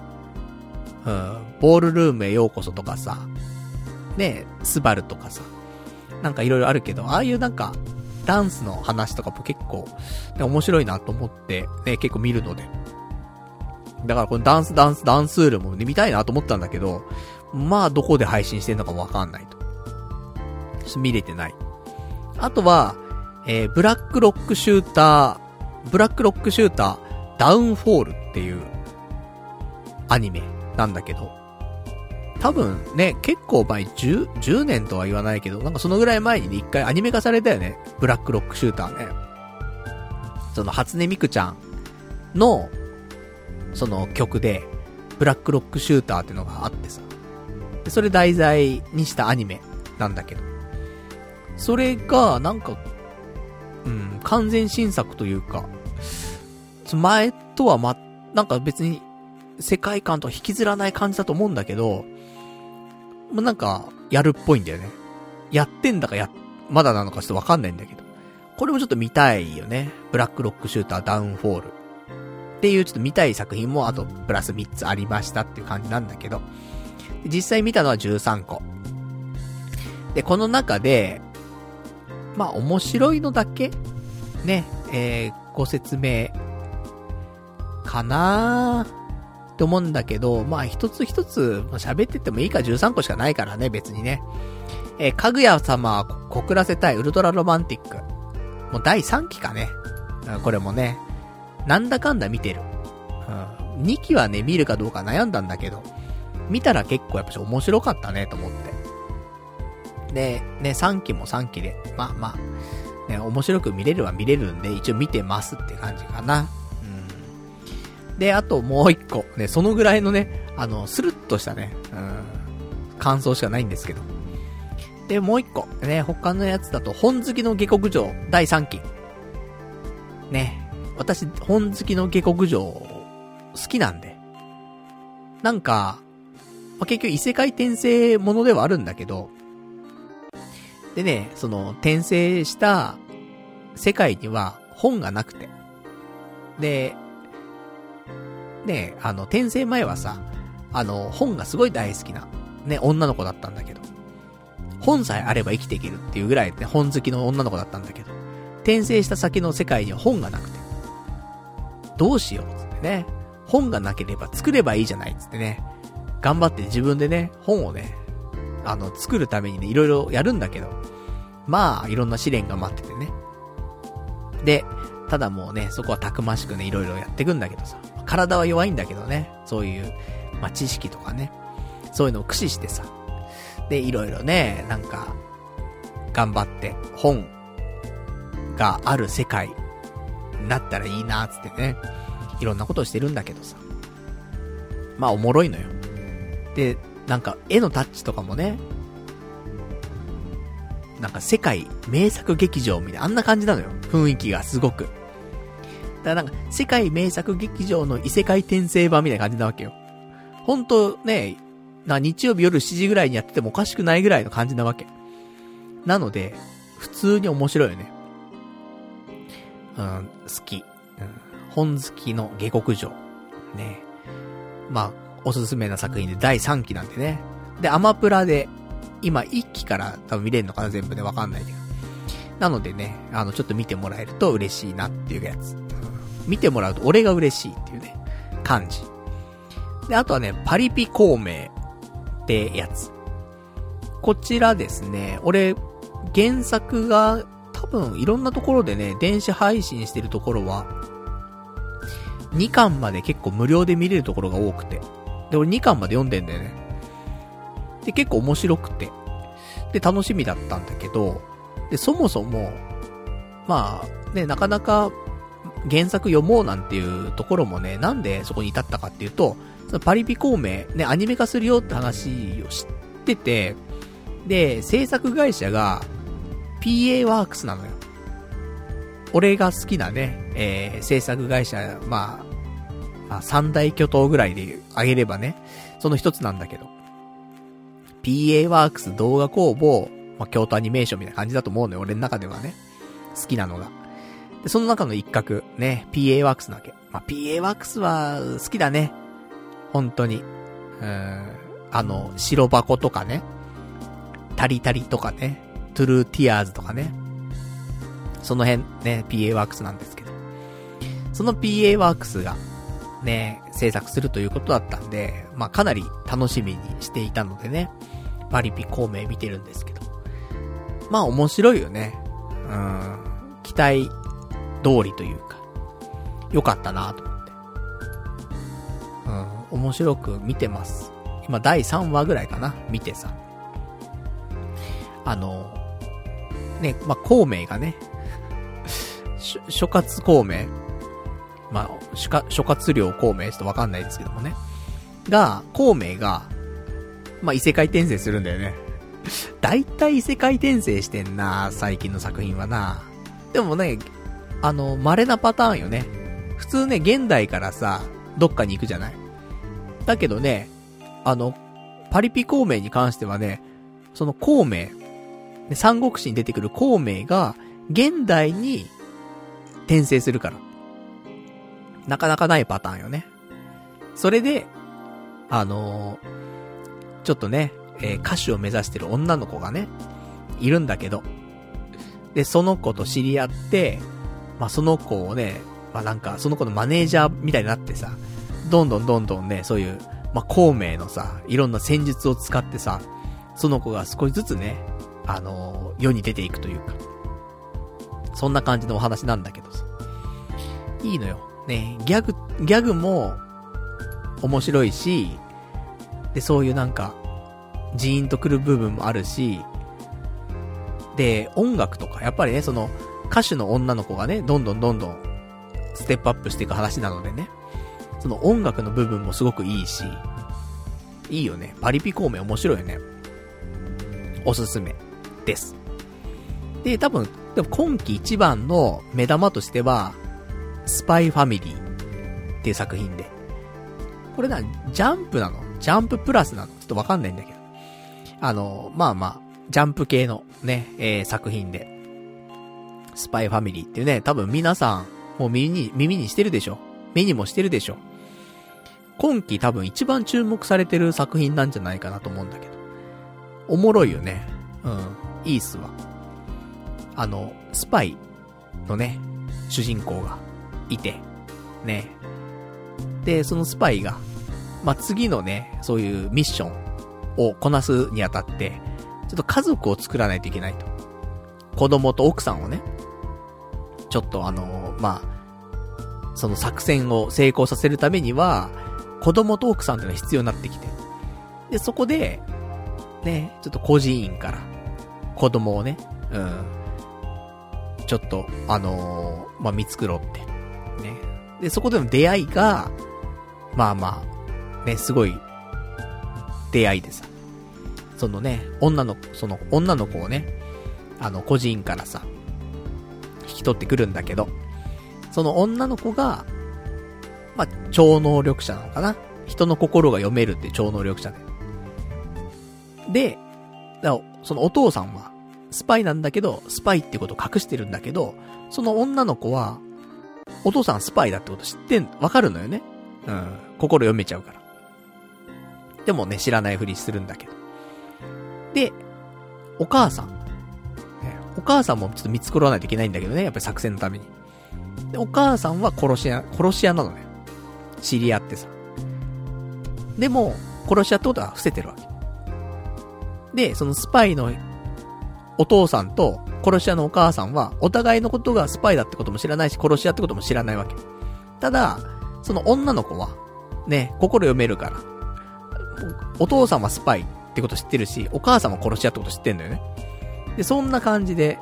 ボールルームへようこそとかさ、ね、スバルとかさ、なんかいろいろあるけど、ああいうなんか、ダンスの話とかも結構、ね、面白いなと思って、ね、結構見るので。だからこのダンスールもね、見たいなと思ったんだけど、まあどこで配信してんのかもわかんないと。見れてない。あとは、ブラックロックシューター、ダウンフォールっていうアニメなんだけど、多分ね、結構前10年とは言わないけど、なんかそのぐらい前にね、一回アニメ化されたよね。ブラックロックシューターね。その初音ミクちゃんの、その曲で、ブラックロックシューターってのがあってさ。でそれ題材にしたアニメなんだけど。それが、なんか、完全新作というか、前とはなんか別に世界観とは引きずらない感じだと思うんだけど、なんか、やるっぽいんだよね。やってんだかまだなのかちょっとわかんないんだけど。これもちょっと見たいよね。ブラックロックシューターダウンフォール。っていうちょっと見たい作品もあとプラス3つありましたっていう感じなんだけど。実際見たのは13個。で、この中で、まあ面白いのだけね、ご説明かなーって思うんだけど、まあ一つ一つ喋ってってもいいか13個しかないからね、別にね。かぐや様告らせたいウルトラロマンティック。もう第3期かね。これもね、なんだかんだ見てる。2期はね、見るかどうか悩んだんだけど、見たら結構やっぱ面白かったね、と思って。で、ね、3期も3期で、まあ、ね、面白く見れるは見れるんで、一応見てますって感じかな。で、あともう一個、ね、そのぐらいのね、スルッとしたね、感想しかないんですけど。で、もう一個、ね、他のやつだと、本好きの下克上、第3期。ね、私、本好きの下克上、好きなんで。なんか、結局異世界転生ものではあるんだけど、でね、その、転生した世界には本がなくて。で、ね、転生前はさ、本がすごい大好きな、ね、女の子だったんだけど、本さえあれば生きていけるっていうぐらいね、本好きの女の子だったんだけど、転生した先の世界には本がなくて、どうしようつってね、本がなければ作ればいいじゃないつってね、頑張って自分でね、本をね、作るためにね、いろいろやるんだけど、まあ、いろんな試練が待っててね。で、ただもうね、そこはたくましくね、いろいろやっていくんだけどさ、体は弱いんだけどね、そういう、まあ、知識とかね、そういうのを駆使してさ、で、いろいろね、なんか、頑張って、本がある世界になったらいいなーつってね、いろんなことをしてるんだけどさ、まあ、おもろいのよ。で、なんか、絵のタッチとかもね、なんか世界名作劇場みたいな、あんな感じなのよ。雰囲気がすごく。だからなんか、世界名作劇場の異世界転生版みたいな感じなわけよ。ほんとね、日曜日夜7時ぐらいにやっててもおかしくないぐらいの感じなわけ。なので、普通に面白いよね。好き。本好きの下克上。ね。まあ、おすすめな作品で第3期なんでね。で、アマプラで、今1期から多分見れるのかな全部でわかんないけど。なのでね、ちょっと見てもらえると嬉しいなっていうやつ。見てもらうと俺が嬉しいっていうね、 漢字。で、あとはね、パリピ孔明ってやつ。こちらですね、俺、原作が多分いろんなところでね、電子配信してるところは、2巻まで結構無料で見れるところが多くて。で、俺2巻まで読んでんだよね。で、結構面白くて。で、楽しみだったんだけど、で、そもそも、まあ、ね、なかなか原作読もうなんていうところもね、なんでそこに至ったかっていうと、そのパリピ孔明、ね、アニメ化するよって話を知ってて、で、制作会社が PA ワークスなのよ。俺が好きなね、制作会社、まあ、三大巨頭ぐらいで挙げればね、その一つなんだけど。PA ワークス動画工房、まあ、京都アニメーションみたいな感じだと思うのよ、俺の中ではね。好きなのが。で、その中の一角、ね、PA ワークスなわけ。まあ、PA ワークスは好きだね。本当に。白箱とかね。タリタリとかね。トゥルーティアーズとかね。その辺ね、PA ワークスなんですけど。その PA ワークスがね、制作するということだったんで、まあかなり楽しみにしていたのでね、パリピ孔明見てるんですけど。まあ面白いよね。期待通りというか、良かったなと思って。面白く見てます。今第3話ぐらいかな、見てさ。ね、まあ孔明がね、諸葛孔明、まあ、諸葛亮孔明ちょっとわかんないですけどもね。孔明が、まあ、異世界転生するんだよね。だいたい異世界転生してんな、最近の作品はな。でもね、稀なパターンよね。普通ね、現代からさ、どっかに行くじゃない。だけどね、パリピ孔明に関してはね、その孔明、三国志に出てくる孔明が、現代に転生するから。なかなかないパターンよね。それで、ちょっとね、歌手を目指してる女の子がね、いるんだけど、で、その子と知り合って、まあ、その子をね、まあ、なんか、その子のマネージャーみたいになってさ、どんどんね、そういう、まあ、孔明のさ、いろんな戦術を使ってさ、その子が少しずつね、世に出ていくというか、そんな感じのお話なんだけどさ、いいのよ。ね、ギャグも面白いし、で、そういうなんか、ジーンとくる部分もあるし、で、音楽とか、やっぱりね、その、歌手の女の子がね、どんどん、ステップアップしていく話なのでね、その音楽の部分もすごくいいし、いいよね。パリピ孔明面白いよね。おすすめです。で、多分、でも今季一番の目玉としては、スパイファミリーっていう作品で。これジャンプなの？ジャンププラスなの？ちょっとわかんないんだけど。まあ、ジャンプ系のね、作品で。スパイファミリーっていうね、多分皆さん、もう耳にしてるでしょ。目にもしてるでしょ。今季多分一番注目されてる作品なんじゃないかなと思うんだけど。おもろいよね。いいっすわ。スパイのね、主人公がいて、ね。で、そのスパイが、まあ、次のね、そういうミッションをこなすにあたって、ちょっと家族を作らないといけないと。子供と奥さんをね、ちょっとまあ、その作戦を成功させるためには、子供と奥さんってのが必要になってきて。で、そこで、ね、ちょっと孤児院から、子供をね、ちょっと、まあ、見繕って、ね。で、そこでの出会いが、まあ、ね、すごい、出会いでさ。そのね、女の子をね、孤児院からさ、引き取ってくるんだけど、その女の子が、まあ、超能力者なのかな？人の心が読めるって超能力者で。で、そのお父さんは、スパイなんだけど、スパイってことを隠してるんだけど、その女の子は、お父さんスパイだってことわかるのよね。心読めちゃうから。でもね、知らないふりするんだけど。で、お母さんもちょっと見繕わないといけないんだけどね、やっぱり作戦のために。で、お母さんは殺し屋なのね。 知り合ってさ。でも、殺し屋ってことは伏せてるわけ。で、そのスパイのお父さんと殺し屋のお母さんは、お互いのことがスパイだってことも知らないし、殺し屋ってことも知らないわけ。ただ、その女の子は、ね、心読めるから、お父さんはスパイってこと知ってるし、お母さんは殺し屋ってこと知ってんだよね。で、そんな感じで、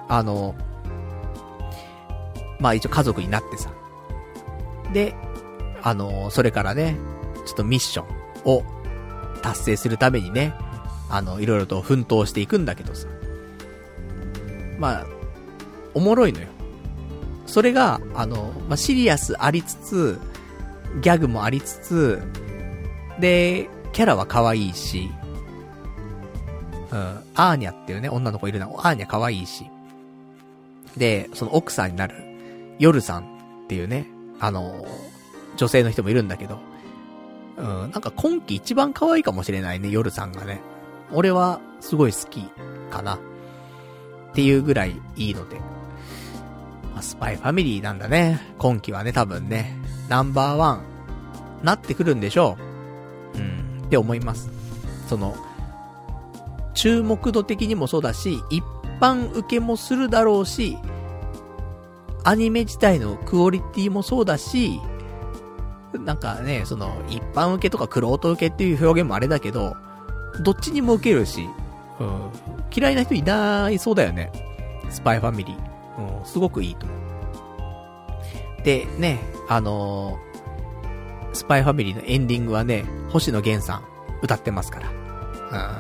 まあ一応家族になってさ。で、それからね、ちょっとミッションを達成するためにね、いろいろと奮闘していくんだけどさ。まあ、おもろいのよ。それが、まあ、シリアスありつつ、ギャグもありつつ、で、キャラは可愛いし、アーニャっていうね、女の子いるな。アーニャ可愛いし。で、その奥さんになる、ヨルさんっていうね、女性の人もいるんだけど、なんか今季一番可愛いかもしれないね、ヨルさんがね。俺はすごい好きかな。っていうぐらいいいので。まあ、スパイファミリーなんだね。今季はね、多分ね、ナンバーワン、なってくるんでしょう。って思います。その、注目度的にもそうだし、一般受けもするだろうし、アニメ自体のクオリティもそうだし、なんかね、その、一般受けとかクロート受けっていう表現もあれだけど、どっちにも受けるし、嫌いな人いないそうだよね。スパイファミリー。すごくいいと思う。で、ね、スパイファミリーのエンディングはね、星野源さん歌ってますから。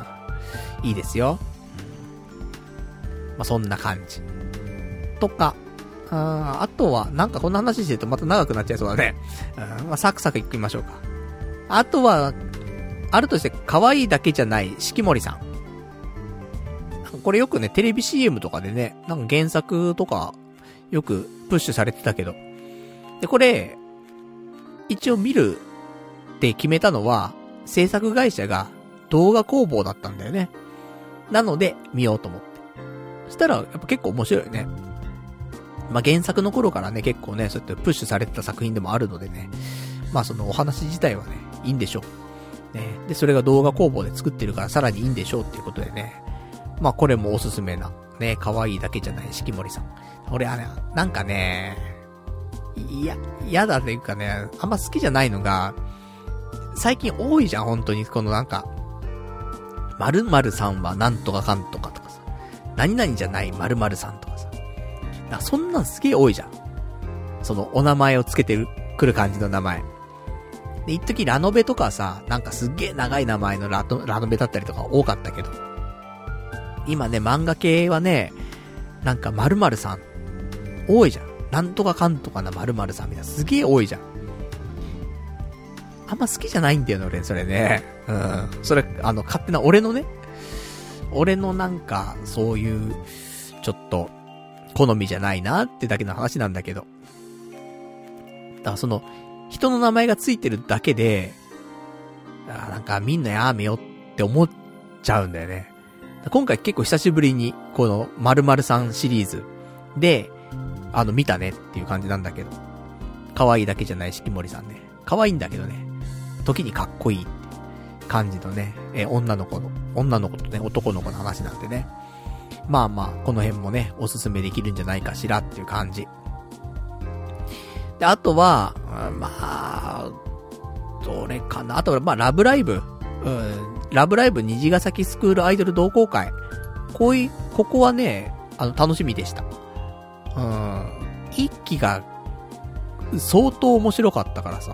いいですよ。まあ、そんな感じ。とか、あとは、なんかこんな話してるとまた長くなっちゃいそうだね。まあ、サクサクいきましょうか。あとは、あるとして可愛いだけじゃない四季森さん。これよくね、テレビ CM とかでね、なんか原作とか、よくプッシュされてたけど。で、これ、一応見るって決めたのは、制作会社が動画工房だったんだよね。なので、見ようと思って。そしたら、やっぱ結構面白いよね。まあ、原作の頃からね、結構ね、そうやってプッシュされてた作品でもあるのでね。まあ、そのお話自体はね、いいんでしょう。ね。で、それが動画工房で作ってるからさらにいいんでしょうっていうことでね。まあ、これもおすすめな。ね、可愛いだけじゃない四季森さん。俺はね、なんかね、嫌だというかね、あんま好きじゃないのが、最近多いじゃん、本当に。このなんか、〇〇さんはなんとかかんとかとかさ。何々じゃない〇〇さんとかさ。だからそんなんすげえ多いじゃん。そのお名前をつけてくる感じの名前。で、一時ラノベとかさ、なんかすっげえ長い名前のラノベだったりとか多かったけど。今ね、漫画系はね、なんか〇〇さん、多いじゃん。なんとかかんとかな〇〇さんみたいな、すげえ多いじゃん。あんま好きじゃないんだよね、俺、それね。それ、勝手な俺のね、俺のなんか、そういう、ちょっと、好みじゃないなってだけの話なんだけど。だからその、人の名前がついてるだけで、なんかみんなやめよって思っちゃうんだよね。今回結構久しぶりに、この〇〇さんシリーズで、見たねっていう感じなんだけど。可愛いだけじゃない四季森さんね。可愛いんだけどね。時にかっこいいって感じのね、女の子とね、男の子の話なんでね。まあまあ、この辺もね、おすすめできるんじゃないかしらっていう感じ。で、あとは、まあ、どれかな。あとは、まあ、ラブライブ。ラブライブ虹ヶ崎スクールアイドル同好会。ここはね、楽しみでした。一期が、相当面白かったからさ。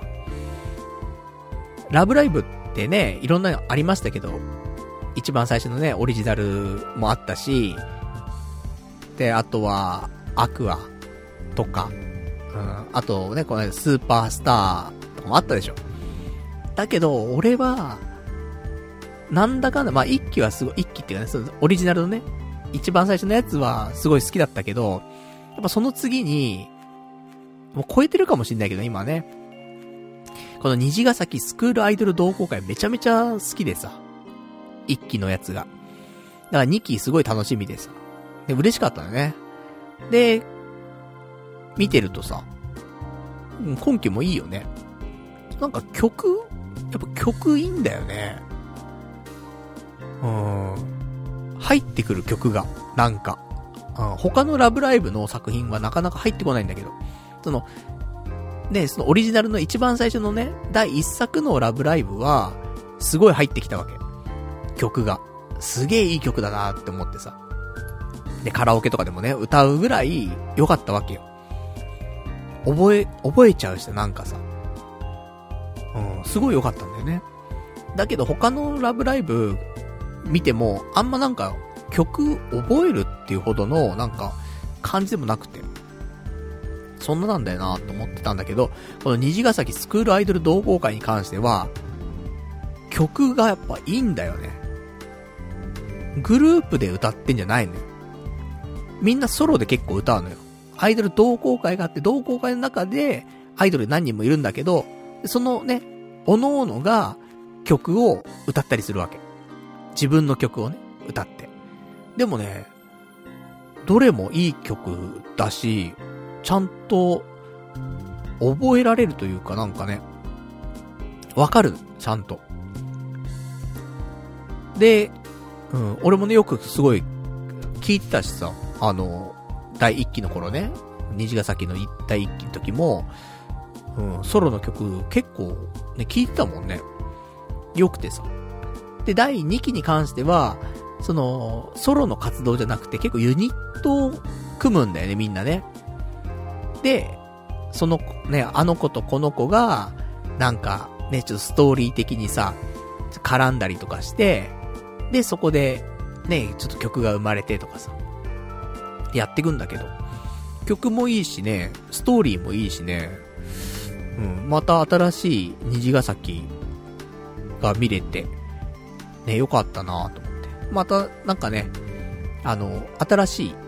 ラブライブってね、いろんなのありましたけど、一番最初のね、オリジナルもあったし、で、あとは、アクアとか、あとね、この間スーパースターとかもあったでしょ。だけど、俺は、なんだかんだ、まあ、一期はすごい、一期っていうかね、オリジナルのね、一番最初のやつはすごい好きだったけど、やっぱその次に、もう超えてるかもしんないけど、今ね。この虹ヶ崎スクールアイドル同好会めちゃめちゃ好きでさ。一期のやつが。だから二期すごい楽しみでさ。で、嬉しかったよね。で、見てるとさ、今期もいいよね。 なんかやっぱ曲いいんだよね。入ってくる曲が、なんか。他のラブライブの作品はなかなか入ってこないんだけど、そのオリジナルの一番最初のね、第一作のラブライブは、すごい入ってきたわけ。曲が。すげえいい曲だなって思ってさ。で、カラオケとかでもね、歌うぐらい良かったわけよ。覚えちゃうし、なんかさ。すごい良かったんだよね。だけど他のラブライブ見ても、あんまなんか曲覚えるっていうほどのなんか感じでもなくて。そんななんだよなと思ってたんだけど、この虹ヶ崎スクールアイドル同好会に関しては、曲がやっぱいいんだよね。グループで歌ってんじゃないのよ。みんなソロで結構歌うのよ。アイドル同好会があって、同好会の中でアイドル何人もいるんだけど、そのね、各々が曲を歌ったりするわけ。自分の曲をね、歌って。でもね、どれもいい曲だし、ちゃんと覚えられるというかなんかね、わかる、ちゃんと。で、俺もね、よくすごい聞いてたしさ、第一期の頃ね、虹ヶ崎の第一期の時も、ソロの曲結構ね、聞いてたもんね。よくてさ。で、第2期に関しては、ソロの活動じゃなくて結構ユニットを組むんだよね、みんなね。で、あの子とこの子が、なんか、ね、ちょっとストーリー的にさ、絡んだりとかして、で、そこで、ね、ちょっと曲が生まれてとかさ、やってくんだけど、曲もいいしね、ストーリーもいいしね、また新しい虹ヶ崎が見れて、ね、よかったなと思って。また、なんかね、新しい、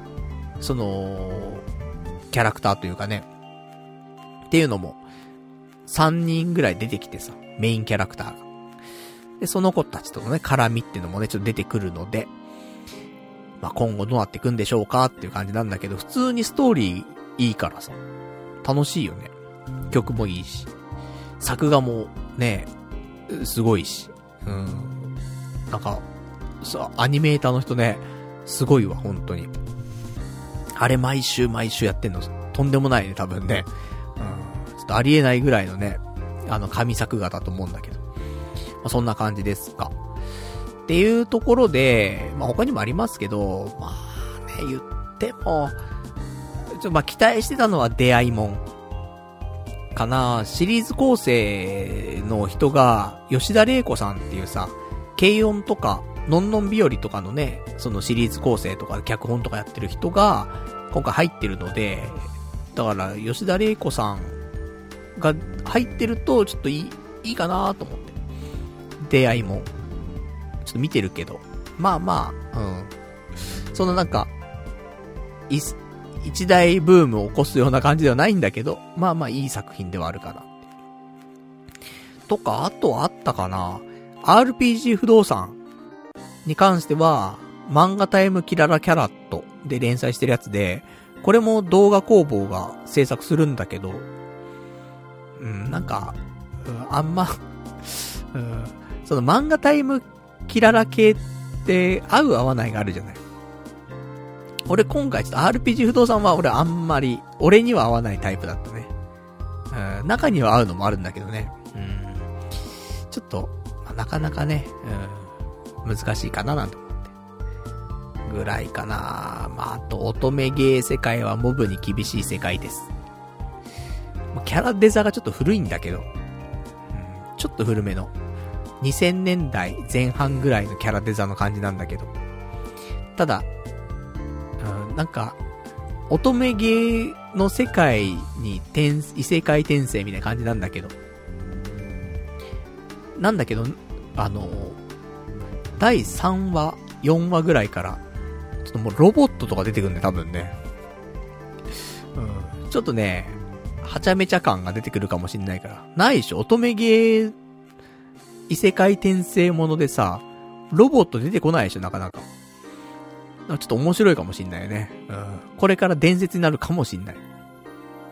キャラクターというかね、っていうのも、3人ぐらい出てきてさ、メインキャラクターが。で、その子たちとのね、絡みっていうのもね、ちょっと出てくるので、まあ、今後どうなっていくんでしょうかっていう感じなんだけど、普通にストーリーいいからさ、楽しいよね。曲もいいし、作画もね、すごいし、なんか、アニメーターの人ね、すごいわ、本当に。あれ毎週やってんの、とんでもないね、多分ね。ちょっとありえないぐらいのね、神作画だと思うんだけど。まあ、そんな感じですか。っていうところで、まあ、他にもありますけど、まあね、言っても、まあ、期待してたのは出会いもん。かな。シリーズ構成の人が、吉田玲子さんっていうさ、軽音とか、のんのん日和とかのね、そのシリーズ構成とか脚本とかやってる人が今回入ってるので、だから吉田玲子さんが入ってるとちょっといいかなと思って。出会いもちょっと見てるけど、まあ、そんななんか一大ブームを起こすような感じではないんだけど、まあいい作品ではあるかなとか、あとあったかな。RPG 不動産に関しては、漫画タイムキララキャラットで連載してるやつで、これも動画工房が制作するんだけど、なんか、あんま、その漫画タイムキララ系って合う合わないがあるじゃない。俺今回ちょっと RPG 不動産は俺あんまり、俺には合わないタイプだったね。中には合うのもあるんだけどね。ちょっと、なかなかね、難しいかななんて思って。ぐらいかな。まあ、あと、乙女ゲー世界はモブに厳しい世界です。キャラデザがちょっと古いんだけど、ちょっと古めの。2000年代前半ぐらいのキャラデザの感じなんだけど。ただ、なんか、乙女ゲーの世界に異世界転生みたいな感じなんだけど。第3話、4話ぐらいから、ちょっともうロボットとか出てくるんで多分ね。ちょっとね、はちゃめちゃ感が出てくるかもしんないから。ないでしょ、乙女ゲー、異世界転生ものでさ、ロボット出てこないでしょ、なかなか。ちょっと面白いかもしんないよね。これから伝説になるかもしんない。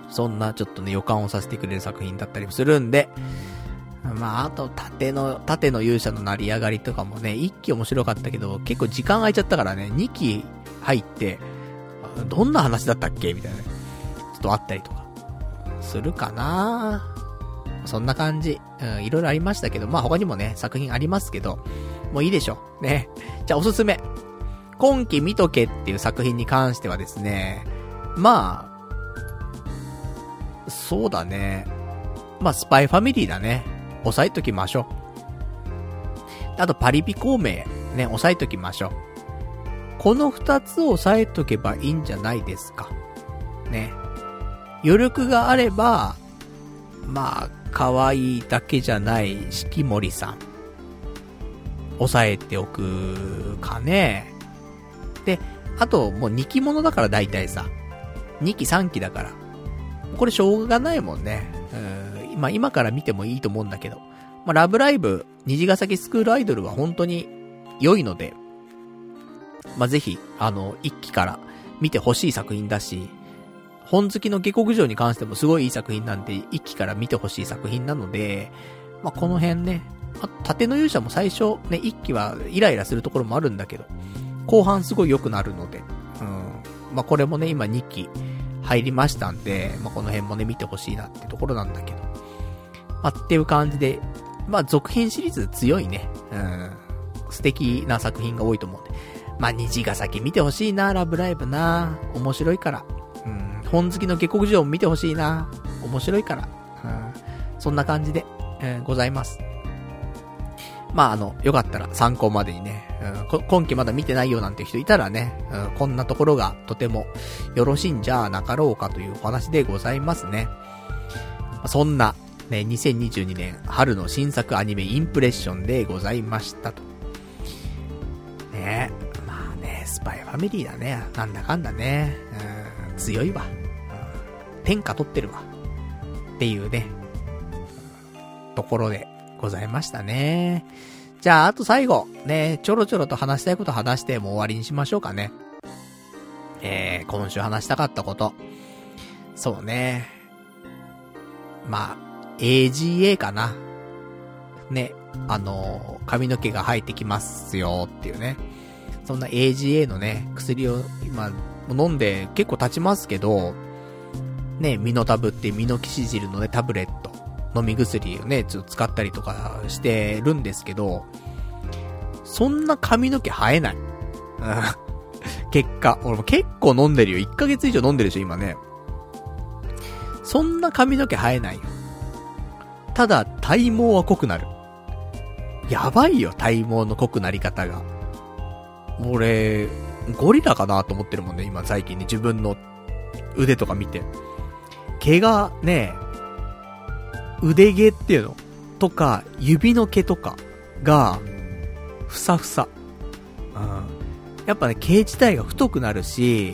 そんなちょっとね、予感をさせてくれる作品だったりもするんで、まあ、あと、盾の勇者の成り上がりとかもね、1期面白かったけど、結構時間空いちゃったからね、2期入って、どんな話だったっけみたいなね、ちょっとあったりとか、するかな。そんな感じ。いろいろありましたけど、まあ他にもね、作品ありますけど、もういいでしょ。ね。じゃあおすすめ。今期見とけっていう作品に関してはですね、まあ、そうだね。まあスパイファミリーだね。押さえときましょう。あとパリピ孔明ね、押さえときましょう。この2つを押さえとけばいいんじゃないですか。ね。余力があれば、まあ、可愛いだけじゃない四季森さん。押さえておくかね。で、あともう2期ものだから大体さ。2期3期だから。これしょうがないもんね。まあ今から見てもいいと思うんだけど。まあラブライブ、虹ヶ崎スクールアイドルは本当に良いので、まあぜひ、1期から見てほしい作品だし、本好きの下克上に関してもすごいいい作品なんで、1期から見てほしい作品なので、まあこの辺ね、盾の勇者も最初ね、1期はイライラするところもあるんだけど、後半すごい良くなるので、まあこれもね、今2期入りましたんで、まあこの辺もね、見てほしいなってところなんだけど、まあっていう感じで、まあ続編シリーズ強いね、素敵な作品が多いと思うんで、まあ虹ヶ崎見てほしいな、ラブライブな、面白いから、本好きの下克上も見てほしいな、面白いから、そんな感じで、ございます。まあよかったら参考までにね、今期まだ見てないよなんて人いたらね、こんなところがとてもよろしいんじゃなかろうかというお話でございますね。そんな、ね、2022年春の新作アニメインプレッションでございましたと。ね、まあね、スパイファミリーだね。なんだかんだね。強いわ。天下取ってるわ。っていうね、ところでございましたね。じゃあ、あと最後、ね、ちょろちょろと話したいこと話してもう終わりにしましょうかね。今週話したかったこと。そうね。まあ、AGA かな。ね、髪の毛が生えてきますよっていうね。そんな AGA のね、薬を今飲んで結構経ちますけど、ね、ミノタブっていうミノキシジルのね、タブレット、飲み薬をね、ちょっと使ったりとかしてるんですけど、そんな髪の毛生えない。結果、俺も結構飲んでるよ。1ヶ月以上飲んでるでしょ、今ね。そんな髪の毛生えないよ。ただ、体毛は濃くなる。やばいよ、体毛の濃くなり方が。俺、ゴリラかなと思ってるもんね、今最近ね、自分の腕とか見て。毛がね、腕毛っていうのとか、指の毛とかが、ふさふさ。やっぱね、毛自体が太くなるし、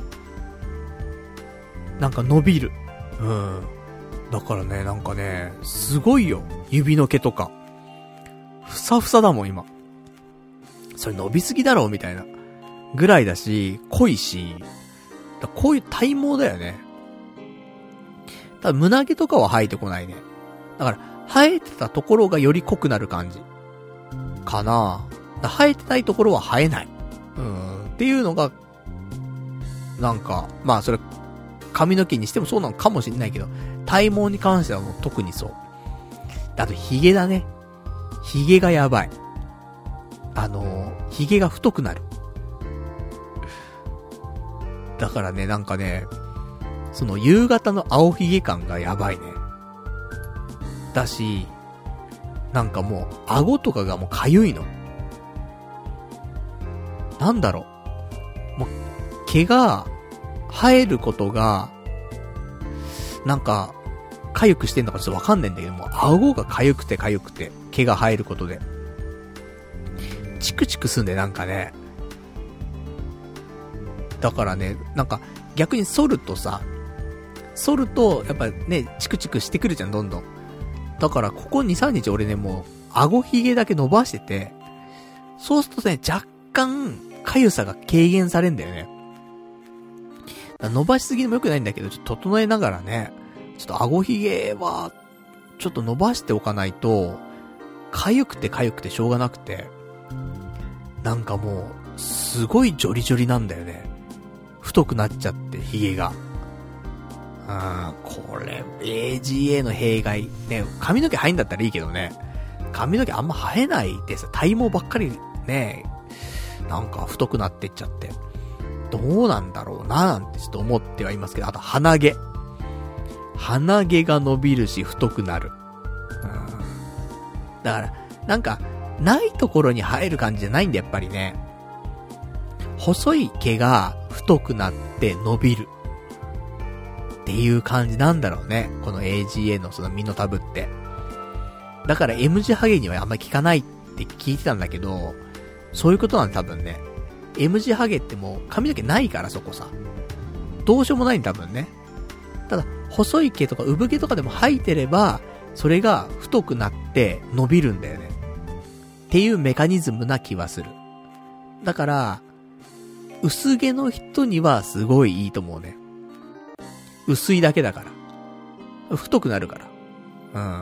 なんか伸びる。だからね、なんかね、すごいよ。指の毛とか。ふさふさだもん、今。それ伸びすぎだろ、みたいな。ぐらいだし、濃いし、こういう体毛だよね。ただ胸毛とかは生えてこないね。だから、生えてたところがより濃くなる感じ。かな。生えてないところは生えない。っていうのが、なんか、まあそれ、髪の毛にしてもそうなのかもしれないけど、体毛に関してはもう特にそう。あと、髭だね。髭がやばい。髭が太くなる。だからね、なんかね、その夕方の青髭感がやばいね。だし、なんかもう、顎とかがもうかゆいの。なんだろう。もう、毛が生えることが、なんか、かゆくしてんのかちょっとわかんないんだけども、顎がかゆくて、毛が生えることで。チクチクすんで、なんかね。だからね、なんか、逆に剃るとさ、やっぱね、チクチクしてくるじゃん、どんどん。だから、ここ2、3日俺ね、もう、顎ひげだけ伸ばしてて、そうするとね、若干、かゆさが軽減されんだよね。 伸ばしすぎでも良くないんだけど、ちょっと整えながらね、ちょっと顎ひげは、ちょっと伸ばしておかないと、痒くてしょうがなくて、なんかもう、すごいジョリジョリなんだよね。太くなっちゃって、ひげが。これ、AGA の弊害。ね、髪の毛生えんだったらいいけどね。髪の毛あんま生えないでさ、体毛ばっかりね、なんか太くなってっちゃって。どうなんだろうななんてちょっと思ってはいますけど、あと鼻毛。鼻毛が伸びるし太くなる。だから、なんか、ないところに生える感じじゃないんだやっぱりね。細い毛が太くなって伸びる。っていう感じなんだろうね。この AGA のそのミノタブって。だから M 字ハゲにはあんまり効かないって聞いてたんだけど、そういうことなんだ多分ね。M 字ハゲってもう髪の毛ないからそこさ。どうしようもないんだ多分ね。ただ、細い毛とか産毛とかでも生えてれば、それが太くなって伸びるんだよね。っていうメカニズムな気はする。だから、薄毛の人にはすごいいいと思うね。薄いだけだから。太くなるから。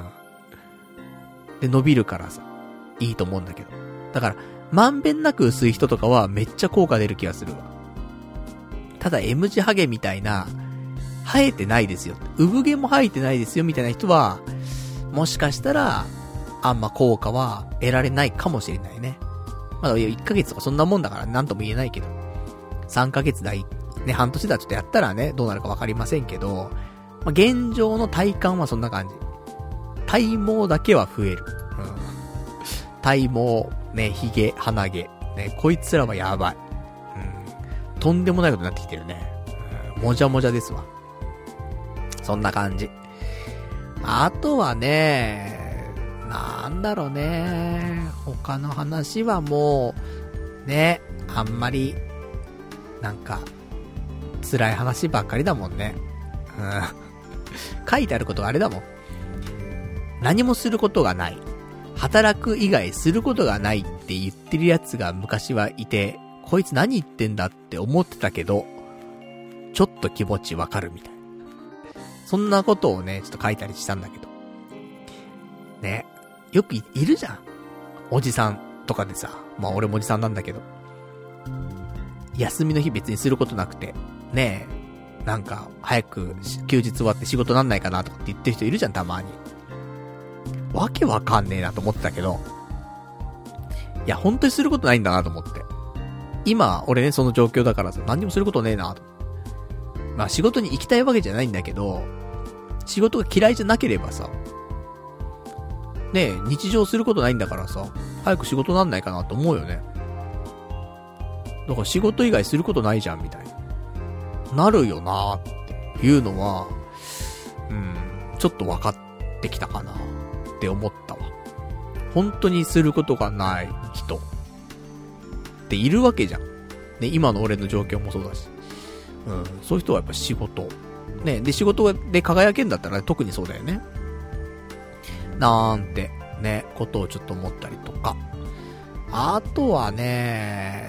で、伸びるからさ、いいと思うんだけど。だから、まんべんなく薄い人とかはめっちゃ効果出る気がするわ。ただ M 字ハゲみたいな、生えてないですよ。産毛も生えてないですよみたいな人は、もしかしたら、あんま効果は得られないかもしれないね。まだ1ヶ月とかそんなもんだからなんとも言えないけど。3ヶ月代、ね、半年だちょっとやったらね、どうなるかわかりませんけど、まあ、現状の体感はそんな感じ。体毛だけは増える。体毛、ね、髭、鼻毛、ね、こいつらはやばい。とんでもないことになってきてるね。もじゃもじゃですわ。そんな感じ。あとはね、なんだろうね。他の話はもう、ね、あんまり、なんか、辛い話ばっかりだもんね。書いてあることがあれだもん。何もすることがない。働く以外することがないって言ってるやつが昔はいて、こいつ何言ってんだって思ってたけど、ちょっと気持ちわかるみたいな。そんなことをね、ちょっと書いたりしたんだけど。ね。よくいるじゃん。おじさんとかでさ。まあ俺もおじさんなんだけど。休みの日別にすることなくて。ねえ。なんか、早く休日終わって仕事なんないかなとかって言ってる人いるじゃん、たまに。わけわかんねえなと思ってたけど。いや、本当にすることないんだなと思って。今、俺ね、その状況だからさ、何にもすることねえなと。まあ仕事に行きたいわけじゃないんだけど、仕事が嫌いじゃなければさ、ねえ、日常することないんだからさ、早く仕事なんないかなと思うよね。だから仕事以外することないじゃん、みたいな。なるよなーっていうのは、ちょっと分かってきたかなって思ったわ。本当にすることがない人っているわけじゃん。ね、今の俺の状況もそうだし。そういう人はやっぱ仕事。ね、で仕事で輝けんだったら特にそうだよね。なんて、ね、ことをちょっと思ったりとか。あとはね、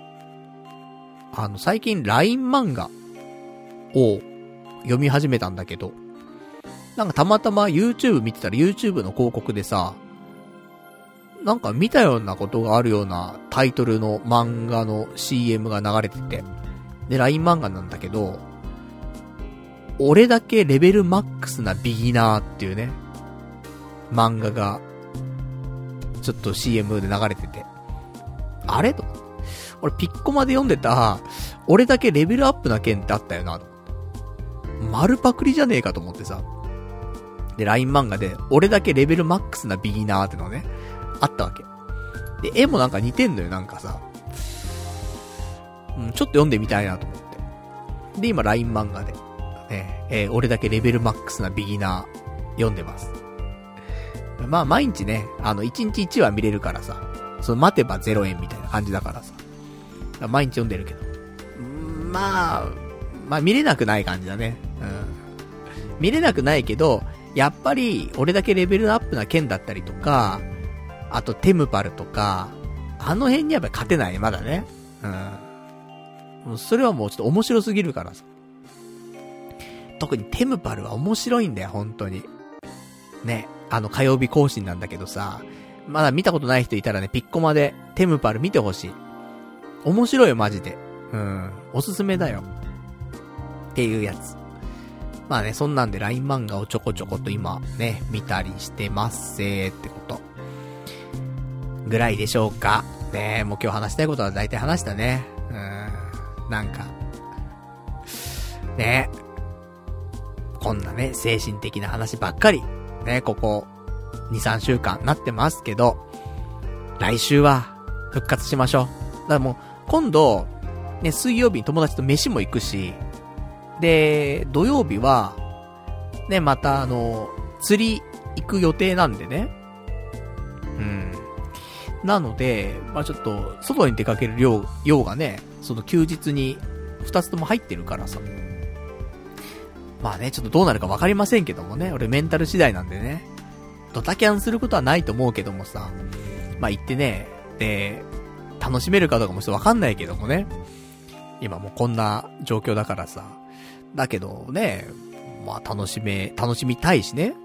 最近 LINE 漫画を読み始めたんだけど、なんかたまたま YouTube 見てたら YouTube の広告でさ、なんか見たようなことがあるようなタイトルの漫画の CM が流れてて、で、LINE 漫画なんだけど、俺だけレベルマックスなビギナーっていうね、漫画が、ちょっと CM で流れてて、あれと俺ピッコマで読んでた、俺だけレベルアップな件ってあったよなと。丸パクリじゃねえかと思ってさ。で、LINE 漫画で、俺だけレベルマックスなビギナーってのね、あったわけ。で、絵もなんか似てんのよ、なんかさ。ちょっと読んでみたいなと思って。で、今 LINE 漫画で、ね、俺だけレベルマックスなビギナー読んでます。まあ毎日ね、1日1話見れるからさ、その待てば0円みたいな感じだからさ。毎日読んでるけど。まあ見れなくない感じだね。見れなくないけど、やっぱり俺だけレベルアップな剣だったりとか、あとテムパルとか、あの辺にやっぱり勝てない、まだね。それはもうちょっと面白すぎるからさ。 特にテムパルは面白いんだよ、本当に。ね、火曜日更新なんだけどさ、まだ見たことない人いたらね、ピッコマでテムパル見てほしい。面白いよ、マジで。おすすめだよ。っていうやつ。まあね、そんなんで LINE 漫画をちょこちょこと今ね、見たりしてますってこと。ぐらいでしょうか。ね、もう今日話したいことは大体話したね。なんか。ね。こんなね、精神的な話ばっかり。ね、ここ、2、3週間なってますけど、来週は復活しましょう。だからもう、今度、ね、水曜日に友達と飯も行くし、で、土曜日は、ね、また釣り行く予定なんでね。なので、まあちょっと、外に出かける量がね、その休日に2つとも入ってるからさ。まあね、ちょっとどうなるか分かりませんけどもね、俺メンタル次第なんでね。ドタキャンすることはないと思うけどもさ、まあ行ってね、で、楽しめるかどうかもちょっと分かんないけどもね。今もうこんな状況だからさ。だけどね、まあ楽しみたいしね。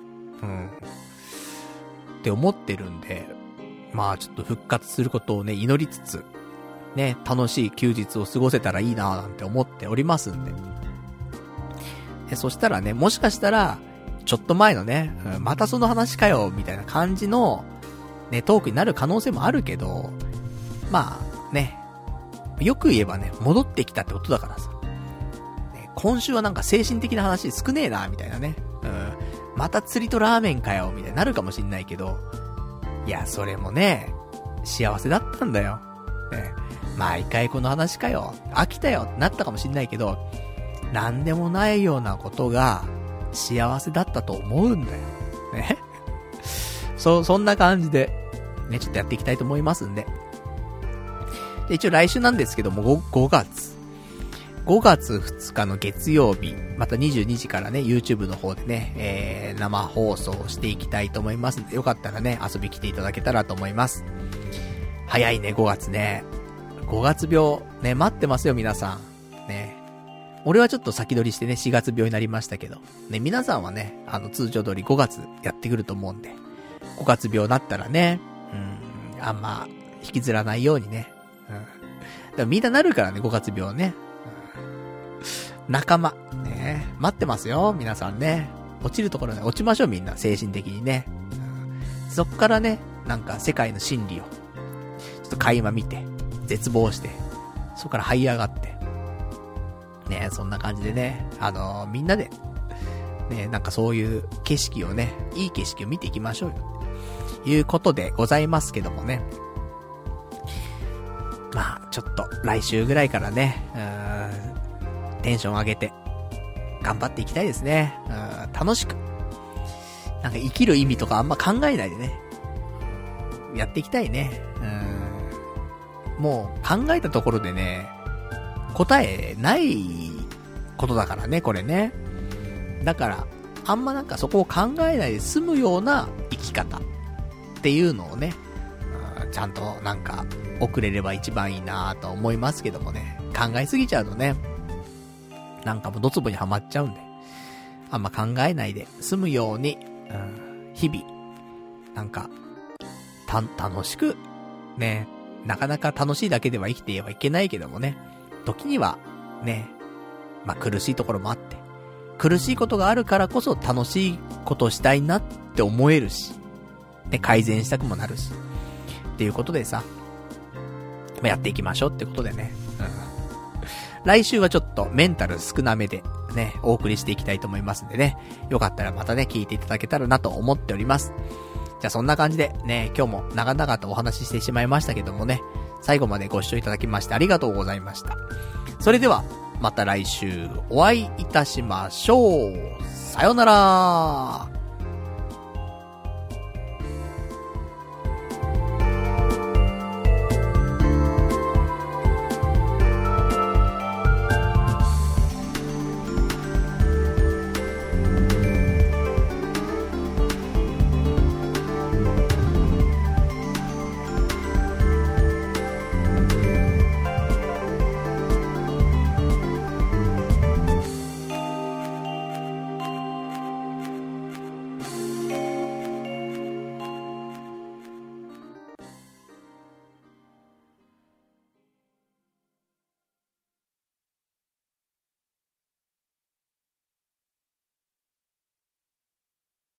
って思ってるんで、まあちょっと復活することをね、祈りつつ、ね、楽しい休日を過ごせたらいいなぁなんて思っておりますんで。そしたらね、もしかしたら、ちょっと前のね、またその話かよ、みたいな感じの、ね、トークになる可能性もあるけど、まあ、ね、よく言えばね、戻ってきたってことだからさ。ね、今週はなんか精神的な話少ねえな、みたいなね。また釣りとラーメンかよ、みたいになるかもしんないけど、いや、それもね、幸せだったんだよ。ね、毎回この話かよ、飽きたよ、ってなったかもしんないけど、なんでもないようなことが、幸せだったと思うんだよ。ね。そんな感じで、ね、ちょっとやっていきたいと思いますんで。で、一応来週なんですけども、5月2日の月曜日、また22時からね、YouTube の方でね、生放送していきたいと思いますんで、よかったらね、遊び来ていただけたらと思います。早いね、5月ね。5月病、ね、待ってますよ、皆さん。ね。俺はちょっと先取りしてね、4月病になりましたけど、ね、皆さんはね、通常通り5月やってくると思うんで、5月病になったらね、あんま、引きずらないようにね、でもみんななるからね、5月病ね。仲間、ね、待ってますよ、皆さんね。落ちるところね、落ちましょう、みんな、精神的にね。そっからね、なんか世界の真理を、ちょっと垣間見て、絶望して、そこから這い上がって、ね、そんな感じでね、みんなで、ね、なんかそういう景色をね、いい景色を見ていきましょうよ。いうことでございますけどもね。まあ、ちょっと、来週ぐらいからね、テンション上げて、頑張っていきたいですね。楽しく。なんか生きる意味とかあんま考えないでね。やっていきたいね。もう考えたところでね、答えないことだからね、これね。だから、あんまなんかそこを考えないで済むような生き方っていうのをね、ちゃんとなんか送れれば一番いいなと思いますけどもね。考えすぎちゃうとね、なんかもうドツボにはまっちゃうんで、あんま考えないで済むように、日々、なんか、楽しく、ね、なかなか楽しいだけでは生きてはいけないけどもね、時には、ね、まあ、苦しいところもあって、苦しいことがあるからこそ楽しいことをしたいなって思えるし、ね、改善したくもなるし、っていうことでさ、まあ、やっていきましょうってことでね、来週はちょっとメンタル少なめでね、お送りしていきたいと思いますんでね、よかったらまたね、聞いていただけたらなと思っております。じゃあそんな感じでね、今日も長々とお話ししてしまいましたけどもね、最後までご視聴いただきましてありがとうございました。それでは、また来週お会いいたしましょう。さよなら。